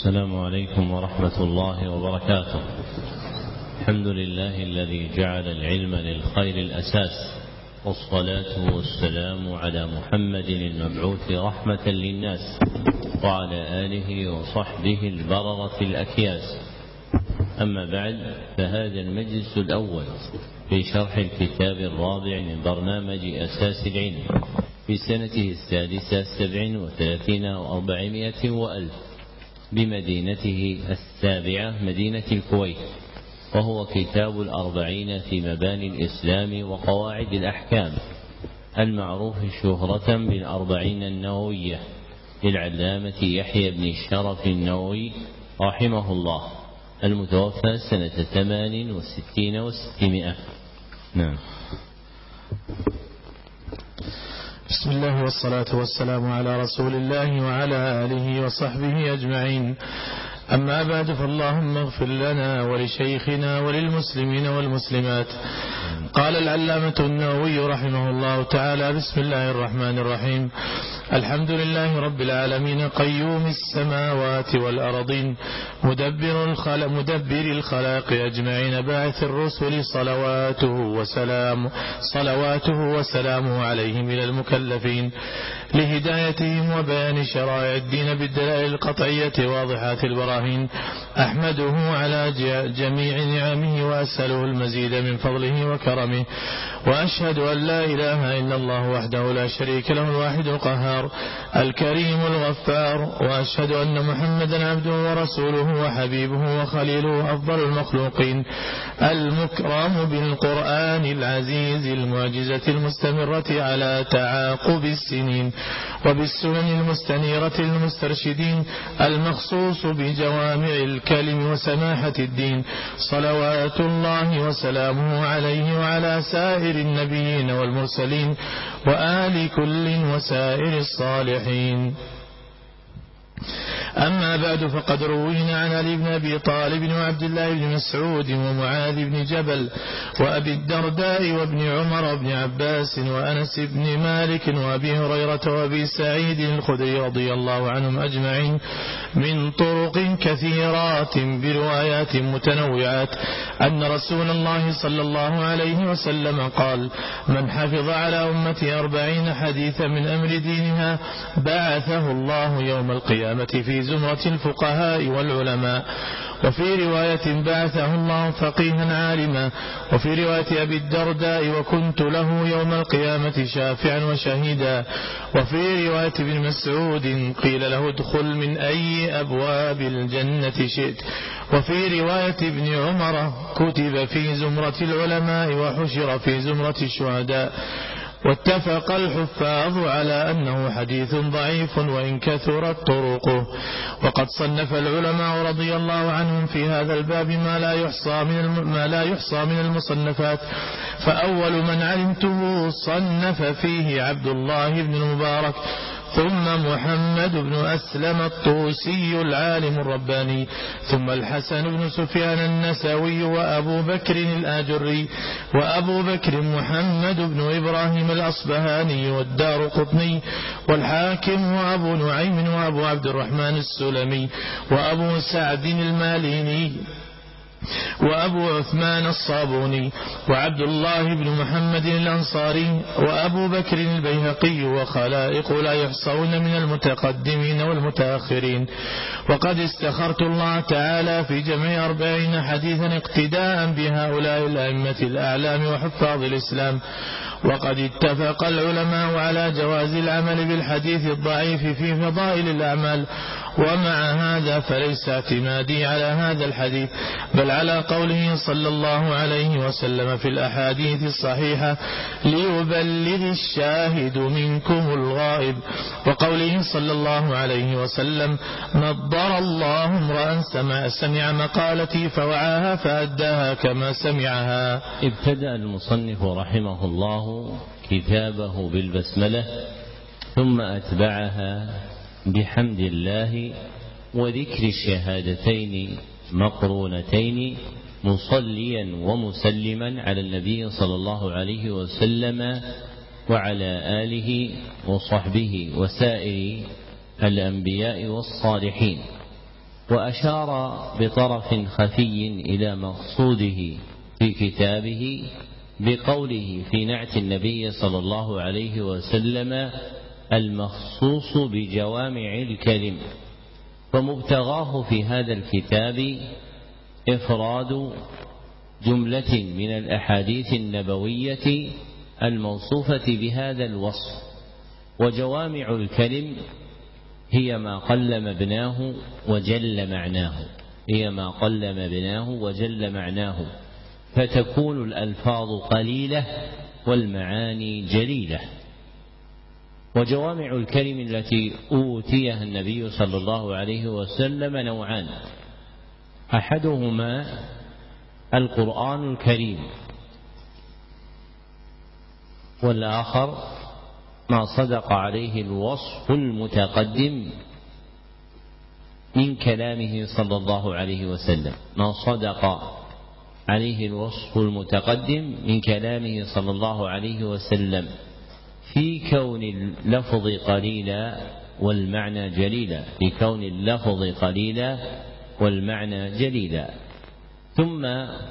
السلام عليكم ورحمة الله وبركاته. الحمد لله الذي جعل العلم للخير الأساس، والصلاة والسلام على محمد المبعوث رحمة للناس وعلى آله وصحبه البررة الأكياس. أما بعد، فهذا المجلس الأول في شرح الكتاب الرابع من برنامج أساس العلم في سنته السادسة 37 و400 وألف بمدينته السابعة مدينة الكويت، وهو كتاب الأربعين في مباني الإسلام وقواعد الأحكام، المعروف شهرة بالأربعين النووية للعلامة يحيى بن الشرف النووي رحمه الله، المتوفى سنة 68 و600. نعم. بسم الله والصلاة والسلام على رسول الله وعلى آله وصحبه أجمعين. أما بعد، فاللهم اغفر لنا ولشيخنا وللمسلمين والمسلمات. قال العلامة النووي رحمه الله تعالى: بسم الله الرحمن الرحيم. الحمد لله رب العالمين، قيوم السماوات والأرضين، مدبر الخلائق أجمعين، باعث الرسل صلواته وسلامه عليهم إلى المكلفين لهدايتهم وبيان شرائع الدين بالدلائل القطعية واضحات البراهين. أحمده على جميع نعمه وأسأله المزيد من فضله وكرمه، وأشهد أن لا إله إلا الله وحده لا شريك له الواحد القهار الكريم الغفار، وأشهد أن محمدا عبده ورسوله وحبيبه وخليله أفضل المخلوقين، المكرم بالقرآن العزيز المعجزة المستمرة على تعاقب السنين، وبالسنن المستنيرة المسترشدين، المخصوص بجوامع الكلم وسماحة الدين، صلوات الله وسلامه عليه وعلى سائر النبيين والمرسلين وآل كل وسائر الصالحين. أما بعد، فقد روينا عن علي بن أبي طالب وعبد الله بن مسعود ومعاذ بن جبل وأبي الدرداء وابن عمر وابن عباس وأنس بن مالك وأبي هريرة وأبي سعيد الخدري رضي الله عنهم أجمعين من طرق كثيرات بروايات متنوعات أن رسول الله صلى الله عليه وسلم قال: من حفظ على أمتي 40 حديثا من أمر دينها بعثه الله يوم القيامة في زمرة الفقهاء والعلماء. وفي رواية: بعثه الله فقيها عالما. وفي رواية أبي الدرداء: وكنت له يوم القيامة شافعا وشهيدا. وفي رواية ابن مسعود: قيل له: ادخل من أي أبواب الجنة شئت. وفي رواية ابن عمر: كتب في زمرة العلماء وحشر في زمرة الشهداء. واتفق الحفاظ على أنه حديث ضعيف وإن كثرت طرقه. وقد صنف العلماء رضي الله عنهم في هذا الباب ما لا يحصى من المصنفات، فأول من علمته صنف فيه عبد الله بن المبارك، ثم محمد بن أسلم الطوسي العالم الرباني، ثم الحسن بن سفيان النسوي، وأبو بكر الآجري، وأبو بكر محمد بن إبراهيم الأصبهاني، والدار قطني، والحاكم، وأبو نعيم، وأبو عبد الرحمن السلمي، وأبو سعد الماليني، وأبو عثمان الصابوني، وعبد الله بن محمد الأنصاري، وأبو بكر البيهقي، وخلائق لا يحصون من المتقدمين والمتأخرين. وقد استخرت الله تعالى في جمع 40 حديثا اقتداء بهؤلاء الأئمة الأعلام وحفاظ الإسلام. وقد اتفق العلماء على جواز العمل بالحديث الضعيف في فضائل الأعمال، ومع هذا فليس اعتمادي على هذا الحديث، بل على قوله صلى الله عليه وسلم في الأحاديث الصحيحة: ليبلغ الشاهد منكم الغائب. وقوله صلى الله عليه وسلم: نضر الله امرأ سمع مقالتي فوعاها فأداها كما سمعها. ابتدأ المصنف رحمه الله كتابه بالبسملة، ثم أتبعها بحمد الله وذكر الشهادتين مقرونتين، مصليا ومسلما على النبي صلى الله عليه وسلم وعلى آله وصحبه وسائر الأنبياء والصالحين. وأشار بطرف خفي إلى مقصوده في كتابه بقوله في نعت النبي صلى الله عليه وسلم المخصوص بجوامع الكلم، فمبتغاه في هذا الكتاب إفراد جملة من الأحاديث النبوية الموصوفة بهذا الوصف. وجوامع الكلم هي ما قل مبناه وجل معناه، هي ما قل مبناه وجل معناه، فتكون الألفاظ قليلة والمعاني جليلة. وجوامع الكلم التي أوتيها النبي صلى الله عليه وسلم نوعان: أحدهما القرآن الكريم، والآخر ما صدق عليه الوصف المتقدم من كلامه صلى الله عليه وسلم، ما صدق عليه الوصف المتقدم من كلامه صلى الله عليه وسلم في كون اللفظ قليلا والمعنى جليلا، في كون اللفظ قليلا والمعنى جليلا. ثم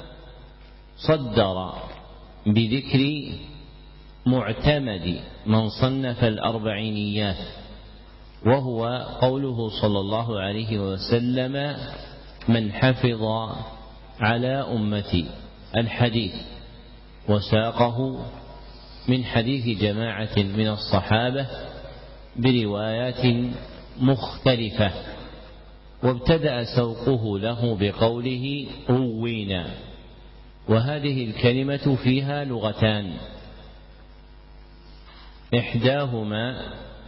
صدر بذكر معتمد من صنف الأربعينيات، وهو قوله صلى الله عليه وسلم: من حفظ على أمتي الحديث، وساقه من حديث جماعة من الصحابة بروايات مختلفة، وابتدأ سوقه له بقوله: روينا. وهذه الكلمة فيها لغتان، إحداهما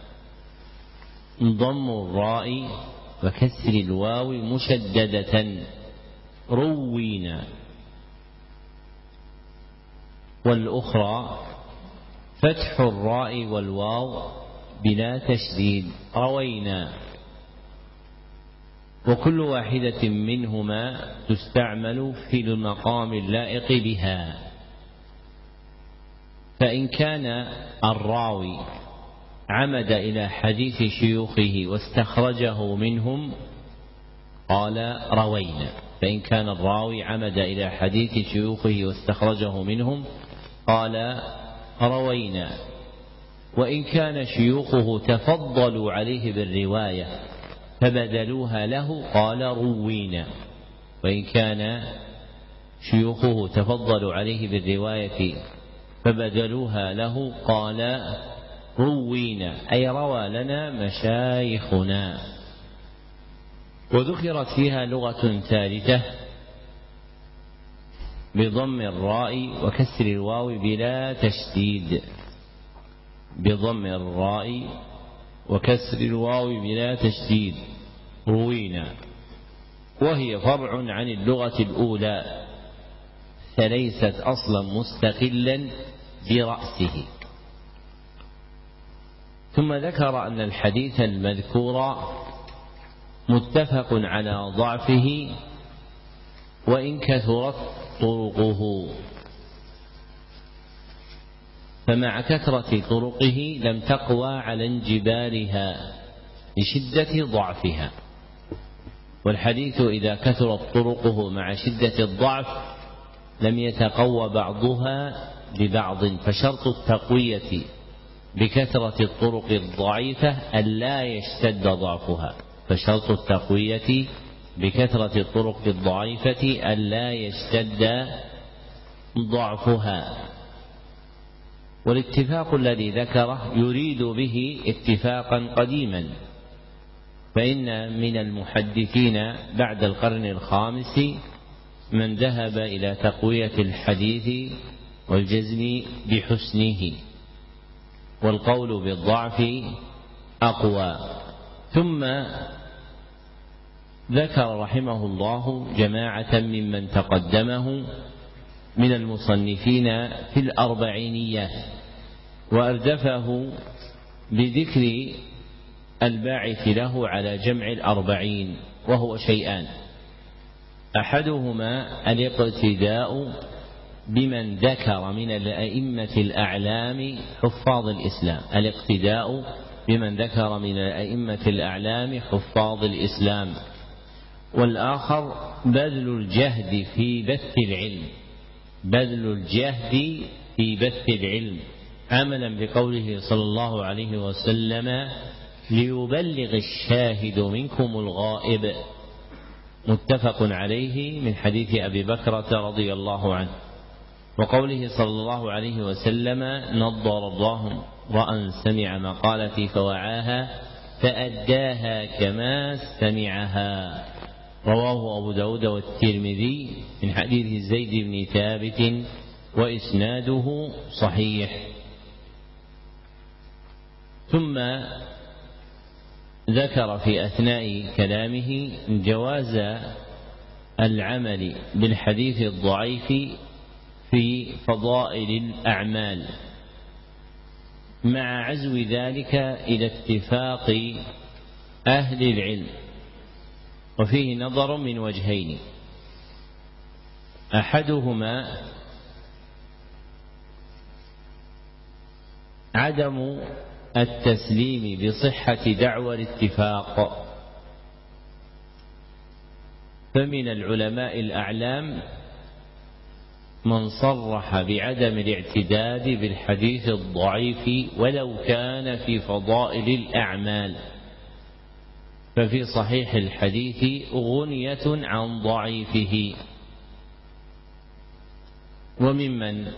ضم الراء وكسر الواو مشددة روينا، والأخرى فتح الراء والواو بلا تشديد روينا. وكل واحدة منهما تستعمل في المقام اللائق بها. فإن كان الراوي عمد إلى حديث شيوخه واستخرجه منهم قال روينا، فإن كان الراوي عمد إلى حديث شيوخه واستخرجه منهم قال روينا. وإن كان شيوخه تفضلوا عليه بالرواية فبدلوها له قال روينا. وإن كان شيوخه تفضلوا عليه بالرواية فبدلوها له قال روينا، أي روى لنا مشايخنا. وذكرت فيها لغة ثالثة بضم الراء وكسر الواو بلا تشديد، بضم الراء وكسر الواو بلا تشديد روينا، وهي فرع عن اللغة الأولى، فليست أصلا مستقلا برأسه. ثم ذكر أن الحديث المذكور متفق على ضعفه وإن كثرت طرقه، فمع كثرة طرقه لم تقوى على انجبارها لشدة ضعفها. والحديث إذا كثرت طرقه مع شدة الضعف لم يتقوى بعضها ببعض، فشرط التقوية بكثرة الطرق الضعيفة ألا يشتد ضعفها، فشرط التقوية بكثرة الطرق الضعيفة ألا يشتد ضعفها. والاتفاق الذي ذكره يريد به اتفاقا قديما، فإن من المحدثين بعد القرن الخامس من ذهب إلى تقوية الحديث والجزم بحسنه، والقول بالضعف أقوى. ثم ذكر رحمه الله جماعة ممن تقدمه من المصنفين في الأربعينيات، وأردفه بذكر الباعث له على جمع الأربعين، وهو شيئان: أحدهما الاقتداء بمن ذكر من الأئمة الأعلام حفاظ الإسلام، الاقتداء بمن ذكر من الأئمة الأعلام حفاظ الإسلام. والآخر بذل الجهد في بث العلم، بذل الجهد في بث العلم عملا بقوله صلى الله عليه وسلم ليبلغ الشاهد منكم الغائب، متفق عليه من حديث أبي بكرة رضي الله عنه. وقوله صلى الله عليه وسلم نضر الله امرأ سمع مقالتي فوعاها فأداها كما سمعها، رواه أبو داود والترمذي من حديث زيد بن ثابت وإسناده صحيح. ثم ذكر في أثناء كلامه جواز العمل بالحديث الضعيف في فضائل الأعمال، مع عزو ذلك إلى اتفاق أهل العلم، وفيه نظر من وجهين: أحدهما عدم التسليم بصحة دعوى الاتفاق، فمن العلماء الأعلام من صرح بعدم الاعتداد بالحديث الضعيف ولو كان في فضائل الأعمال، ففي صحيح الحديث غنية عن ضعيفه. وممن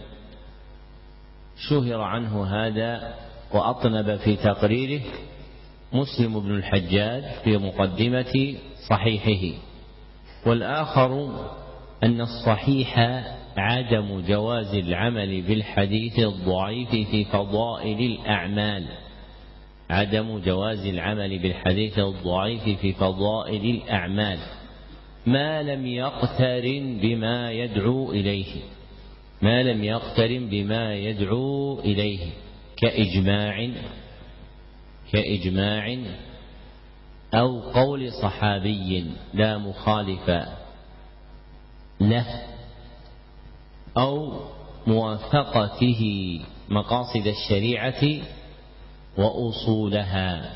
شهر عنه هذا وأطنب في تقريره مسلم بن الحجاج في مقدمة صحيحه. والآخر أن الصحيح عدم جواز العمل بالحديث الضعيف في فضائل الأعمال، عدم جواز العمل بالحديث الضعيف في فضائل الأعمال ما لم يقترن بما يدعو إليه، ما لم يقترن بما يدعو إليه كإجماع أو قول صحابي لا مخالف له، أو موافقته مقاصد الشريعة وأصولها.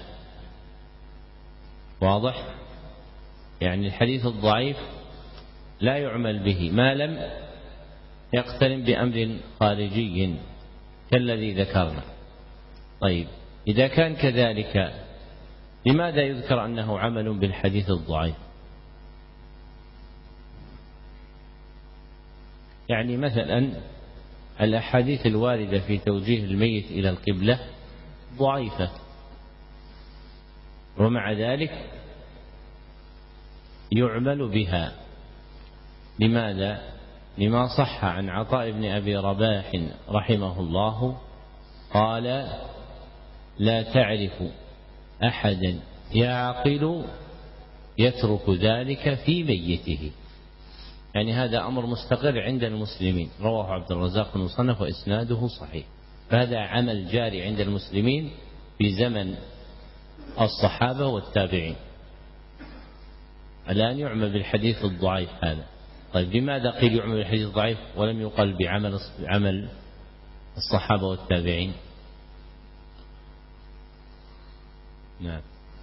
واضح؟ يعني الحديث الضعيف لا يعمل به ما لم يقترن بأمر خارجي كالذي ذكرنا. طيب، إذا كان كذلك لماذا يذكر أنه عمل بالحديث الضعيف؟ يعني مثلا الأحاديث الواردة في توجيه الميت إلى القبلة ضعيفة، ومع ذلك يعمل بها. لماذا؟ لما صح عن عطاء بن أبي رباح رحمه الله قال: لا تعرف أحدا يعقل يترك ذلك في ميته. يعني هذا أمر مستقر عند المسلمين، رواه عبد الرزاق المصنف وإسناده صحيح. فهذا عمل جاري عند المسلمين في زمن الصحابة والتابعين. الآن يعمل بالحديث الضعيف هذا. طيب، لماذا قيل يعمل بالحديث الضعيف ولم يقل بعمل الصحابة والتابعين؟ نعم.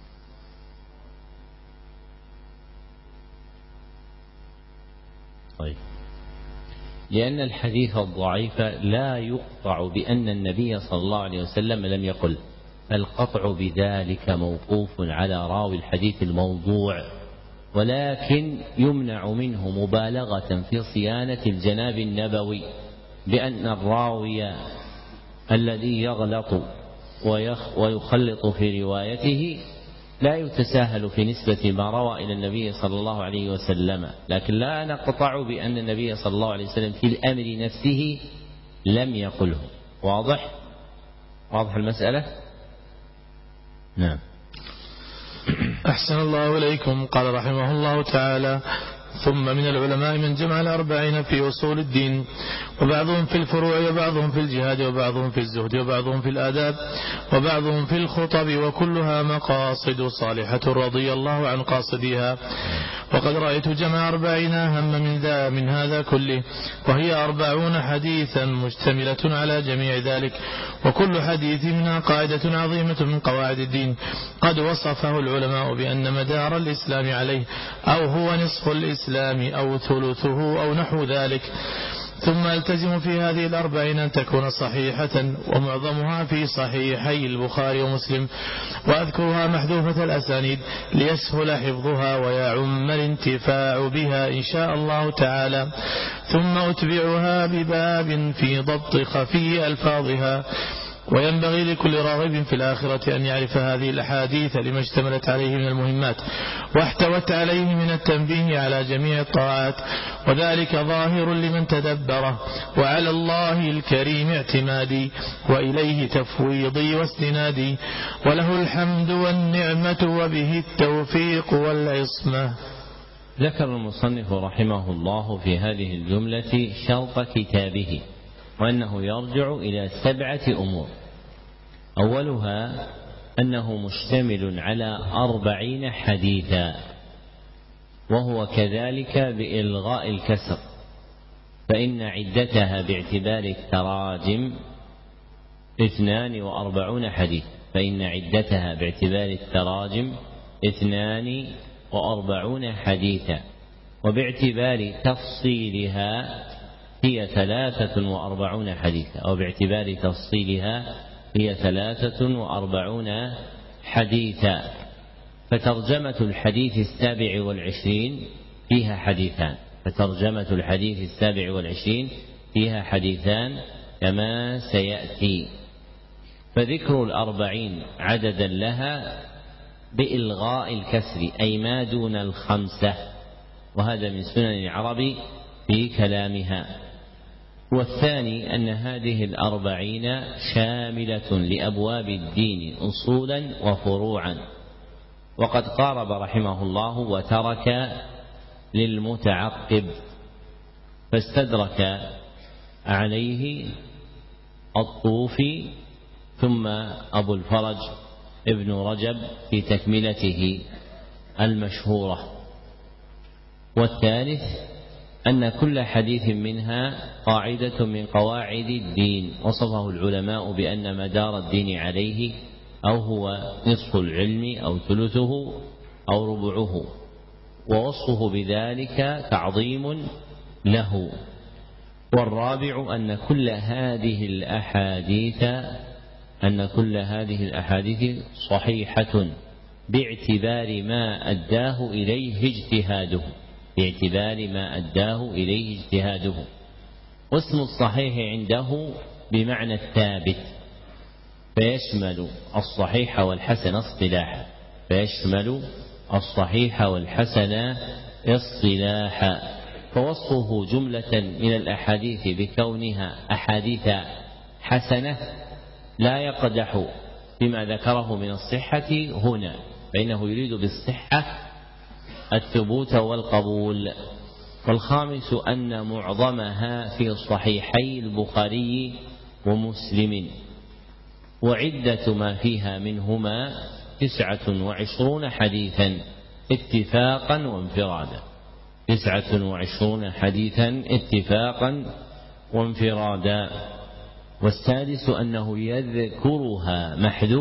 طيب، لأن الحديث الضعيف لا يقطع بأن النبي صلى الله عليه وسلم لم يقل، فالقطع بذلك موقوف على راوي الحديث الموضوع، ولكن يمنع منه مبالغة في صيانة الجناب النبوي، بأن الراوي الذي يغلط ويخلط في روايته لا يتساهل في نسبة ما روى إلى النبي صلى الله عليه وسلم، لكن لا نقطع بأن النبي صلى الله عليه وسلم في الأمر نفسه لم يقله. واضح المسألة؟ نعم. أحسن الله إليكم. قال رحمه الله تعالى: ثم من العلماء من جمع الأربعين في أصول الدين، وبعضهم في الفروع، وبعضهم في الجهاد، وبعضهم في الزهد، وبعضهم في الآداب، وبعضهم في الخطب، وكلها مقاصد صالحة رضي الله عن قاصديها. وقد رأيت جمع 40 أهم من هذا كله، وهي 40 حديثا مشتملة على جميع ذلك، وكل حديث منها قاعدة عظيمة من قواعد الدين قد وصفه العلماء بأن مدار الإسلام عليه، أو هو نصف الإسلام أو ثلثه أو نحو ذلك. ثم التزم في هذه 40 أن تكون صحيحة، ومعظمها في صحيحي البخاري ومسلم، وأذكرها محذوفة الأسانيد ليسهل حفظها ويعم الانتفاع بها إن شاء الله تعالى. ثم أتبعها بباب في ضبط خفي ألفاظها. وينبغي لكل راغب في الآخرة أن يعرف هذه الأحاديث لما اشتملت عليه من المهمات، واحتوت عليه من التنبيه على جميع الطاعات، وذلك ظاهر لمن تدبره. وعلى الله الكريم اعتمادي، وإليه تفويضي واستنادي، وله الحمد والنعمة وبه التوفيق والعصمة. ذكر المصنف رحمه الله في هذه الجملة شرط كتابه، وأنه يرجع إلى 7 أمور. أولها أنه مشتمل على 40 حديثا، وهو كذلك بإلغاء الكسر، فإن عدتها باعتبار التراجم 42 حديث، فإن عدتها باعتبار التراجم 42 حديثا، وباعتبار تفصيلها هي 43 حديثا، أو باعتبار تفصيلها هي 43 حديثا. فترجمة الحديث 27 فيها حديثان، فترجمة الحديث 27 فيها حديثان كما سيأتي. فذكر 40 عددا لها بإلغاء الكسر، أي ما دون 5، وهذا من سنن العرب في كلامها. والثاني أن هذه 40 شاملة لأبواب الدين أصولا وفروعا، وقد قارب رحمه الله وترك للمتعقب، فاستدرك عليه الطوفي ثم أبو الفرج ابن رجب في تكملته المشهورة. والثالث أن كل حديث منها قاعدة من قواعد الدين وصفه العلماء بأن مدار الدين عليه أو هو نصف العلم أو ثلثه أو ربعه، ووصفه بذلك تعظيم له. والرابع أن كل هذه الأحاديث صحيحة باعتبار ما أداه إليه اجتهاده، واسم الصحيح عنده بمعنى الثابت، فيشمل الصحيح والحسن اصطلاحا. فوصفه جملة من الأحاديث بكونها أحاديث حسنة لا يقدح بما ذكره من الصحة هنا، فإنه يريد بالصحة الثبوت والقبول. والخامس أن معظمها في صحيحي البخاري ومسلم، وعدة ما فيها منهما 29 حديثا اتفاقا وانفرادا. والسادس أنه يذكرها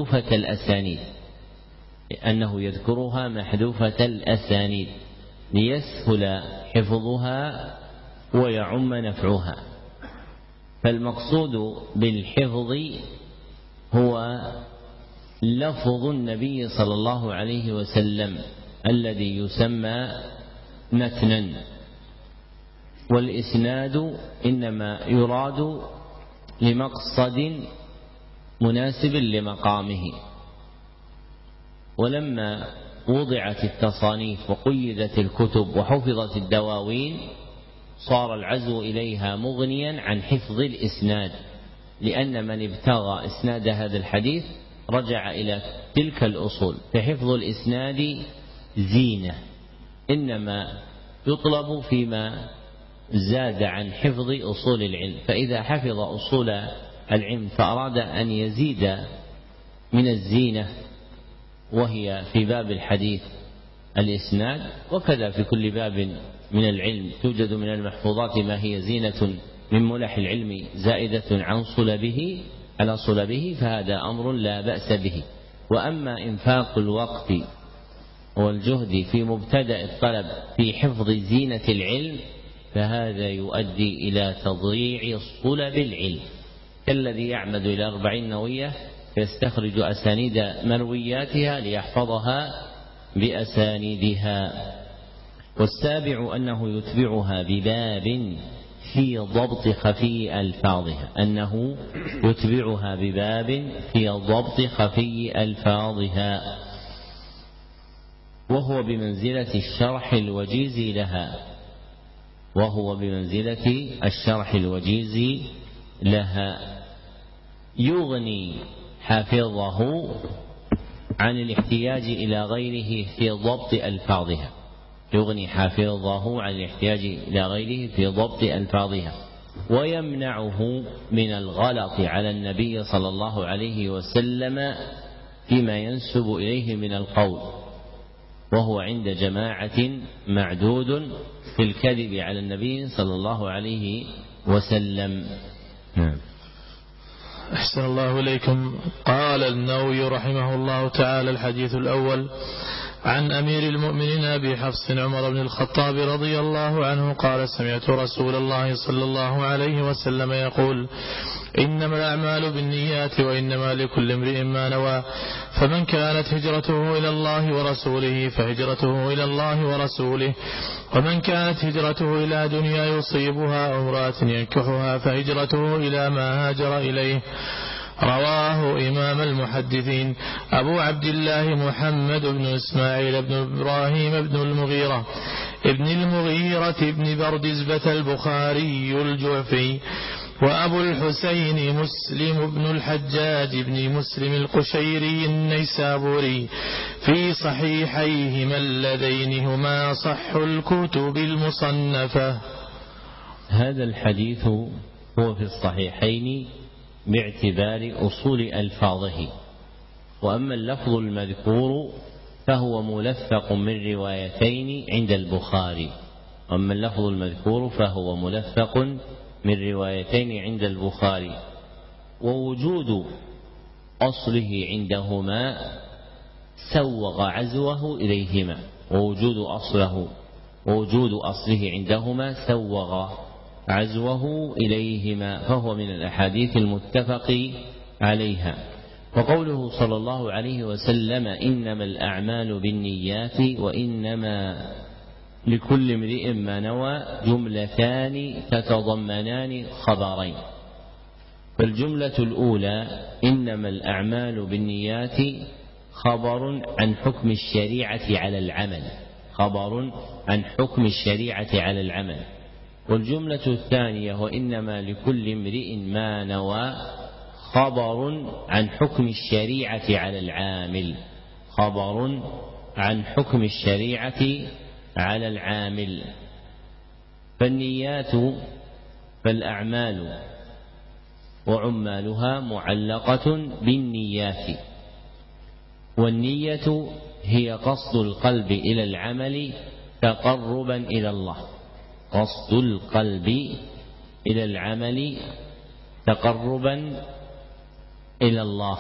محذوفة الأسانيد ليسهل حفظها ويعم نفعها. فالمقصود بالحفظ هو لفظ النبي صلى الله عليه وسلم الذي يسمى متنا، والإسناد إنما يراد لمقصد مناسب لمقامه. ولما وضعت التصانيف وقيدت الكتب وحفظت الدواوين صار العزو إليها مغنيا عن حفظ الإسناد، لأن من ابتغى إسناد هذا الحديث رجع إلى تلك الأصول، فحفظ الإسناد زينة، إنما يطلب فيما زاد عن حفظ أصول العلم. فإذا حفظ أصول العلم فأراد أن يزيد من الزينة، وهي في باب الحديث الإسناد، وكذا في كل باب من العلم توجد من المحفوظات ما هي زينة من ملح العلم زائدة عن صلبه على صلبه، فهذا أمر لا بأس به. وأما إنفاق الوقت والجهد في مبتدأ الطلب في حفظ زينة العلم فهذا يؤدي إلى تضييع صلب العلم، كالذي يعمد إلى 40 نووية فيستخرج أسانيد مروياتها ليحفظها بأسانيدها. والسابع أنه يتبعها بباب في ضبط خفي ألفاظها، أنه يتبعها بباب في ضبط خفي ألفاظها، وهو بمنزلة الشرح الوجيز لها، وهو بمنزلة الشرح الوجيز لها. يغني حافظه عن الاحتياج إلى غيره في ضبط ألفاظها، يغني حافظه عن الاحتياج إلى غيره في ضبط ألفاظها، ويمنعه من الغلط على النبي صلى الله عليه وسلم فيما ينسب إليه من القول، وهو عند جماعة معدود في الكذب على النبي صلى الله عليه وسلم. أحسن الله إليكم. قال النووي رحمه الله تعالى: الحديث الأول عن أمير المؤمنين أبي حفص عمر بن الخطاب رضي الله عنه قال: سمعت رسول الله صلى الله عليه وسلم يقول: إنما الأعمال بالنيات وإنما لكل امرئ ما نوى، فمن كانت هجرته إلى الله ورسوله فهجرته إلى الله ورسوله، ومن كانت هجرته إلى دنيا يصيبها أو امرأة ينكحها فهجرته إلى ما هاجر إليه. رواه إمام المحدثين أبو عبد الله محمد بن إسماعيل بن إبراهيم بن المغيرة بن بردزبة البخاري الجعفي، وأبو الحسين مسلم بن الحجاج بن مسلم القشيري النيسابوري في صحيحيهما اللذين هما صح الكتب المصنفة. هذا الحديث هو في الصحيحين باعتبار أصول ألفاظه، وأما اللفظ المذكور فهو ملفق من روايتين عند البخاري، وأما اللفظ المذكور فهو ملفق من روايتين عند البخاري، ووجود أصله عندهما سوغ عزوه إليهما، ووجود أصله عندهما سوغ عزوه إليهما، فهو من الأحاديث المتفق عليها. وقوله صلى الله عليه وسلم: إنما الأعمال بالنيات وإنما لكل امرئ ما نوى، جملتان تتضمنان خبرين. فالجملة الأولى إنما الأعمال بالنيات خبر عن حكم الشريعة على العمل، والجملة الثانية وإنما لكل امرئ ما نوى خبر عن حكم الشريعة على العامل. فالأعمال وعمالها معلقة بالنيات، والنية هي قصد القلب إلى العمل تقربا إلى الله، قصد القلب إلى العمل تقربا إلى الله.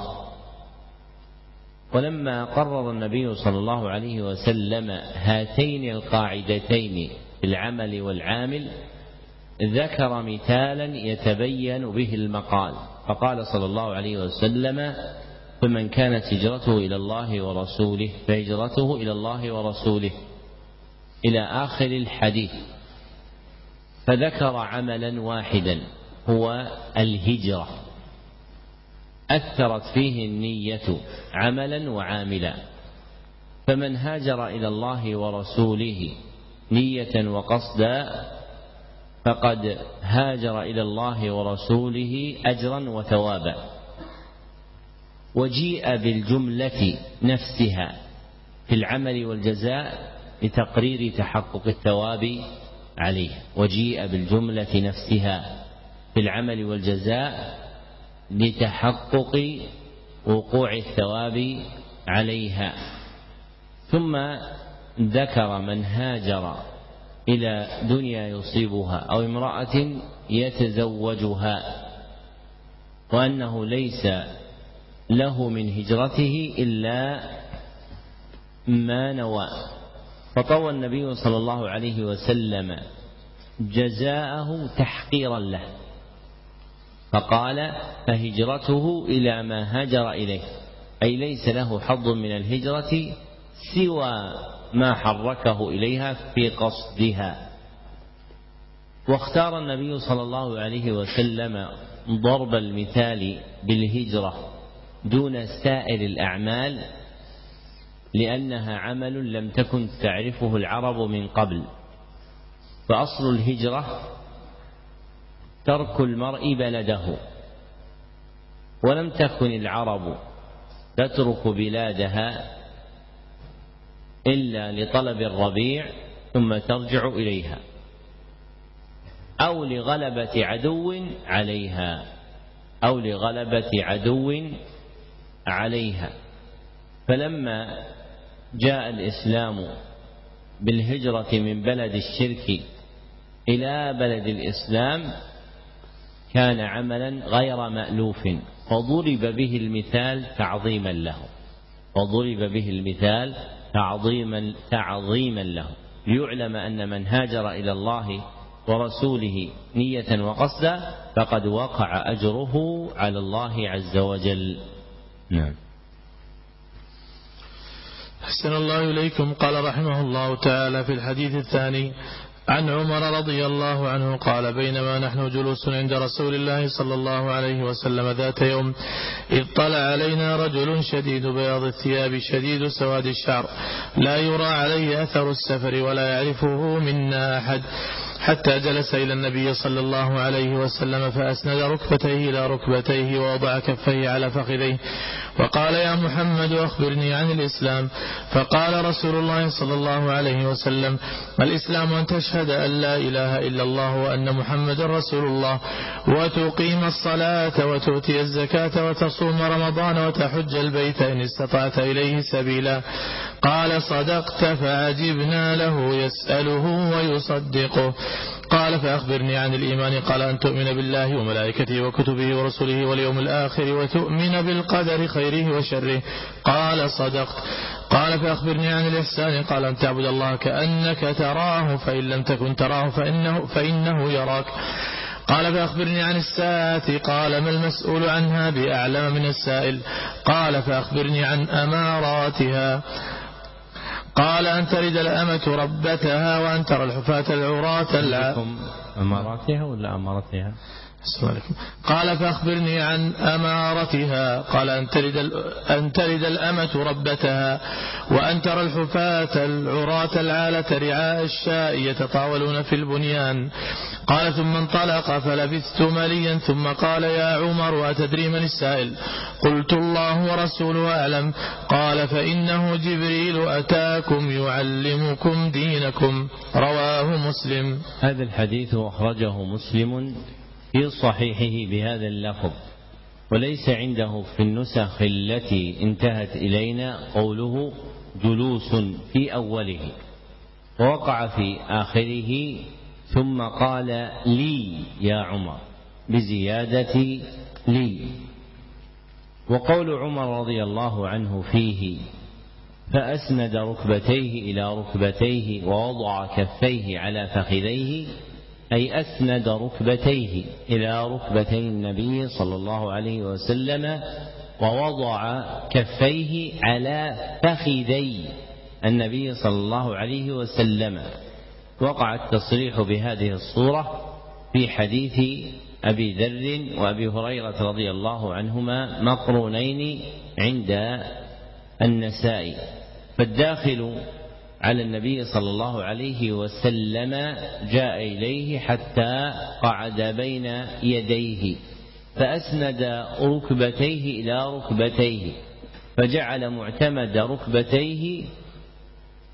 ولما قرر النبي صلى الله عليه وسلم هاتين القاعدتين في العمل والعامل ذكر مثالا يتبين به المقال، فقال صلى الله عليه وسلم: فمن كانت هجرته إلى الله ورسوله فهجرته إلى الله ورسوله، إلى آخر الحديث، فذكر عملا واحدا هو الهجرة، أثرت فيه النية عملا وعاملا. فمن هاجر إلى الله ورسوله نية وقصدا فقد هاجر إلى الله ورسوله أجرا وثوابا. وجيء بالجملة نفسها في العمل والجزاء لتقرير تحقق الثواب عليه، وجيء بالجملة نفسها في العمل والجزاء لتحقق وقوع الثواب عليها. ثم ذكر من هاجر إلى دنيا يصيبها أو امرأة يتزوجها وأنه ليس له من هجرته إلا ما نوى، فطوى النبي صلى الله عليه وسلم جزاءه تحقيرا له، فقال فهجرته إلى ما هاجر إليه، أي ليس له حظ من الهجرة سوى ما حركه إليها في قصدها. واختار النبي صلى الله عليه وسلم ضرب المثال بالهجرة دون سائر الأعمال لأنها عمل لم تكن تعرفه العرب من قبل، فأصل الهجرة ترك المرء بلده، ولم تكن العرب تترك بلادها إلا لطلب الربيع ثم ترجع إليها أو لغلبة عدو عليها فلما جاء الإسلام بالهجرة من بلد الشرك إلى بلد الإسلام كان عملا غير مألوف، فضرب به المثال تعظيما له ليعلم أن من هاجر إلى الله ورسوله نية وقصدا فقد وقع أجره على الله عز وجل. نعم. أحسن الله إليكم. قال رحمه الله تعالى في الحديث الثاني عن عمر رضي الله عنه قال بينما نحن جلوس عند رسول الله صلى الله عليه وسلم ذات يوم إذ طلع علينا رجل شديد بياض الثياب شديد سواد الشعر لا يرى عليه أثر السفر ولا يعرفه منا أحد، حتى جلس إلى النبي صلى الله عليه وسلم فأسند ركبتيه إلى ركبتيه ووضع كفيه على فخذيه وقال يا محمد أخبرني عن الإسلام. فقال رسول الله صلى الله عليه وسلم الإسلام أن تشهد أن لا إله إلا الله وأن محمد رسول الله وتقيم الصلاة وتؤتي الزكاة وتصوم رمضان وتحج البيت إن استطعت إليه سبيلا. قال صدقت، فعجبنا له يسأله ويصدقه. قال فأخبرني عن الإيمان. قال أن تؤمن بالله وملائكته وكتبه ورسله واليوم الآخر وتؤمن بالقدر خيره وشره. قال صدقت. قال فأخبرني عن الإحسان. قال أن تعبد الله كأنك تراه فإن لم تكن تراه فإنه يراك. قال فأخبرني عن الساعة. قال ما المسؤول عنها بأعلم من السائل. قال فأخبرني عن أماراتها. قال أن تلد الأمة ربتها وأن ترى الحفاة العراة أماراتها ولا أمارتها؟ قال فأخبرني عن أمارتها. قال أن تلد الأمة ربتها وأن ترى الحفاة العراة العالة رعاء الشاء يتطاولون في البنيان. قال ثم انطلق فلبثت مليا ثم قال يا عمر أتدري من السائل؟ قلت الله ورسوله أعلم. قال فإنه جبريل أتاكم يعلمكم دينكم. رواه مسلم. هذا الحديث أخرجه مسلم في صحيحه بهذا اللفظ، وليس عنده في النسخ التي انتهت إلينا قوله جلوس في أوله، ووقع في آخره ثم قال لي يا عمر بزيادة لي. وقول عمر رضي الله عنه فيه فأسند ركبتيه إلى ركبتيه ووضع كفيه على فخذيه أي أسند ركبتيه إلى ركبتي النبي صلى الله عليه وسلم ووضع كفيه على فخذي النبي صلى الله عليه وسلم. وقع التصريح بهذه الصورة في حديث أبي ذر وأبي هريرة رضي الله عنهما مقرونين عند النسائي. فالداخل على النبي صلى الله عليه وسلم جاء إليه حتى قعد بين يديه فأسند ركبتيه إلى ركبتيه، فجعل معتمد ركبتيه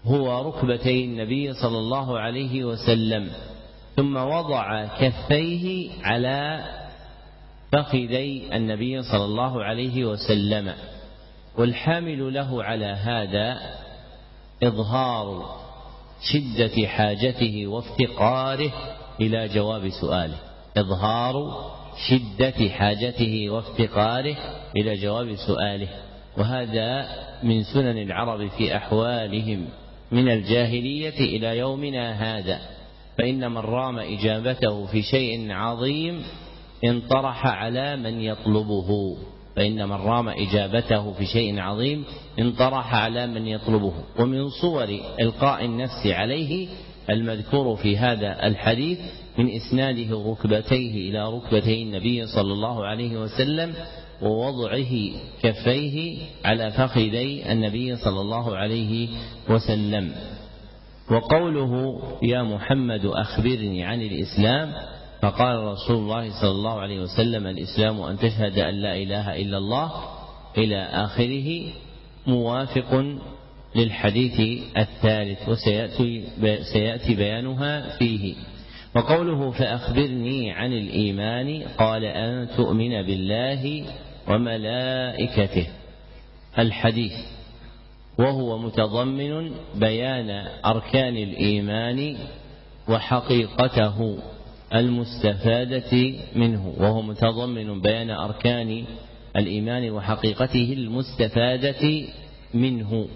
هو ركبتي النبي صلى الله عليه وسلم، ثم وضع كفيه على فخذي النبي صلى الله عليه وسلم. والحامل له على هذا إظهار شدة حاجته وافتقاره إلى جواب سؤاله، إظهار شدة حاجته وافتقاره إلى جواب سؤاله. وهذا من سنن العرب في أحوالهم من الجاهلية إلى يومنا هذا، فإن من رام إجابته في شيء عظيم انطرح على من يطلبه، فإن من رام إجابته في شيء عظيم انطرح على من يطلبه. ومن صور إلقاء النفس عليه المذكور في هذا الحديث من إسناده ركبتيه إلى ركبتي النبي صلى الله عليه وسلم، ووضعه كفيه على فخذي النبي صلى الله عليه وسلم. وقوله يا محمد أخبرني عن الإسلام، فقال رسول الله صلى الله عليه وسلم الإسلام أن تشهد أن لا إله إلا الله إلى آخره، موافق للحديث الثالث وسيأتي بيانها فيه. وقوله فأخبرني عن الإيمان، قال أن تؤمن بالله وملائكته الحديث، وهو متضمن بيان أركان الإيمان وحقيقته المستفادة منه، وهو متضمن بيان أركان الإيمان وحقيقته المستفادة منه.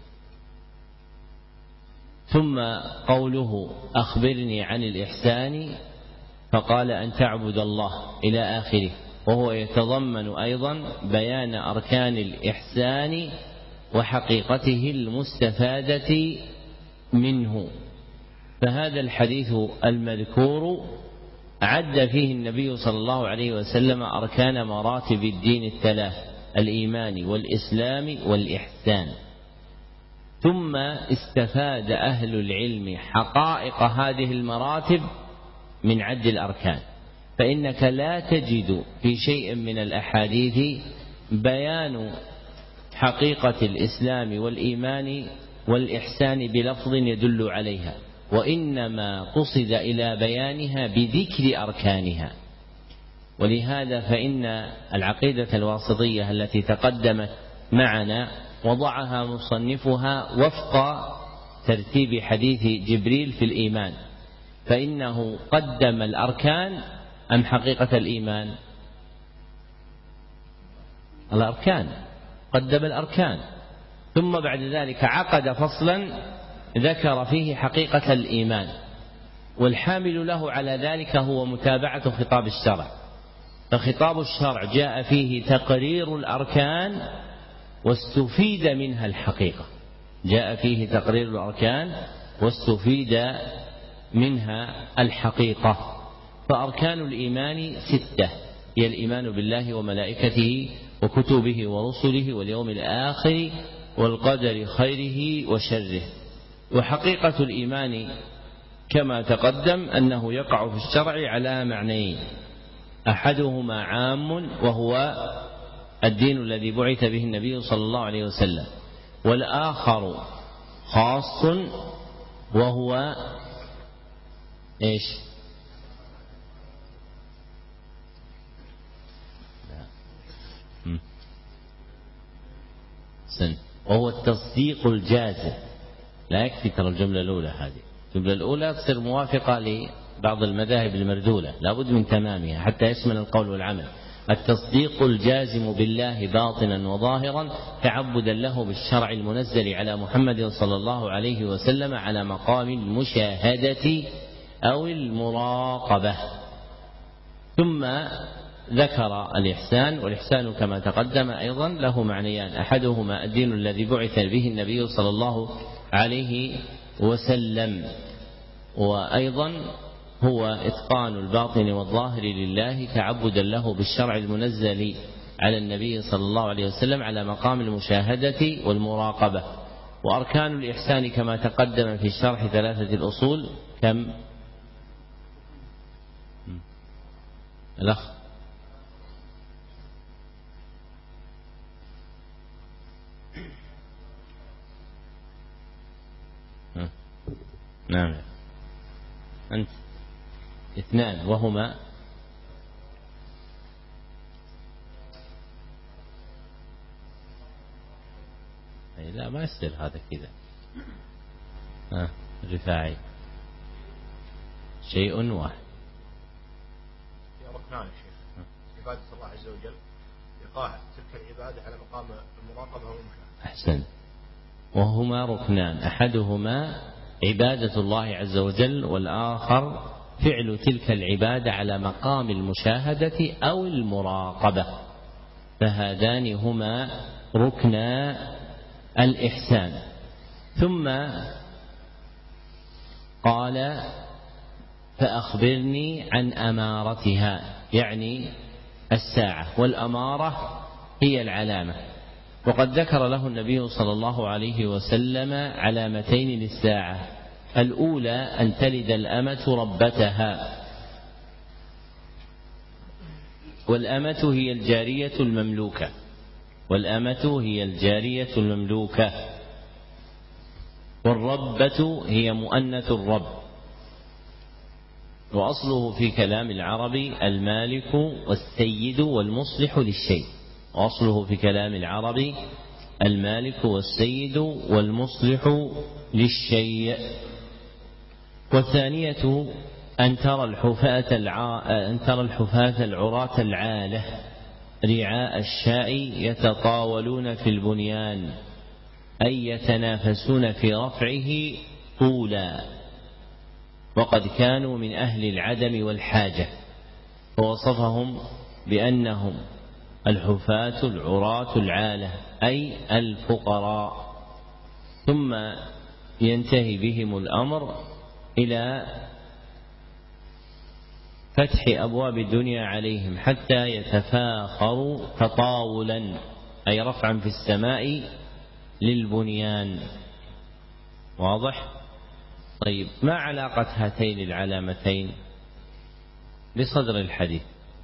ثم قوله أخبرني عن الإحسان، فقال أن تعبد الله إلى آخره، وهو يتضمن أيضا بيان أركان الإحسان وحقيقته المستفادة منه. فهذا الحديث المذكور عد فيه النبي صلى الله عليه وسلم أركان مراتب الدين الثلاث: الإيمان والإسلام والإحسان. ثم استفاد أهل العلم حقائق هذه المراتب من عد الأركان، فإنك لا تجد في شيء من الأحاديث بيان حقيقة الإسلام والإيمان والإحسان بلفظ يدل عليها، وإنما قصد إلى بيانها بذكر أركانها. ولهذا فإن العقيدة الواسطية التي تقدمت معنا وضعها مصنفها وفق ترتيب حديث جبريل في الإيمان، فإنه قدم الأركان أم حقيقة الإيمان؟ الأركان، قدم الأركان، ثم بعد ذلك عقد فصلا ذكر فيه حقيقة الإيمان، والحامل له على ذلك هو متابعة خطاب الشرع. فخطاب الشرع جاء فيه تقرير الأركان واستفيد منها الحقيقة، جاء فيه تقرير الأركان واستفيد منها الحقيقة. فأركان الإيمان 6، هي الإيمان بالله وملائكته وكتبه ورسله واليوم الآخر والقدر خيره وشره. وحقيقة الإيمان كما تقدم أنه يقع في الشرع على معنيين: أحدهما عام وهو الدين الذي بعث به النبي صلى الله عليه وسلم، والآخر خاص وهو إيش؟ وهو التصديق الجازم. لا يكفي ترى الجملة الأولى، هذه الجملة الأولى تصير موافقة لبعض المذاهب المردودة، لا بد من تمامها حتى يشمل القول والعمل. التصديق الجازم بالله باطنا وظاهرا تعبدا له بالشرع المنزل على محمد صلى الله عليه وسلم على مقام المشاهدة أو المراقبة. ثم ذكر الإحسان، والإحسان كما تقدم أيضا له معنيان: أحدهما الدين الذي بعث به النبي صلى الله عليه وسلم، وأيضا هو إتقان الباطن والظاهر لله تعبدا له بالشرع المنزل على النبي صلى الله عليه وسلم على مقام المشاهدة والمراقبة. وأركان الإحسان كما تقدم في شرح 3 الأصول كم؟ الأخ نعم. أنت 2 وهما لا ما يصير هذا كذا. رفاعي شيء واحد. يا ركنان يا شيخ عبادة الله عز وجل إيقاع تلك العبادة على مقام المراقبة والمشاهدة. أحسن. وهما ركنان، أحدهما عبادة الله عز وجل، والآخر فعل تلك العبادة على مقام المشاهدة أو المراقبة، فهذان هما ركنا الإحسان. ثم قال فأخبرني عن أمارتها، يعني الساعة، والأمارة هي العلامة. وقد ذكر له النبي صلى الله عليه وسلم علامتين للساعة: الأولى أن تلد الأمة ربتها، والأمة هي الجارية المملوكة، والأمة هي الجارية المملوكة، والربة هي مؤنث الرب. وأصله في كلام العرب المالك والسيد والمصلح للشيء، وأصله في كلام العرب المالك والسيد والمصلح للشيء. والثانية أن ترى الحفاة العراة العالة رعاء الشاء يتطاولون في البنيان، أي يتنافسون في رفعه طولا، وقد كانوا من أهل العدم والحاجة، فوصفهم بأنهم الحفاة العراة العالة أي الفقراء. ثم ينتهي بهم الأمر إلى فتح أبواب الدنيا عليهم حتى يتفاخروا تطاولا، أي رفعا في السماء للبنيان. واضح؟ طيب، ما علاقة هاتين العلامتين بصدر الحديث؟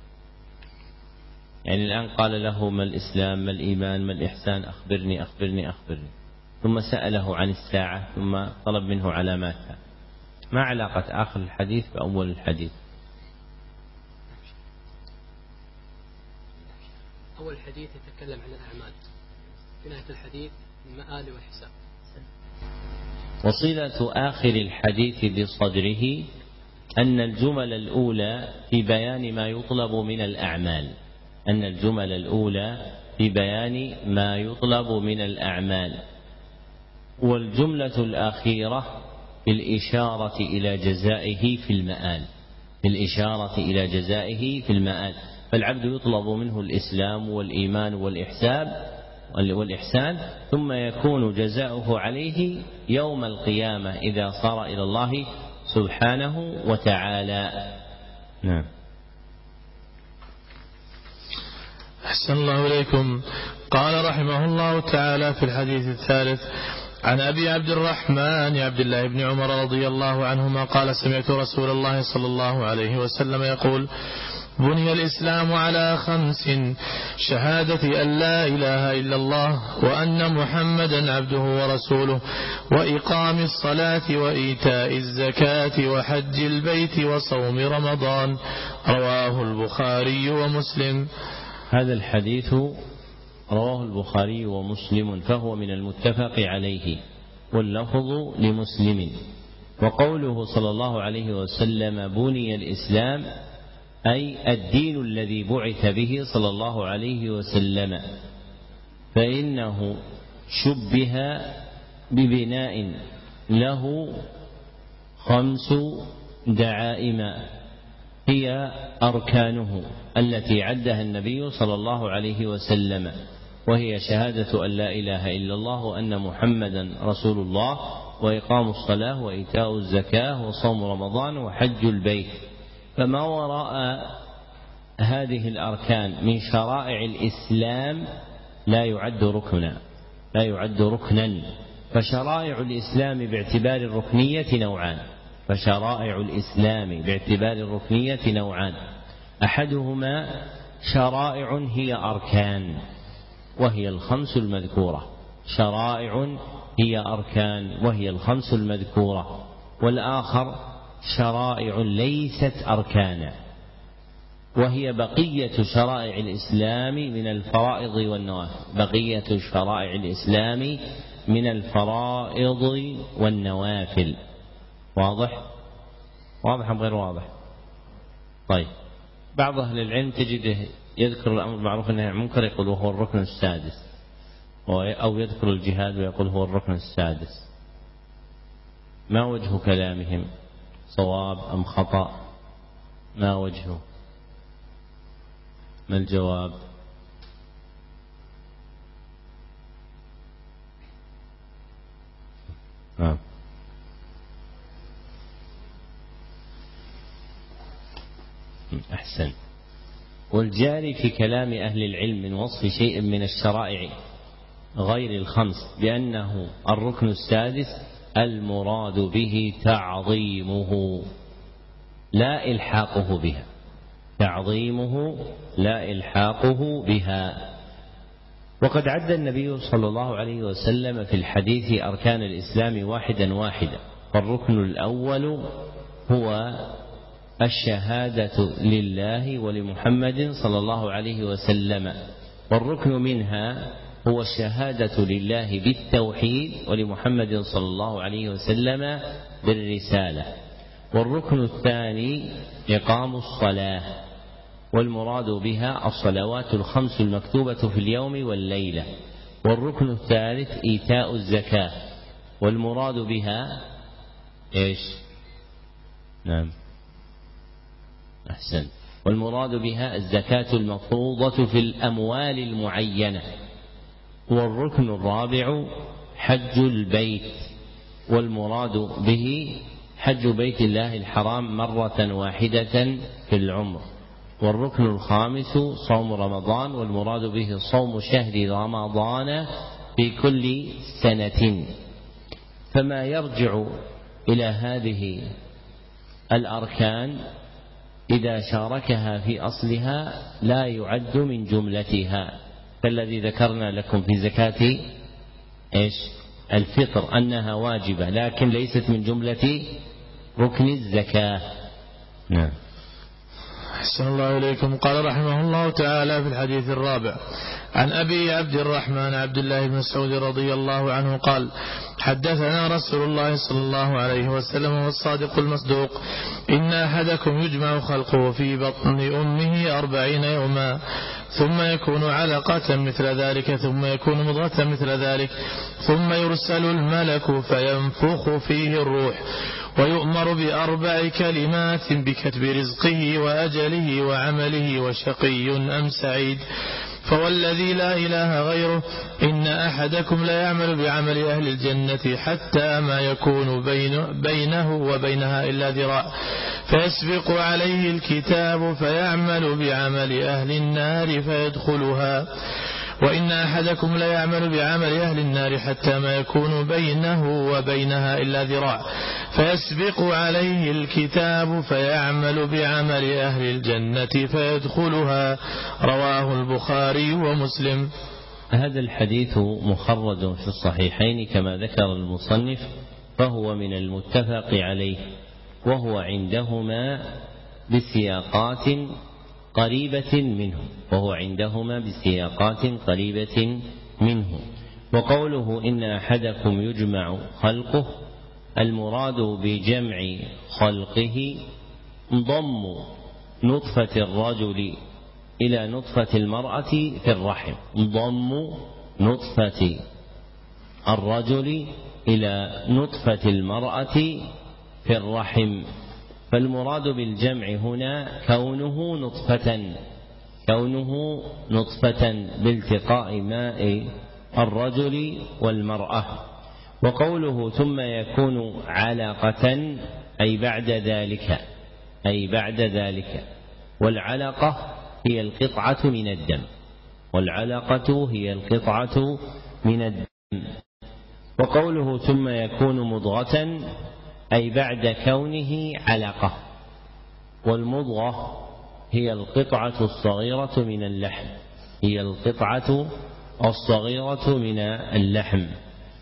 يعني الآن قال له ما الإسلام، ما الإيمان، ما الإحسان، أخبرني أخبرني أخبرني، ثم سأله عن الساعة، ثم طلب منه علاماتها. ما علاقة آخر الحديث بأول الحديث؟ أول الحديث يتكلم عن الأعمال، في نهاية الحديث المآل والحساب. وصلة آخر الحديث بصدره أن الجمل الأولى في بيان ما يطلب من الأعمال، أن الجمل الأولى في بيان ما يطلب من الأعمال، والجملة الأخيرة في الإشارة إلى جزائه في المآل، في الإشارة إلى جزائه في المآل. فالعبد يطلب منه الإسلام والإيمان والإحسان، ثم يكون جزاؤه عليه يوم القيامة إذا صار إلى الله سبحانه وتعالى. نعم. أحسن الله إليكم. قال رحمه الله تعالى في الحديث الثالث عن أبي عبد الرحمن عبد الله بن عمر رضي الله عنهما قال سمعت رسول الله صلى الله عليه وسلم يقول: بني الإسلام على 5: شهادة أن لا إله إلا الله وأن محمدا عبده ورسوله، وإقام الصلاة وإيتاء الزكاة وحج البيت وصوم رمضان. رواه البخاري ومسلم. هذا الحديث رواه البخاري ومسلم، فهو من المتفق عليه، واللفظ لمسلم. وقوله صلى الله عليه وسلم بني الإسلام أي الدين الذي بعث به صلى الله عليه وسلم، فإنه شبه ببناء له 5 دعائم هي أركانه التي عدها النبي صلى الله عليه وسلم، وهي شهادة أن لا إله إلا الله وأن محمدا رسول الله، وإقام الصلاة وإيتاء الزكاة وصوم رمضان وحج البيت. فما وراء هذه الأركان من شرائع الإسلام لا يعد ركنا، فشرائع الإسلام باعتبار الركنية نوعان: أحدهما شرائع هي أركان وهي الخمس المذكورة، والآخر شرائع ليست أركانا، وهي بقية شرائع الإسلام من الفرائض والنوافل، بقية شرائع الإسلام من الفرائض والنوافل. واضح؟ واضح أم غير واضح؟ طيب، بعض أهل العلم تجده يذكر الأمر بالمعروف والنهي عن المنكر يقول وهو الركن السادس، أو يذكر الجهاد ويقول هو الركن السادس. ما وجه كلامهم؟ صواب أم خطأ؟ ما وجهه؟ ما الجواب؟ أحسن. والجاري في كلام أهل العلم من وصف شيء من الشرائع غير الخمس بأنه الركن السادس المراد به تعظيمه لا إلحاقه بها، تعظيمه لا إلحاقه بها. وقد عد النبي صلى الله عليه وسلم في الحديث أركان الإسلام واحدا واحدا، فالركن الأول هو الشهادة لله ولمحمد صلى الله عليه وسلم، والركن منها هو الشهادة لله بالتوحيد ولمحمد صلى الله عليه وسلم بالرسالة. والركن الثاني إقام الصلاة، والمراد بها الصلوات الخمس المكتوبة في اليوم والليلة. والركن الثالث إيتاء الزكاة، والمراد بها إيش؟ نعم أحسن. والمراد بها الزكاة المفروضة في الأموال المعينة. والركن الرابع حج البيت، والمراد به حج بيت الله الحرام مرة واحدة في العمر. والركن الخامس صوم رمضان، والمراد به صوم شهر رمضان في كل سنة. فما يرجع إلى هذه الأركان إذا شاركها في أصلها لا يعد من جملتها، كالذي ذكرنا لكم في زكاة إيش؟ الفطر أنها واجبة لكن ليست من جملة ركن الزكاة. نعم. أحسن الله إليكم. قال رحمه الله تعالى في الحديث الرابع عن أبي عبد الرحمن عبد الله بن مسعود رضي الله عنه قال: حدثنا رسول الله صلى الله عليه وسلم والصادق المصدوق: إن أحدكم يجمع خلقه في بطن أمه 40 يوما ثم يكون علقة مثل ذلك ثم يكون مضغة مثل ذلك ثم يرسل الملك فينفخ فيه الروح ويؤمر ب4 كلمات بكتب رزقه وأجله وعمله وشقي أم سعيد. فوالذي لا إله غيره إن أحدكم لا يعمل بعمل أهل الجنة حتى ما يكون بينه وبينها إلا ذراع فيسبق عليه الكتاب فيعمل بعمل أهل النار فيدخلها، وإن أحدكم لا يعمل بعمل أهل النار حتى ما يكون بينه وبينها إلا ذراع فيسبق عليه الكتاب فيعمل بعمل أهل الجنة فيدخلها. رواه البخاري ومسلم. هذا الحديث مخرج في الصحيحين كما ذكر المصنف، فهو من المتفق عليه، وهو عندهما بسياقات قريبة منه. وقوله إن أحدكم يجمع خلقه، المراد بجمع خلقه ضم نطفة الرجل إلى نطفة المرأة في الرحم، ضم نطفة الرجل إلى نطفة المرأة في الرحم. فالمراد بالجمع هنا كونه نطفة بالتقاء ماء الرجل والمرأة. وقوله ثم يكون علقة أي بعد ذلك، والعلقة هي القطعة من الدم. وقوله ثم يكون مضغة أي بعد كونه علقة، والمضغة هي القطعة الصغيرة من اللحم.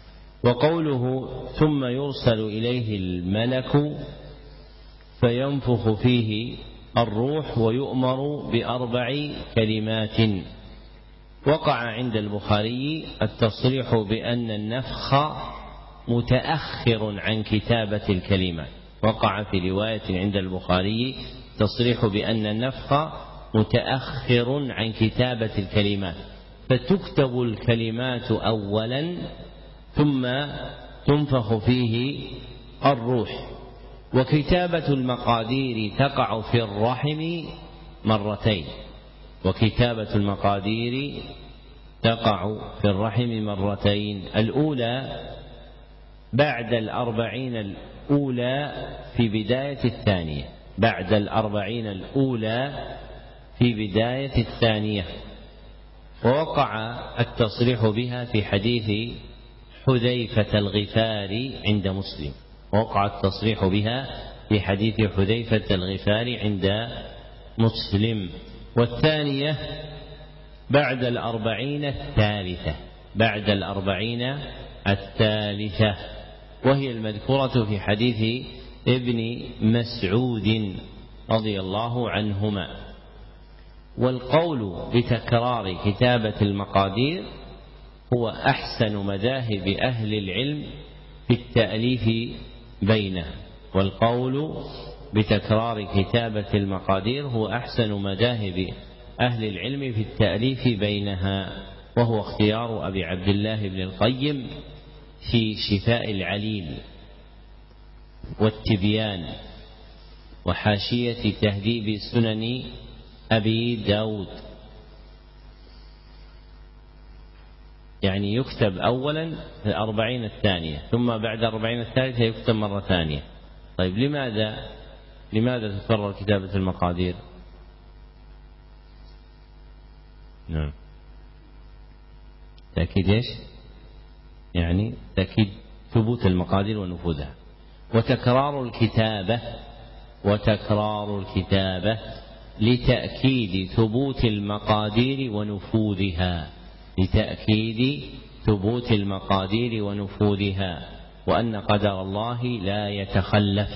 وقوله ثم يرسل إليه الملك فينفخ فيه الروح ويؤمر ب4 كلمات. وقع عند البخاري التصريح بأن النفخ متأخر عن كتابة الكلمات. وقع في رواية عند البخاري تصريح بأن النفخ متأخر عن كتابة الكلمات، فتكتب الكلمات أولا ثم تنفخ فيه الروح. وكتابة المقادير تقع في الرحم مرتين، وكتابة المقادير تقع في الرحم مرتين، الأولى بعد 40 الأولى في بداية الثانية، بعد 40 الأولى في بداية الثانية. ووقع التصريح بها في حديث حذيفة الغفاري عند مسلم، وقع التصريح بها في حديث حذيفة الغفاري عند مسلم. والثانية بعد 40 الثالثة، بعد 40 الثالثة، وهي المذكورة في حديث ابن مسعود رضي الله عنهما. والقول بتكرار كتابة المقادير هو أحسن مذاهب أهل العلم في التأليف بينها، والقول بتكرار كتابة المقادير هو أحسن مذاهب أهل العلم في التأليف بينها، وهو اختيار أبي عبد الله بن القيم في شفاء العليل والتبيان وحاشية تهذيب سنن أبي داود. يعني يكتب أولا في 40 الثانية، ثم بعد 40 الثالثة يكتب مرة ثانية. طيب لماذا تكرر كتابة المقادير؟ نعم، تأكيد إيش؟ يعني تأكيد ثبوت المقادير ونفوذها. وتكرار الكتابة لتأكيد ثبوت المقادير ونفوذها، لتأكيد ثبوت المقادير ونفوذها، وأن قدر الله لا يتخلف.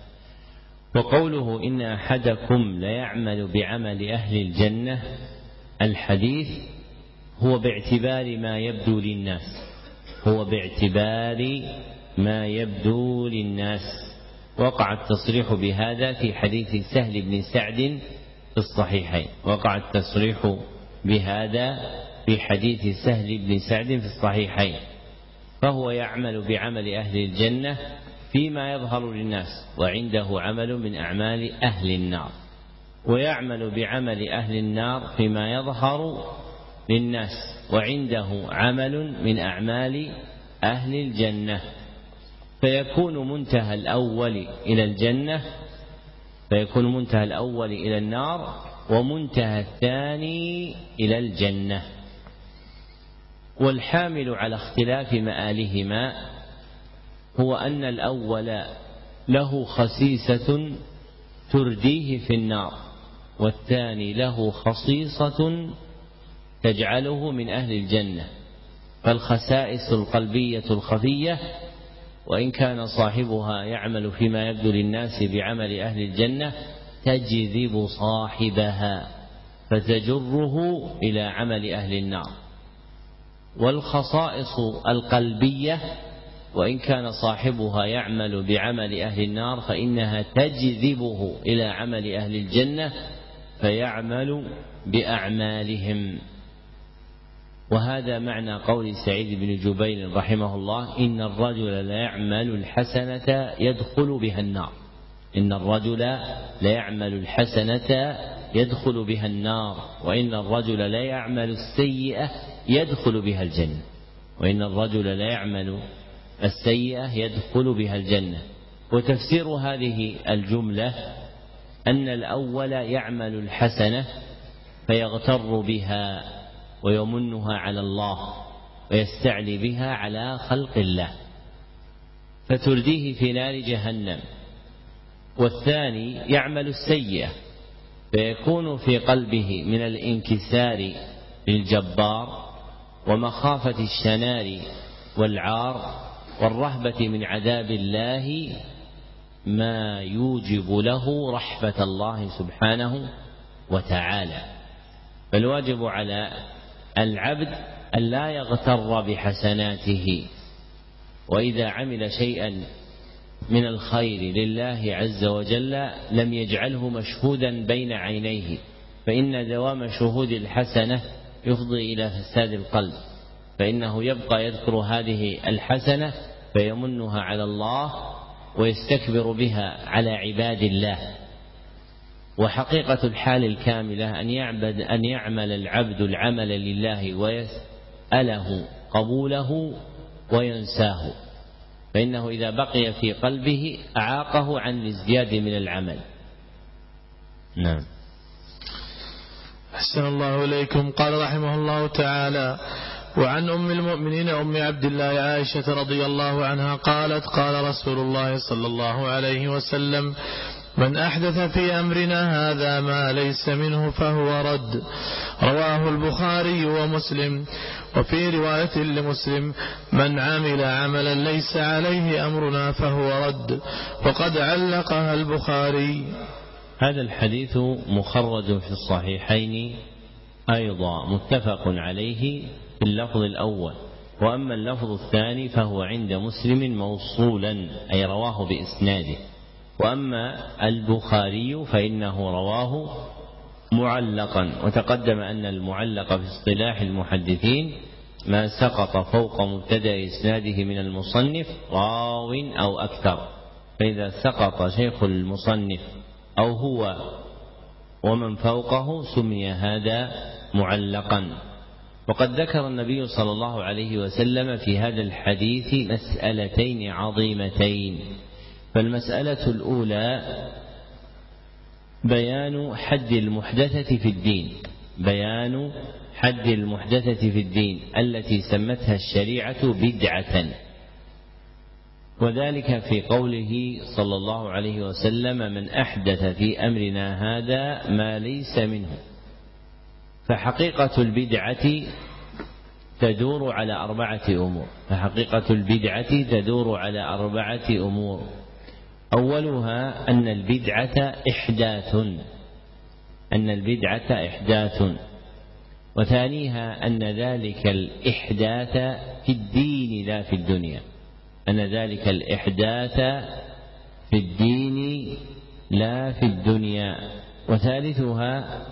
وقوله إن أحدكم ليعمل بعمل أهل الجنة، الحديث هو باعتبار ما يبدو للناس، هو باعتبار ما يبدو للناس. وقع التصريح بهذا في حديث سهل بن سعد في الصحيحين، وقع التصريح بهذا في حديث سهل بن سعد في الصحيحين، فهو يعمل بعمل أهل الجنة فيما يظهر للناس، وعنده عمل من أعمال أهل النار، ويعمل بعمل أهل النار فيما يظهر للناس، وعنده عمل من أعمال أهل الجنة، فيكون منتهى الأول إلى الجنة، فيكون منتهى الأول إلى النار، ومنتهى الثاني إلى الجنة. والحامل على اختلاف مآلهما هو أن الأول له خسيسة ترديه في النار، والثاني له خصيصة تجعله من أهل الجنة. فالخسائس القلبية الخفية وإن كان صاحبها يعمل فيما يبدو للناس بعمل أهل الجنة تجذب صاحبها فتجره إلى عمل أهل النار. والخصائص القلبية وإن كان صاحبها يعمل بعمل أهل النار فإنها تجذبه إلى عمل أهل الجنة فيعمل بأعمالهم. وهذا معنى قول سعيد بن جبير رحمه الله: إن الرجل ليعمل الحسنة يدخل بها النار، إن الرجل ليعمل الحسنة يدخل بها النار، وإن الرجل ليعمل السيئة يدخل بها الجنة، وإن الرجل ليعمل السيئة يدخل بها الجنة. وتفسير هذه الجملة أن الأول يعمل الحسنة فيغتر بها ويمنها على الله ويستعلي بها على خلق الله فترديه في نار جهنم، والثاني يعمل السيئة فيكون في قلبه من الانكسار للجبار ومخافة الشنار والعار والرهبة من عذاب الله ما يوجب له رحمة الله سبحانه وتعالى. فالواجب على العبد أن لا يغتر بحسناته، وإذا عمل شيئا من الخير لله عز وجل لم يجعله مشهودا بين عينيه، فإن دوام شهود الحسنة يفضي إلى فساد القلب، فإنه يبقى يذكر هذه الحسنة فيمنها على الله ويستكبر بها على عباد الله. وحقيقة الحال الكاملة أن يعمل العبد العمل لله ويسأله قبوله وينساه، فإنه إذا بقي في قلبه أعاقه عن الازدياد من العمل. نعم. أحسن الله إليكم. قال رحمه الله تعالى: وعن أم المؤمنين أم عبد الله عائشة رضي الله عنها قالت: قال رسول الله صلى الله عليه وسلم: من أحدث في أمرنا هذا ما ليس منه فهو رد. رواه البخاري ومسلم. وفي رواية لمسلم: من عمل عملا ليس عليه أمرنا فهو رد. وقد علقها البخاري. هذا الحديث مخرج في الصحيحين أيضا متفق عليه في اللفظ الأول، وأما اللفظ الثاني فهو عند مسلم موصولا أي رواه بإسناده، وأما البخاري فإنه رواه معلقا. وتقدم أن المعلق في اصطلاح المحدثين ما سقط فوق مبتدأ إسناده من المصنف راو أو أكثر، فإذا سقط شيخ المصنف أو هو ومن فوقه سمي هذا معلقا. وقد ذكر النبي صلى الله عليه وسلم في هذا الحديث مسألتين عظيمتين. فالمسألة الأولى بيان حد المحدثة في الدين، بيان حد المحدثة في الدين التي سمتها الشريعة بدعة، وذلك في قوله صلى الله عليه وسلم: من أحدث في أمرنا هذا ما ليس منه. فحقيقة البدعة تدور على أربعة أمور. أولها أن البدعة إحداث، وثانيها أن ذلك الإحداث في الدين لا في الدنيا، وثالثها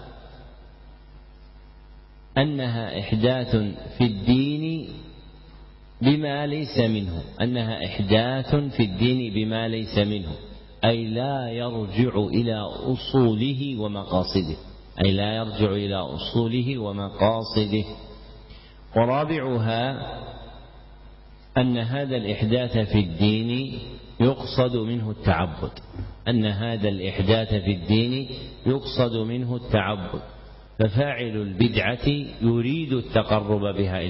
أنها إحداث في الدين بما ليس منه، أي لا يرجع إلى أصوله ومقاصده. ورابعها أن هذا الإحداث في الدين يقصد منه التعبد، ففاعل البدعة يريد التقرب بها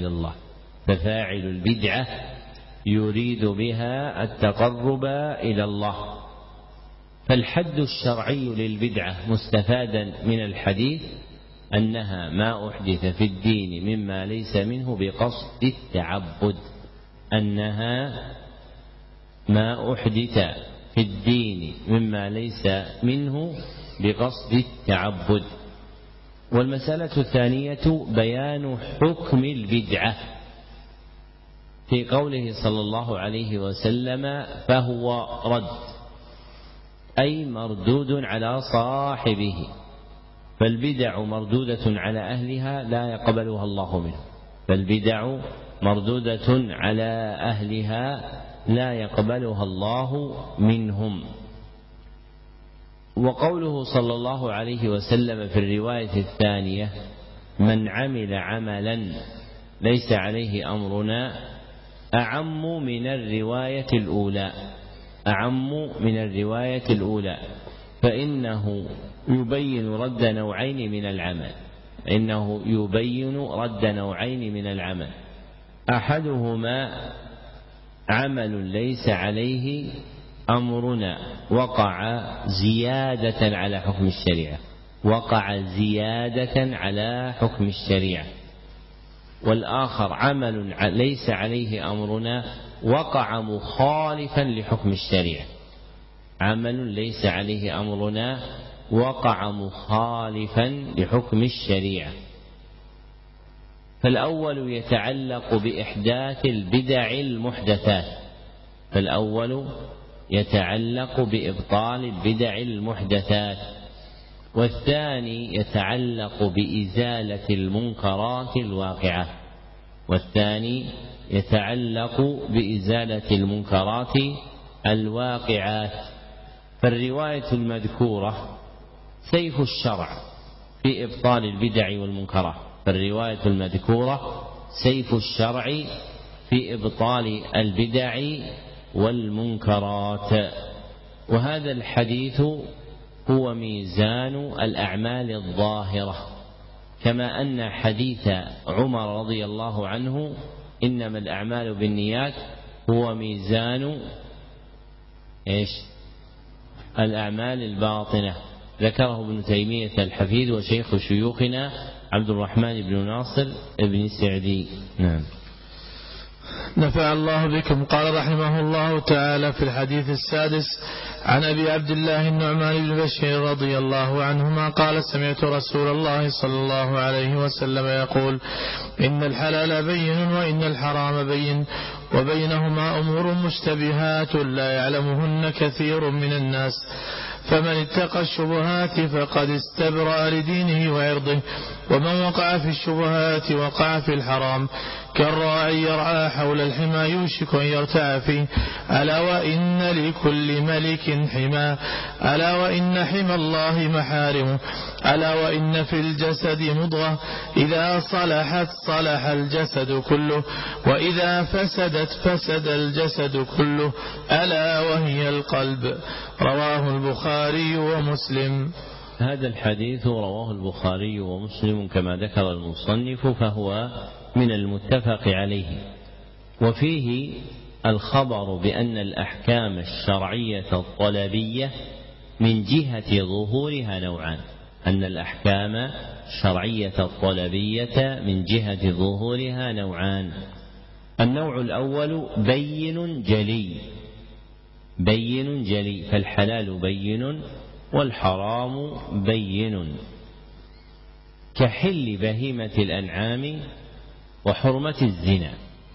إلى الله، فالحد الشرعي للبدعة مستفادا من الحديث أنها ما أحدث في الدين مما ليس منه بقصد التعبد. والمسألة الثانية بيان حكم البدعة في قوله صلى الله عليه وسلم: فهو رد، أي مردود على صاحبه. فالبدع مردودة على أهلها لا يقبلها الله منهم. وقوله صلى الله عليه وسلم في الرواية الثانية: من عمل عملا ليس عليه أمرنا، أعم من الرواية الأولى، فإنه يبين رد نوعين من العمل، أحدهما عمل ليس عليه أمرنا وقع زيادة على حكم الشريعة، والآخر عمل ليس عليه أمرنا وقع مخالفا لحكم الشريعة، عمل ليس عليه أمرنا وقع مخالفا لحكم الشريعة. فالأول يتعلق بإحداث البدع المحدثات، فالأول يتعلق بإبطال البدع المحدثات، والثاني يتعلق بإزالة المنكرات الواقعة، والثاني يتعلق بإزالة المنكرات الواقعات. فالرواية المذكورة سيف الشرع في إبطال البدع والمنكرات، فالرواية المذكورة سيف الشرع في إبطال البدع والمنكرات. وهذا الحديث هو ميزان الأعمال الظاهرة، كما أن حديث عمر رضي الله عنه إنما الأعمال بالنيات هو ميزان الأعمال الباطنة، ذكره ابن تيمية الحفيد وشيخ شيوخنا عبد الرحمن بن ناصر بن سعدي. نعم. نفع الله بكم. قال رحمه الله تعالى في الحديث السادس عن أبي عبد الله النعمان بن بشير رضي الله عنهما قال سمعت رسول الله صلى الله عليه وسلم يقول إن الحلال بين وإن الحرام بين وبينهما أمور مشتبهات لا يعلمهن كثير من الناس، فمن اتقى الشبهات فقد استبرأ لدينه وعرضه، ومن وقع في الشبهات وقع في الحرام كالراعي يرعى حول الحمى يوشك أن يرتع فيه. ألا وإن لكل ملك حمى، ألا وإن حمى الله محارمه، ألا وإن في الجسد مضغة إذا صلحت صلح الجسد كله، وإذا فسدت فسد الجسد كله، ألا وهي القلب. رواه البخاري ومسلم. هذا الحديث رواه البخاري ومسلم كما ذكر المصنف، فهو من المتفق عليه، وفيه الخبر بأن الأحكام الشرعية الطلبية من جهة ظهورها نوعان، أن الأحكام الشرعية الطلبية من جهة ظهورها نوعان. النوع الأول بين جلي، بين جلي، فالحلال بين والحرام بين، كحل بهيمة الأنعام وحرمة الزنا.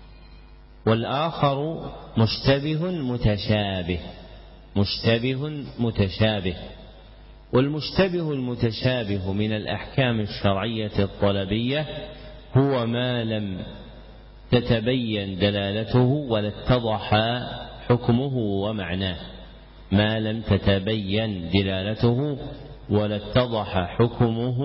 والآخر مشتبه متشابه، مشتبه متشابه. والمشتبه المتشابه من الأحكام الشرعية الطلبية هو ما لم تتبين دلالته ولا اتضح حكمه ومعناه، ما لم تتبين دلالته ولا اتضح حكمه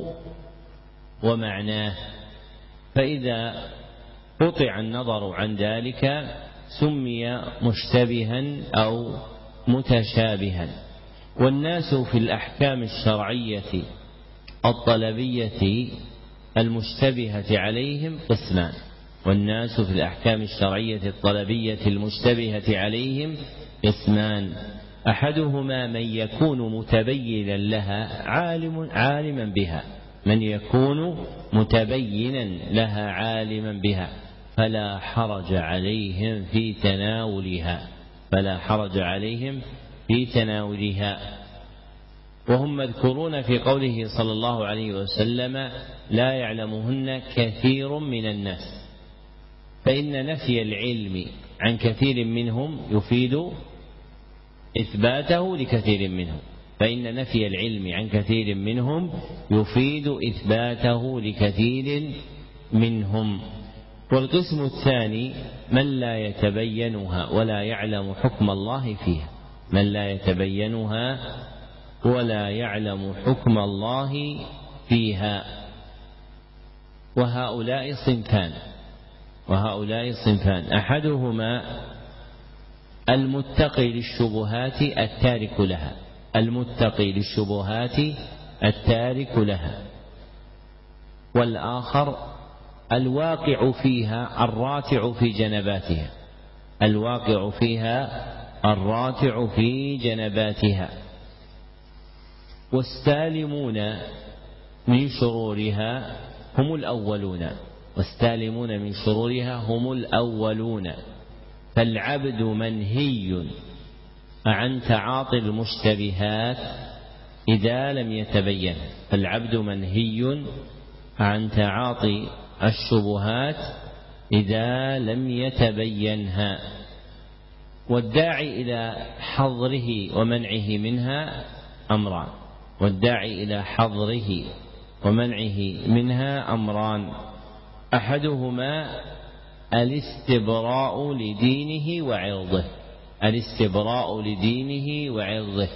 ومعناه، فإذا قطع النظر عن ذلك سمي مشتبها أو متشابها. والناس في الأحكام الشرعية الطلبية المشتبهة عليهم قسمان، والناس في الأحكام الشرعية الطلبية المشتبهة عليهم قسمان: أحدهما من يكون متبينا لها عالما بها، من يكون متبينا لها عالما بها فلا حرج عليهم في تناولها، فلا حرج عليهم في تناولها. وهم مذكورون في قوله صلى الله عليه وسلم: لا يعلمهن كثير من الناس، فإن نفي العلم عن كثير منهم يفيد إثباته لكثير منهم، فإن نفي العلم عن كثير منهم يفيد إثباته لكثير منهم. والقسم الثاني من لا يتبينها ولا يعلم حكم الله فيها، من لا يتبينها ولا يعلم حكم الله فيها. وهؤلاء صنفان: أحدهما المتقي للشبهات التارك لها، المتقي للشبهات التارك لها. والآخر الواقع فيها الراتع في جنباتها، الواقع فيها الراتع في جنباتها. والسالمون من شرورها هم الأولون، والسالمون من شرورها هم الأولون. فالعبد منهي عن تعاطي المشتبهات إذا لم يتبين، فالعبد منهي عن تعاطي الشبهات إذا لم يتبينها. والداعي إلى حظره ومنعه منها أمران، والداعي إلى حظره ومنعه منها أمران، أحدهما الاستبراء لدينه وعرضه، الاستبراء لدينه وعرضه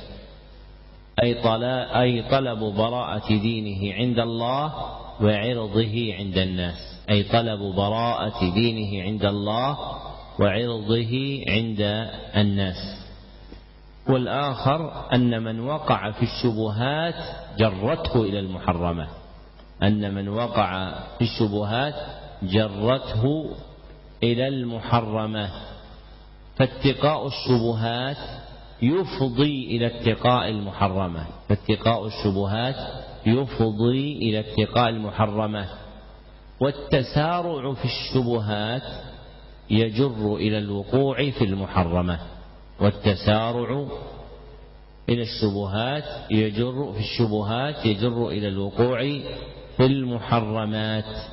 أي طلب براءة دينه عند الله وعرضه عند الناس، أي طلب براءة دينه عند الله وعرضه عند الناس. والآخر أن من وقع في الشبهات جرته إلى المحرمات، أن من وقع في الشبهات جرته إلى المحرمات، فاتقاء الشبهات يفضي إلى اتقاء المحرمات، فاتقاء الشبهات يفضي إلى اتقاء المحرمات. والتسارع في الشبهات يجر إلى الوقوع في المحرمات، والتسارع إلى الشبهات يجر إلى الوقوع في المحرمات.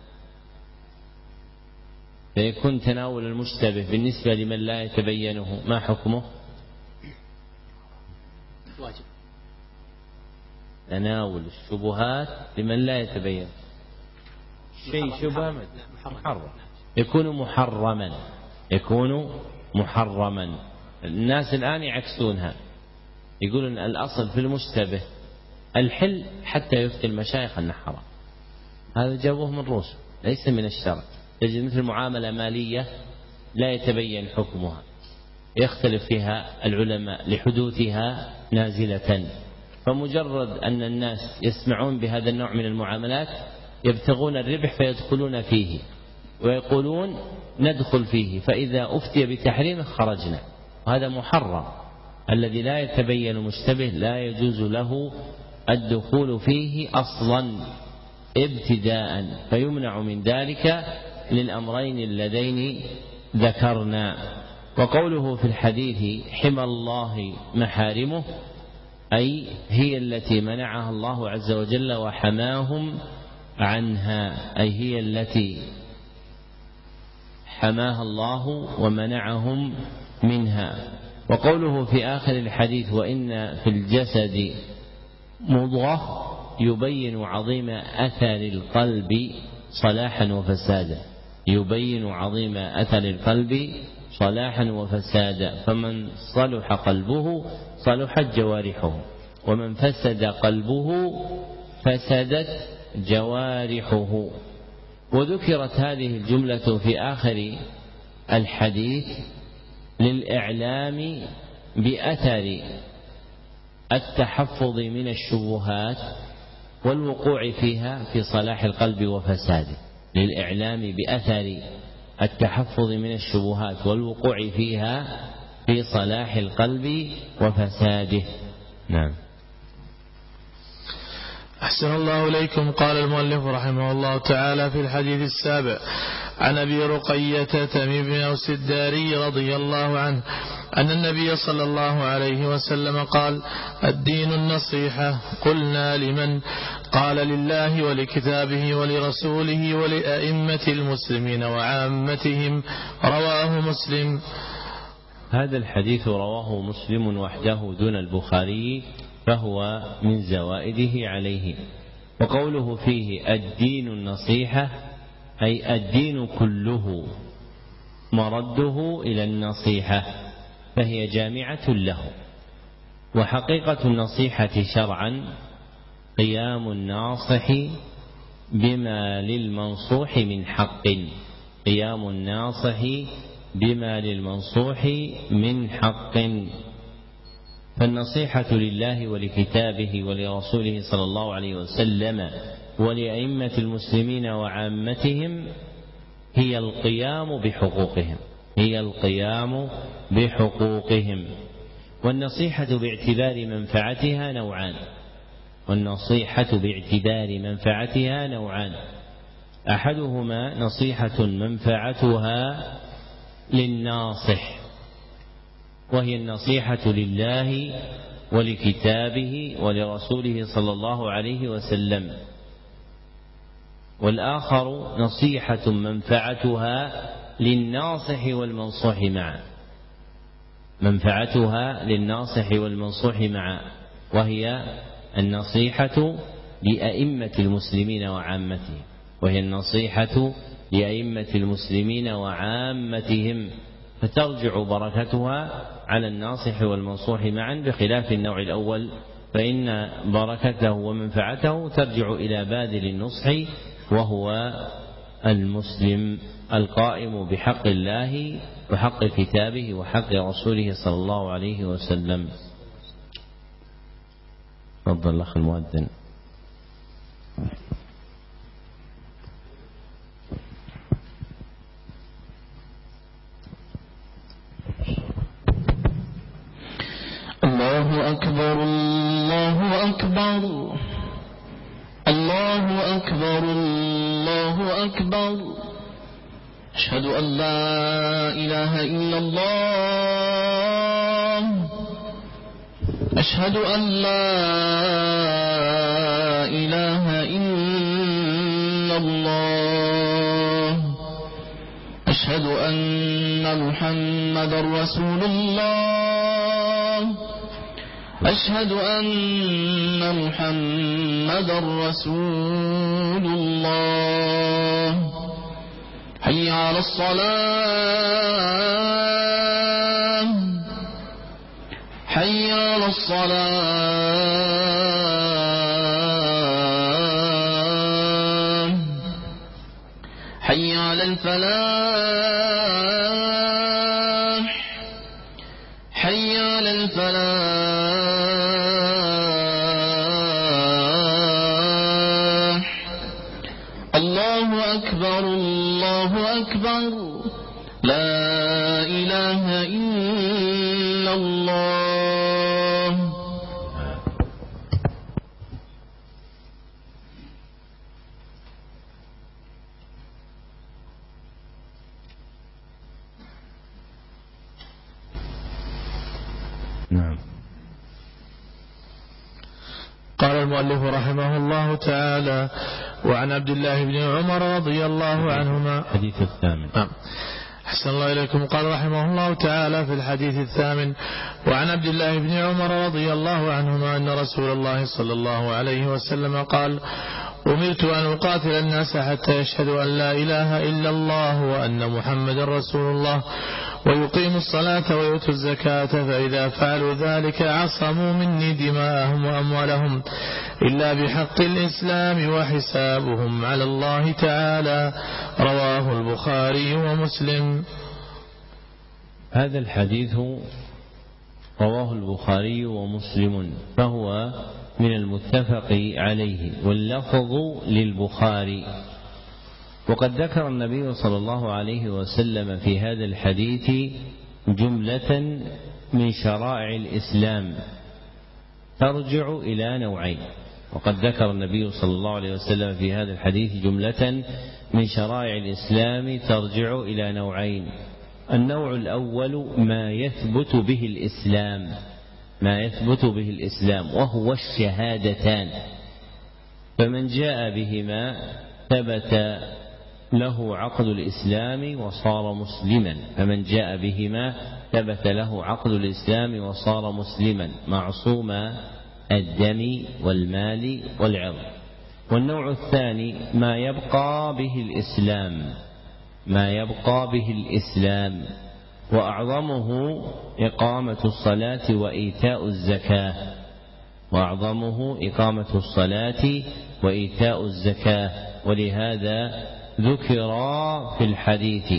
فيكون تناول المشتبه بالنسبة لمن لا يتبينه ما حكمه؟ واجب. تناول الشبهات لمن لا يتبين شيء شبهة محرم، يكون محرما. الناس الآن يعكسونها، يقولون الأصل في المشتبه الحل حتى يفتي المشايخ أنه حرام. هذا جابوه من روس، ليس من الشرع. تجد مثل معاملة مالية لا يتبين حكمها، يختلف فيها العلماء لحدوثها نازلة، فمجرد أن الناس يسمعون بهذا النوع من المعاملات يبتغون الربح فيدخلون فيه ويقولون ندخل فيه، فإذا أفتي بتحريم خرجنا، وهذا محرم. الذي لا يتبين مشتبه لا يجوز له الدخول فيه أصلا ابتداء، فيمنع من ذلك للأمرين اللذين ذكرنا. وقوله في الحديث حمى الله محارمه، أي هي التي منعها الله عز وجل وحماهم عنها، أي هي التي حماها الله ومنعهم منها. وقوله في آخر الحديث وإن في الجسد مضغة يبين عظيم أثر القلب صلاحا وفسادا، يبين عظيم أثر القلب صلاحا وفسادا. فمن صلح قلبه صلحت جوارحه، ومن فسد قلبه فسدت جوارحه. وذكرت هذه الجملة في آخر الحديث للإعلام بأثر التحفظ من الشبهات والوقوع فيها في صلاح القلب وفساده، للإعلام بأثر التحفظ من الشبهات والوقوع فيها في صلاح القلب وفساده. نعم. أحسن الله إليكم. قال المؤلف رحمه الله تعالى في الحديث السابع عن أبي رقية تميم بن أوس الداري رضي الله عنه أن النبي صلى الله عليه وسلم قال الدين النصيحة. قلنا لمن؟ قال لله ولكتابه ولرسوله ولأئمة المسلمين وعامتهم. رواه مسلم. هذا الحديث رواه مسلم وحده دون البخاري، فهو من زوائده عليه. وقوله فيه الدين النصيحة أي الدين كله مرده إلى النصيحة، فهي جامعة له. وحقيقة النصيحة شرعا قيام الناصح بما للمنصوح من حق، قيام الناصح بما للمنصوح من حق. فالنصيحة لله ولكتابه ولرسوله صلى الله عليه وسلم ولأئمة المسلمين وعامتهم هي القيام بحقوقهم، هي القيام بحقوقهم. والنصيحة باعتبار منفعتها نوعان، والنصيحة باعتبار منفعتها نوعان. أحدهما نصيحة منفعتها للناصح، وهي النصيحة لله ولكتابه ولرسوله صلى الله عليه وسلم، والآخر نصيحة منفعتها للناصح والمنصوح معا، منفعتها للناصح والمنصوح معا، وهي النصيحة لأئمة المسلمين وعامتهم، وهي النصيحة لأئمة المسلمين وعامتهم، فترجع بركتها على الناصح والمنصوح معا، بخلاف النوع الأول فإن بركته ومنفعته ترجع إلى باذل النصح وهو المسلم القائم بحق الله وحق كتابه وحق رسوله صلى الله عليه وسلم. تفضل الأخ المؤذن. الله أكبر الله أكبر الله أكبر الله أكبر. أشهد أن لا إله إلا الله. أشهد أن لا إله إلا الله. أشهد أن محمدا رسول الله. أشهد أن محمدا رسول الله. حي على الصلاة. حي على الصلاة. حي على الفلاح. حي على الفلاح. الله أكبر الله أكبر. لا إله إلا الله. نعم. قال المؤلف رحمه الله تعالى: وعن عبد الله بن عمر رضي الله عنهما. الحديث الثامن. أحسن الله إليكم. قال رحمه الله تعالى في الحديث الثامن: وعن عبد الله بن عمر رضي الله عنهما أن رسول الله صلى الله عليه وسلم قال: أمرت أن أقاتل الناس حتى يشهدوا أن لا إله إلا الله وأن محمد رسول الله ويقيموا الصلاة ويؤتوا الزكاة، فإذا فعلوا ذلك عصموا مني دماءهم وأموالهم إلا بحق الإسلام وحسابهم على الله تعالى. رواه البخاري ومسلم. هذا الحديث رواه البخاري ومسلم، فهو من المتفق عليه، واللفظ للبخاري. وقد ذكر النبي صلى الله عليه وسلم في هذا الحديث جملة من شرائع الإسلام ترجع إلى نوعين. وقد ذكر النبي صلى الله عليه وسلم في هذا الحديث جملة من شرائع الإسلام ترجع إلى نوعين. النوع الأول ما يثبت به الإسلام، ما يثبت به الإسلام، وهو الشهادتان، فمن جاء بهما ثبت له عقد الإسلام وصار مسلما، فمن جاء بهما ثبت له عقد الإسلام وصار مسلما معصوم الدم والمال والعرض. والنوع الثاني ما يبقى به الإسلام، ما يبقى به الإسلام، وأعظمه إقامة الصلاة وإيتاء الزكاة، وأعظمه إقامة الصلاة وإيتاء الزكاة، ولهذا ذكر في الحديث.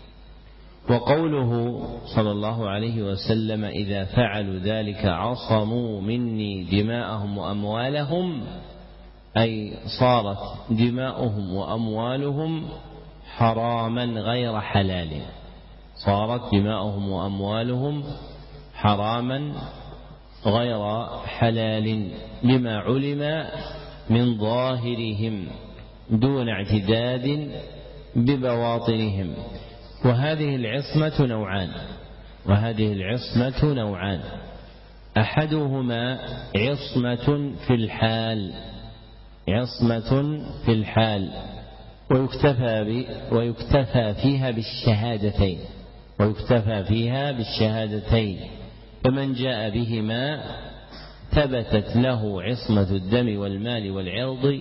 وقوله صلى الله عليه وسلم: إذا فعلوا ذلك عصموا مني دماءهم وأموالهم، أي صارت دماؤهم وأموالهم حراما غير حلال، صارت دماؤهم وأموالهم حراما غير حلال، لما علم من ظاهرهم دون اعتداد ببواطنهم. وهذه العصمة نوعان أحدهما عصمة في الحال ويكتفى فيها بالشهادتين فمن جاء بهما ثبتت له عصمة الدم والمال والعرض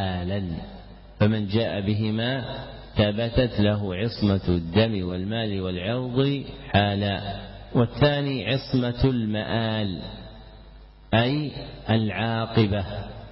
حالا. والثاني عصمة المآل أي العاقبة،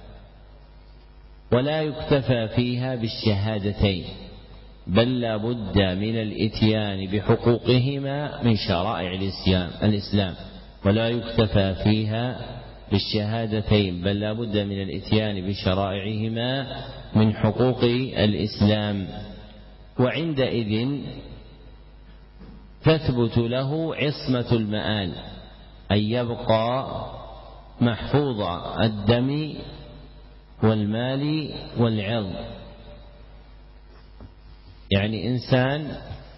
ولا يكتفى فيها بالشهادتين بل لا بد من الإتيان بحقوقهما من شرائع الإسلام. ولا يكتفى فيها بالشهادتين بل لا بد من الإتيان بشرائعهما من حقوق الإسلام. وعندئذ تثبت له عصمة المآل أي يبقى محفوظ الدم والمال والعرض. يعني إنسان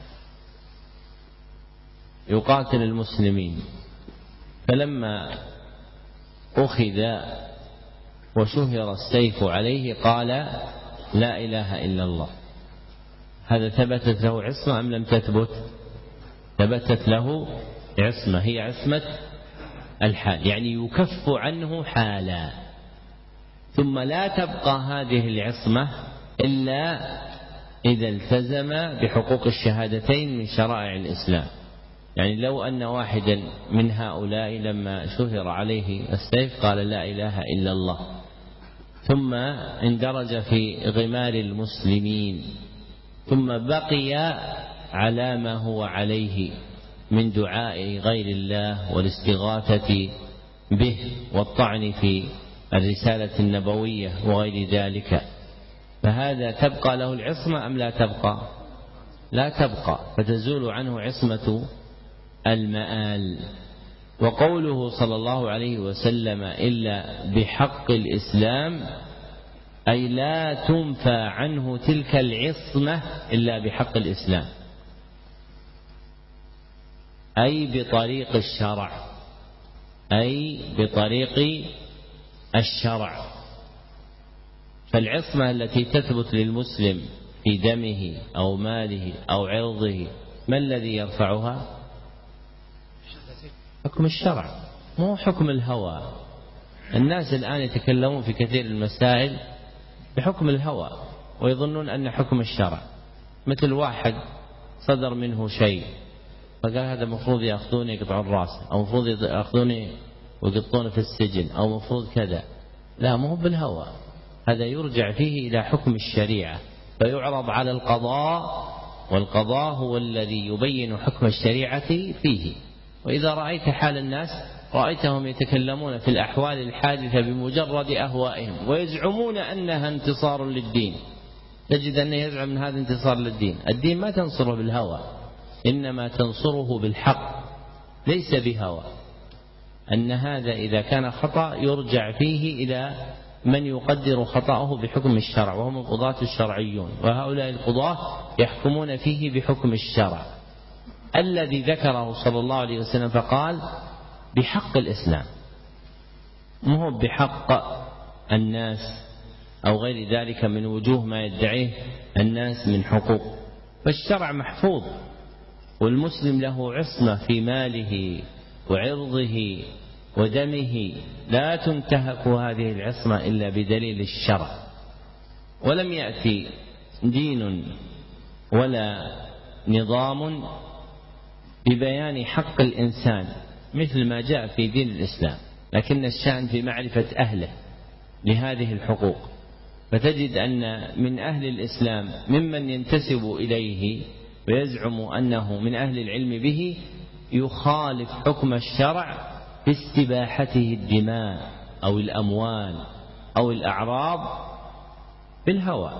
يقاتل المسلمين فلما أخذ وشهر السيف عليه قال لا إله إلا الله، هذا ثبتت له عصمة أم لم تثبت؟ ثبتت له عصمة، هي عصمة الحال، يعني يكف عنه حالا. ثم لا تبقى هذه العصمة إلا إذا التزم بحقوق الشهادتين من شرائع الإسلام. يعني لو أن واحدا من هؤلاء لما شهر عليه السيف قال لا إله إلا الله ثم اندرج في غمار المسلمين ثم بقي على ما هو عليه من دعاء غير الله والاستغاثة به والطعن في الرسالة النبوية وغير ذلك، فهذا تبقى له العصمة أم لا تبقى؟ لا تبقى، فتزول عنه عصمة المآل. وقوله صلى الله عليه وسلم إلا بحق الإسلام أي لا تنفى عنه تلك العصمة إلا بحق الإسلام، أي بطريق الشرع. فالعصمة التي تثبت للمسلم في دمه أو ماله أو عرضه ما الذي يرفعها؟ حكم الشرع، مو حكم الهوى. الناس الآن يتكلمون في كثير المسائل بحكم الهوى ويظنون أن حكم الشرع، مثل واحد صدر منه شيء فقال هذا مفروض يأخذوني يقطعون راسه، أو مفروض يأخذوني ويقطعون في السجن، أو مفروض كذا. لا، مو بالهوى، هذا يرجع فيه إلى حكم الشريعة فيعرض على القضاء، والقضاء هو الذي يبين حكم الشريعة فيه. وإذا رأيت حال الناس رأيتهم يتكلمون في الأحوال الحادثة بمجرد أهوائهم ويزعمون أنها انتصار للدين، تجد أنه يزعم من هذا انتصار للدين. الدين ما تنصره بالهوى، إنما تنصره بالحق ليس بهوى. أن هذا إذا كان خطأ يرجع فيه إلى من يقدر خطأه بحكم الشرع، وهم القضاة الشرعيون، وهؤلاء القضاة يحكمون فيه بحكم الشرع الذي ذكره صلى الله عليه وسلم، فقال بحق الإسلام، مو بحق الناس أو غير ذلك من وجوه ما يدعيه الناس من حقوق. فالشرع محفوظ، والمسلم له عصمة في ماله وعرضه ودمه، لا تنتهك هذه العصمة إلا بدليل الشرع. ولم يأتي دين ولا نظام ببيان حق الإنسان مثل ما جاء في دين الإسلام، لكن الشأن في معرفة أهله لهذه الحقوق. فتجد أن من أهل الإسلام ممن ينتسب إليه ويزعم أنه من أهل العلم به يخالف حكم الشرع في استباحته الدماء أو الأموال أو الأعراض بالهوى.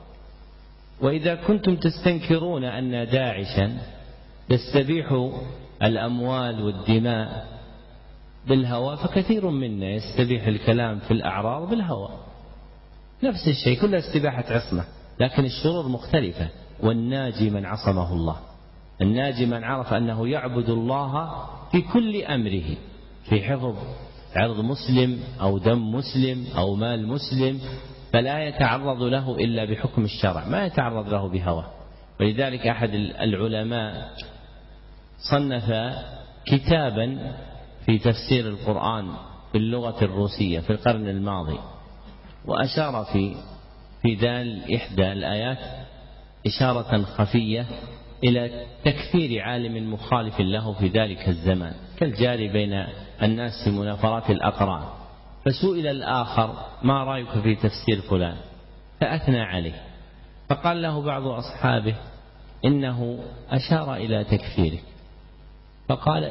وإذا كنتم تستنكرون أن داعشا يستبيح الأموال والدماء بالهوى، فكثير منا يستبيح الكلام في الأعراض بالهوى. نفس الشيء، كلها استباحة عصمة، لكن الشرور مختلفة. والناجي من عصمه الله، الناجي من عرف أنه يعبد الله في كل أمره، في حفظ عرض مسلم أو دم مسلم أو مال مسلم، فلا يتعرض له إلا بحكم الشرع، ما يتعرض له بهوى. ولذلك أحد العلماء صنف كتابا في تفسير القرآن باللغة الروسية في القرن الماضي، وأشار في ذال إحدى الآيات إشارة خفية إلى تكفير عالم مخالف له في ذلك الزمان، كالجاري بين الناس في منافرات الأقران. فسئل الآخر: ما رأيك في تفسير فلان؟ فأثنى عليه، فقال له بعض أصحابه: إنه أشار إلى تكفيرك. فقال: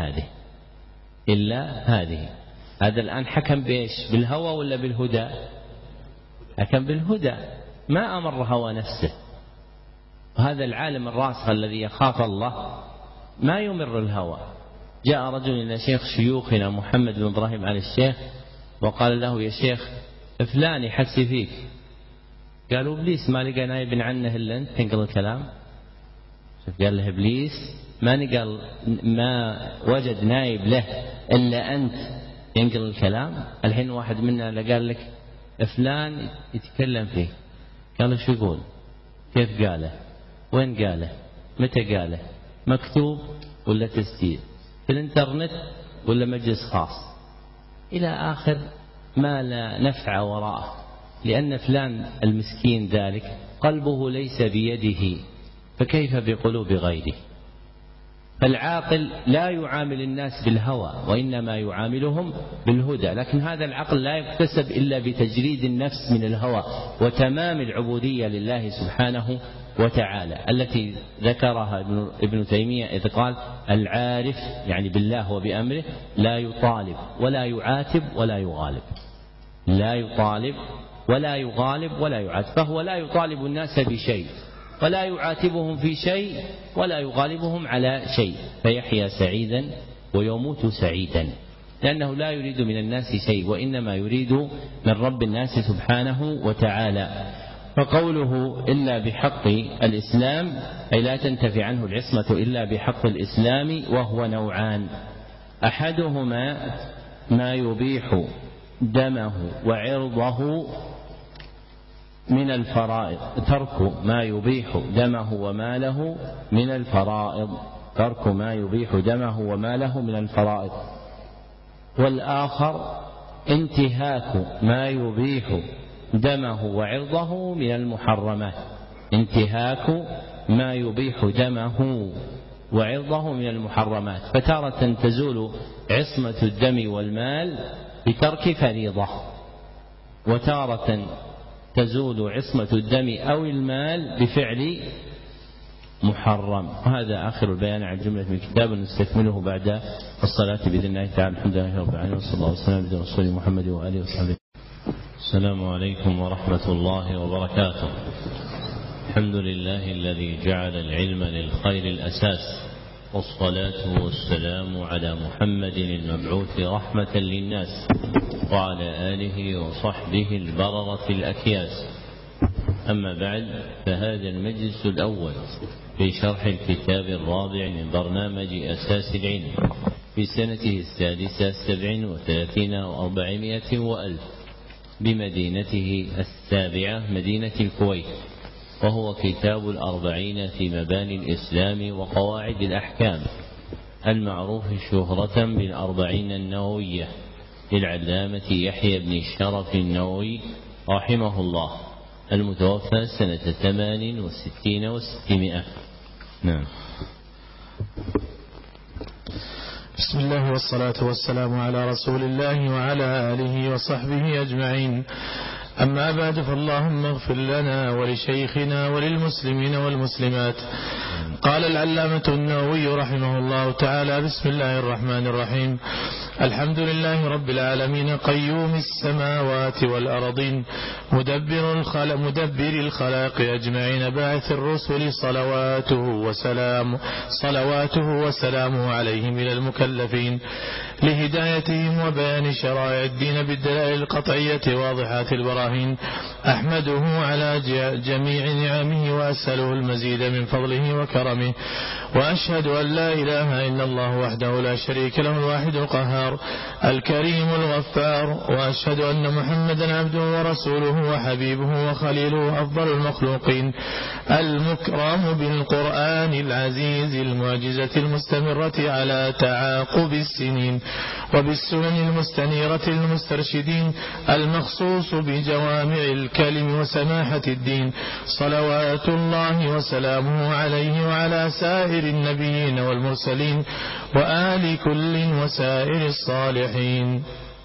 إلا هذه. هذا الآن حكم بإيش؟ بالهوى ولا بالهدى؟ حكم بالهدى، ما أمر هوى نفسه. وهذا العالم الراسخ الذي يخاف الله ما يمر الهوى. جاء رجل إلى شيخ شيوخنا محمد بن إبراهيم آل الشيخ وقال له: يا شيخ فلان يحس فيك. قالوا: إبليس ما لقى نايب عنه إلا أنت تنقل الكلام. قال له إبليس ما وجد نايب له إلا أنت ينقل الكلام. الحين واحد منا قال لك فلان يتكلم فيه، قال: شو يقول؟ كيف قاله؟ وين قاله؟ متى قاله؟ مكتوب ولا تسجيل؟ في الانترنت ولا مجلس خاص؟ إلى آخر ما لا نفع وراءه، لأن فلان المسكين ذلك قلبه ليس بيده، فكيف بقلوب غيره؟ فالعاقل لا يعامل الناس بالهوى، وإنما يعاملهم بالهدى. لكن هذا العقل لا يكتسب إلا بتجريد النفس من الهوى وتمام العبودية لله سبحانه وتعالى، التي ذكرها ابن تيمية إذ قال: العارف يعني بالله وبأمره لا يطالب ولا يعاتب ولا يغالب. لا يطالب ولا يغالب ولا يعاتب، فهو لا يطالب الناس بشيء ولا يعاتبهم في شيء ولا يغالبهم على شيء، فيحيا سعيدا ويموت سعيدا، لأنه لا يريد من الناس شيء، وإنما يريد من رب الناس سبحانه وتعالى. فقوله إلا بحق الإسلام أي لا تنتفي عنه العصمة إلا بحق الإسلام، وهو نوعان: أحدهما ما يبيح دمه وعرضه من الفرائض، ترك ما يبيح دمه وماله من الفرائض، ترك ما يبيح دمه وماله من الفرائض. والآخر انتهاك ما يبيح دمه وعرضه من المحرمات، انتهاك ما يبيح دمه وعرضه من المحرمات. فتارة تزول عصمة الدم والمال بترك فريضة، وتارة تزول عصمة الدم أو المال بفعل محرم. وهذا آخر البيان عن جملة من الكتاب، نستكمله بعد الصلاة بإذن الله تعالى. الحمد لله رب العالمين، وصلى الله وسلم على رسول محمد وآله وصحبه. السلام عليكم ورحمة الله وبركاته. الحمد لله الذي جعل العلم للخير الأساس، والصلاة والسلام على محمد المبعوث رحمة للناس وعلى آله وصحبه البررة الأكياس. أما بعد، فهذا المجلس الأول في شرح الكتاب الرابع من برنامج أساس العلم في سنته السادسة 37 و400 وألف بمدينته السابعة مدينة الكويت، وهو كتاب الأربعين في مباني الإسلام وقواعد الأحكام، المعروف شهرة بالأربعين النووية للعلامة يحيى بن الشرف النووي رحمه الله، المتوفى سنة 68 و600. نعم. بسم الله والصلاة والسلام على رسول الله وعلى آله وصحبه أجمعين. أما بعد، فاللهم اغفر لنا ولشيخنا وللمسلمين والمسلمات. قال العلامة النووي رحمه الله تعالى: بسم الله الرحمن الرحيم. الحمد لله رب العالمين، قيوم السماوات والأرضين، مدبر الخلائق أجمعين، باعث الرسل صلواته وسلامه عليهم إلى المكلفين، لهدايتهم وبيان شرائع الدين بالدلائل القطعية واضحات البراهين. أحمده على جميع نعمه وأسأله المزيد من فضله وكرمه، وأشهد أن لا إله إلا الله وحده لا شريك له الواحد القهار الكريم الغفار، وأشهد أن محمدا عبده ورسوله وحبيبه وخليله أفضل المخلوقين المكرم بالقرآن العزيز المعجزة المستمرة على تعاقب السنين وبالسنن المستنيرة للمسترشدين المخصوص بجوامع الكلم وسماحة الدين، صلوات الله وسلامه عليه وعلى سائر النبيين والمرسلين وآل كل وسائر الصالحين.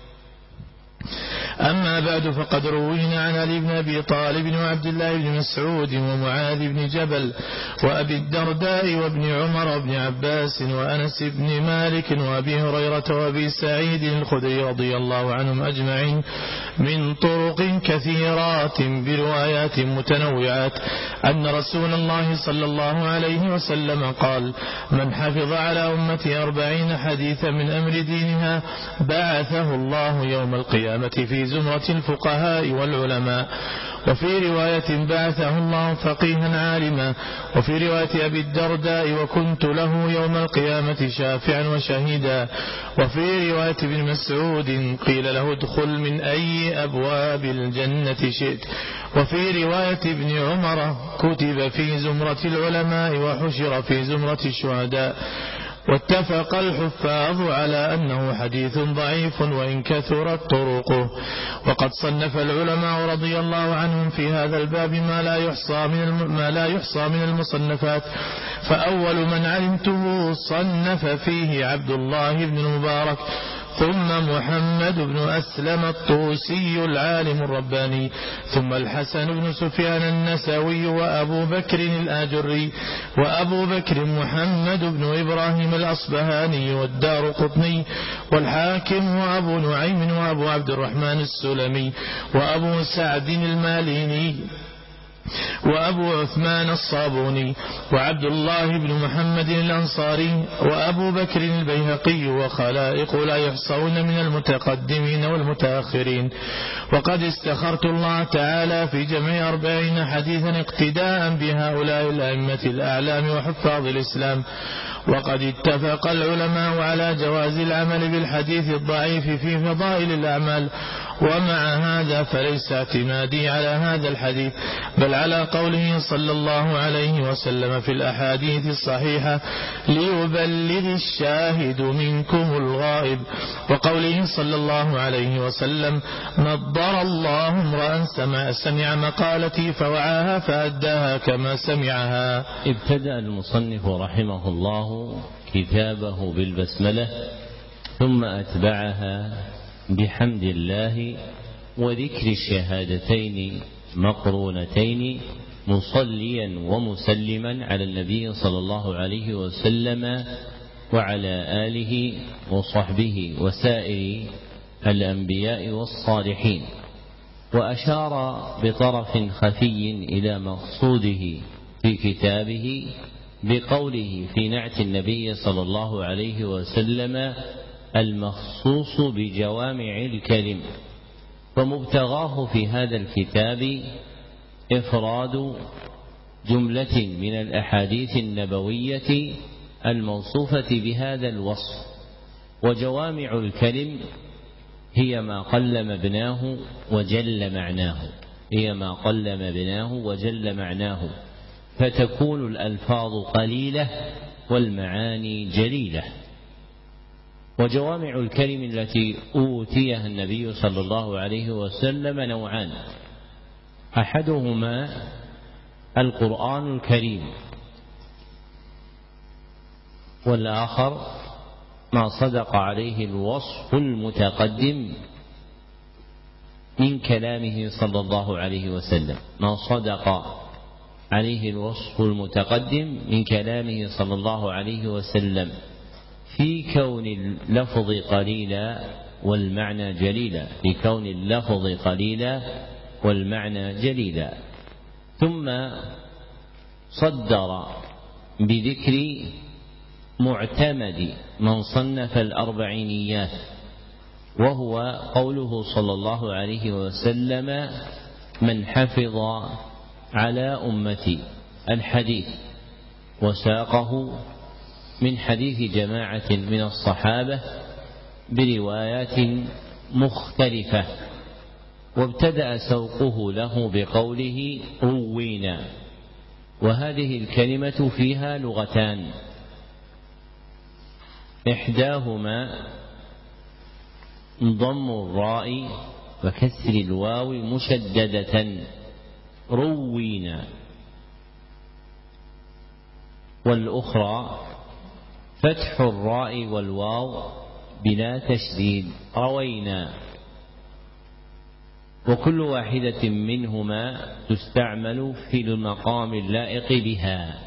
أما بعد، فقد روينا عن علي بن أبي طالب وعبد الله بن مسعود ومعاذ بن جبل وأبي الدرداء وابن عمر وابن عباس وأنس بن مالك وأبي هريرة وأبي سعيد الخدري رضي الله عنهم أجمعين من طرق كثيرات بروايات متنوعات أن رسول الله صلى الله عليه وسلم قال: من حفظ على أمتي 40 حديثا من أمر دينها بعثه الله يوم القيامة في زمرة الفقهاء والعلماء. وفي رواية بعثه الله فقيها عالما. وفي رواية أبي الدرداء: وكنت له يوم القيامة شافعا وشهيدا. وفي رواية ابن مسعود: قيل له ادخل من أي أبواب الجنة شئت. وفي رواية ابن عمر: كتب في زمرة العلماء وحشر في زمرة الشهداء. واتفق الحفاظ على أنه حديث ضعيف وإن كثرت طرقه. وقد صنف العلماء رضي الله عنهم في هذا الباب ما لا يحصى من المصنفات، فأول من علمته صنف فيه عبد الله بن المبارك، ثم محمد بن أسلم الطوسي العالم الرباني، ثم الحسن بن سفيان النسوي، وأبو بكر الآجري، وأبو بكر محمد بن إبراهيم الأصبهاني، والدارقطني، والحاكم، وأبو نعيم، وأبو عبد الرحمن السلمي، وأبو سعد الماليني، وأبو عثمان الصابوني، وعبد الله بن محمد الأنصاري، وأبو بكر البيهقي، وخلائق لا يحصون من المتقدمين والمتأخرين. وقد استخرت الله تعالى في جميع 40 حديثا اقتداء بهؤلاء الأئمة الأعلام وحفاظ الإسلام. وقد اتفق العلماء على جواز العمل بالحديث الضعيف في فضائل الأعمال، ومع هذا فليس اعتمادي على هذا الحديث، بل على قوله صلى الله عليه وسلم في الأحاديث الصحيحة: ليبلغ الشاهد منكم الغائب، وقوله صلى الله عليه وسلم: نضر الله امرأ سمع مقالتي فوعاها فأداها كما سمعها. ابتدأ المصنف رحمه الله كتابه بالبسملة، ثم أتبعها بحمد الله وذكر الشهادتين مقرونتين، مصليا ومسلما على النبي صلى الله عليه وسلم وعلى آله وصحبه وسائر الأنبياء والصالحين. وأشار بطرف خفي إلى مقصوده في كتابه بقوله في نعت النبي صلى الله عليه وسلم: المخصوص بجوامع الكلم. ومبتغاه في هذا الكتاب إفراد جملة من الأحاديث النبوية الموصوفة بهذا الوصف. وجوامع الكلم هي ما قل مبناه وجل معناه، فتكون الألفاظ قليلة والمعاني جليلة. وجوامع الكلم التي أوتيها النبي صلى الله عليه وسلم نوعان: أحدهما القرآن الكريم، والآخر ما صدق عليه الوصف المتقدم من كلامه صلى الله عليه وسلم، ما صدق عليه الوصف المتقدم من كلامه صلى الله عليه وسلم في كون اللفظ قليلا والمعنى جليلا، ثم صدر بذكر معتمد من صنف الأربعينيات، وهو قوله صلى الله عليه وسلم: من حفظ على أمتي الحديث وساقه من حديث جماعة من الصحابة بروايات مختلفة، وابتدأ سوقه له بقوله: روينا. وهذه الكلمة فيها لغتان، إحداهما ضم الراء وكسر الواو مشددة روينا، والأخرى فتح الراء والواو بلا تشديد روينا. وكل واحدة منهما تستعمل في المقام اللائق بها.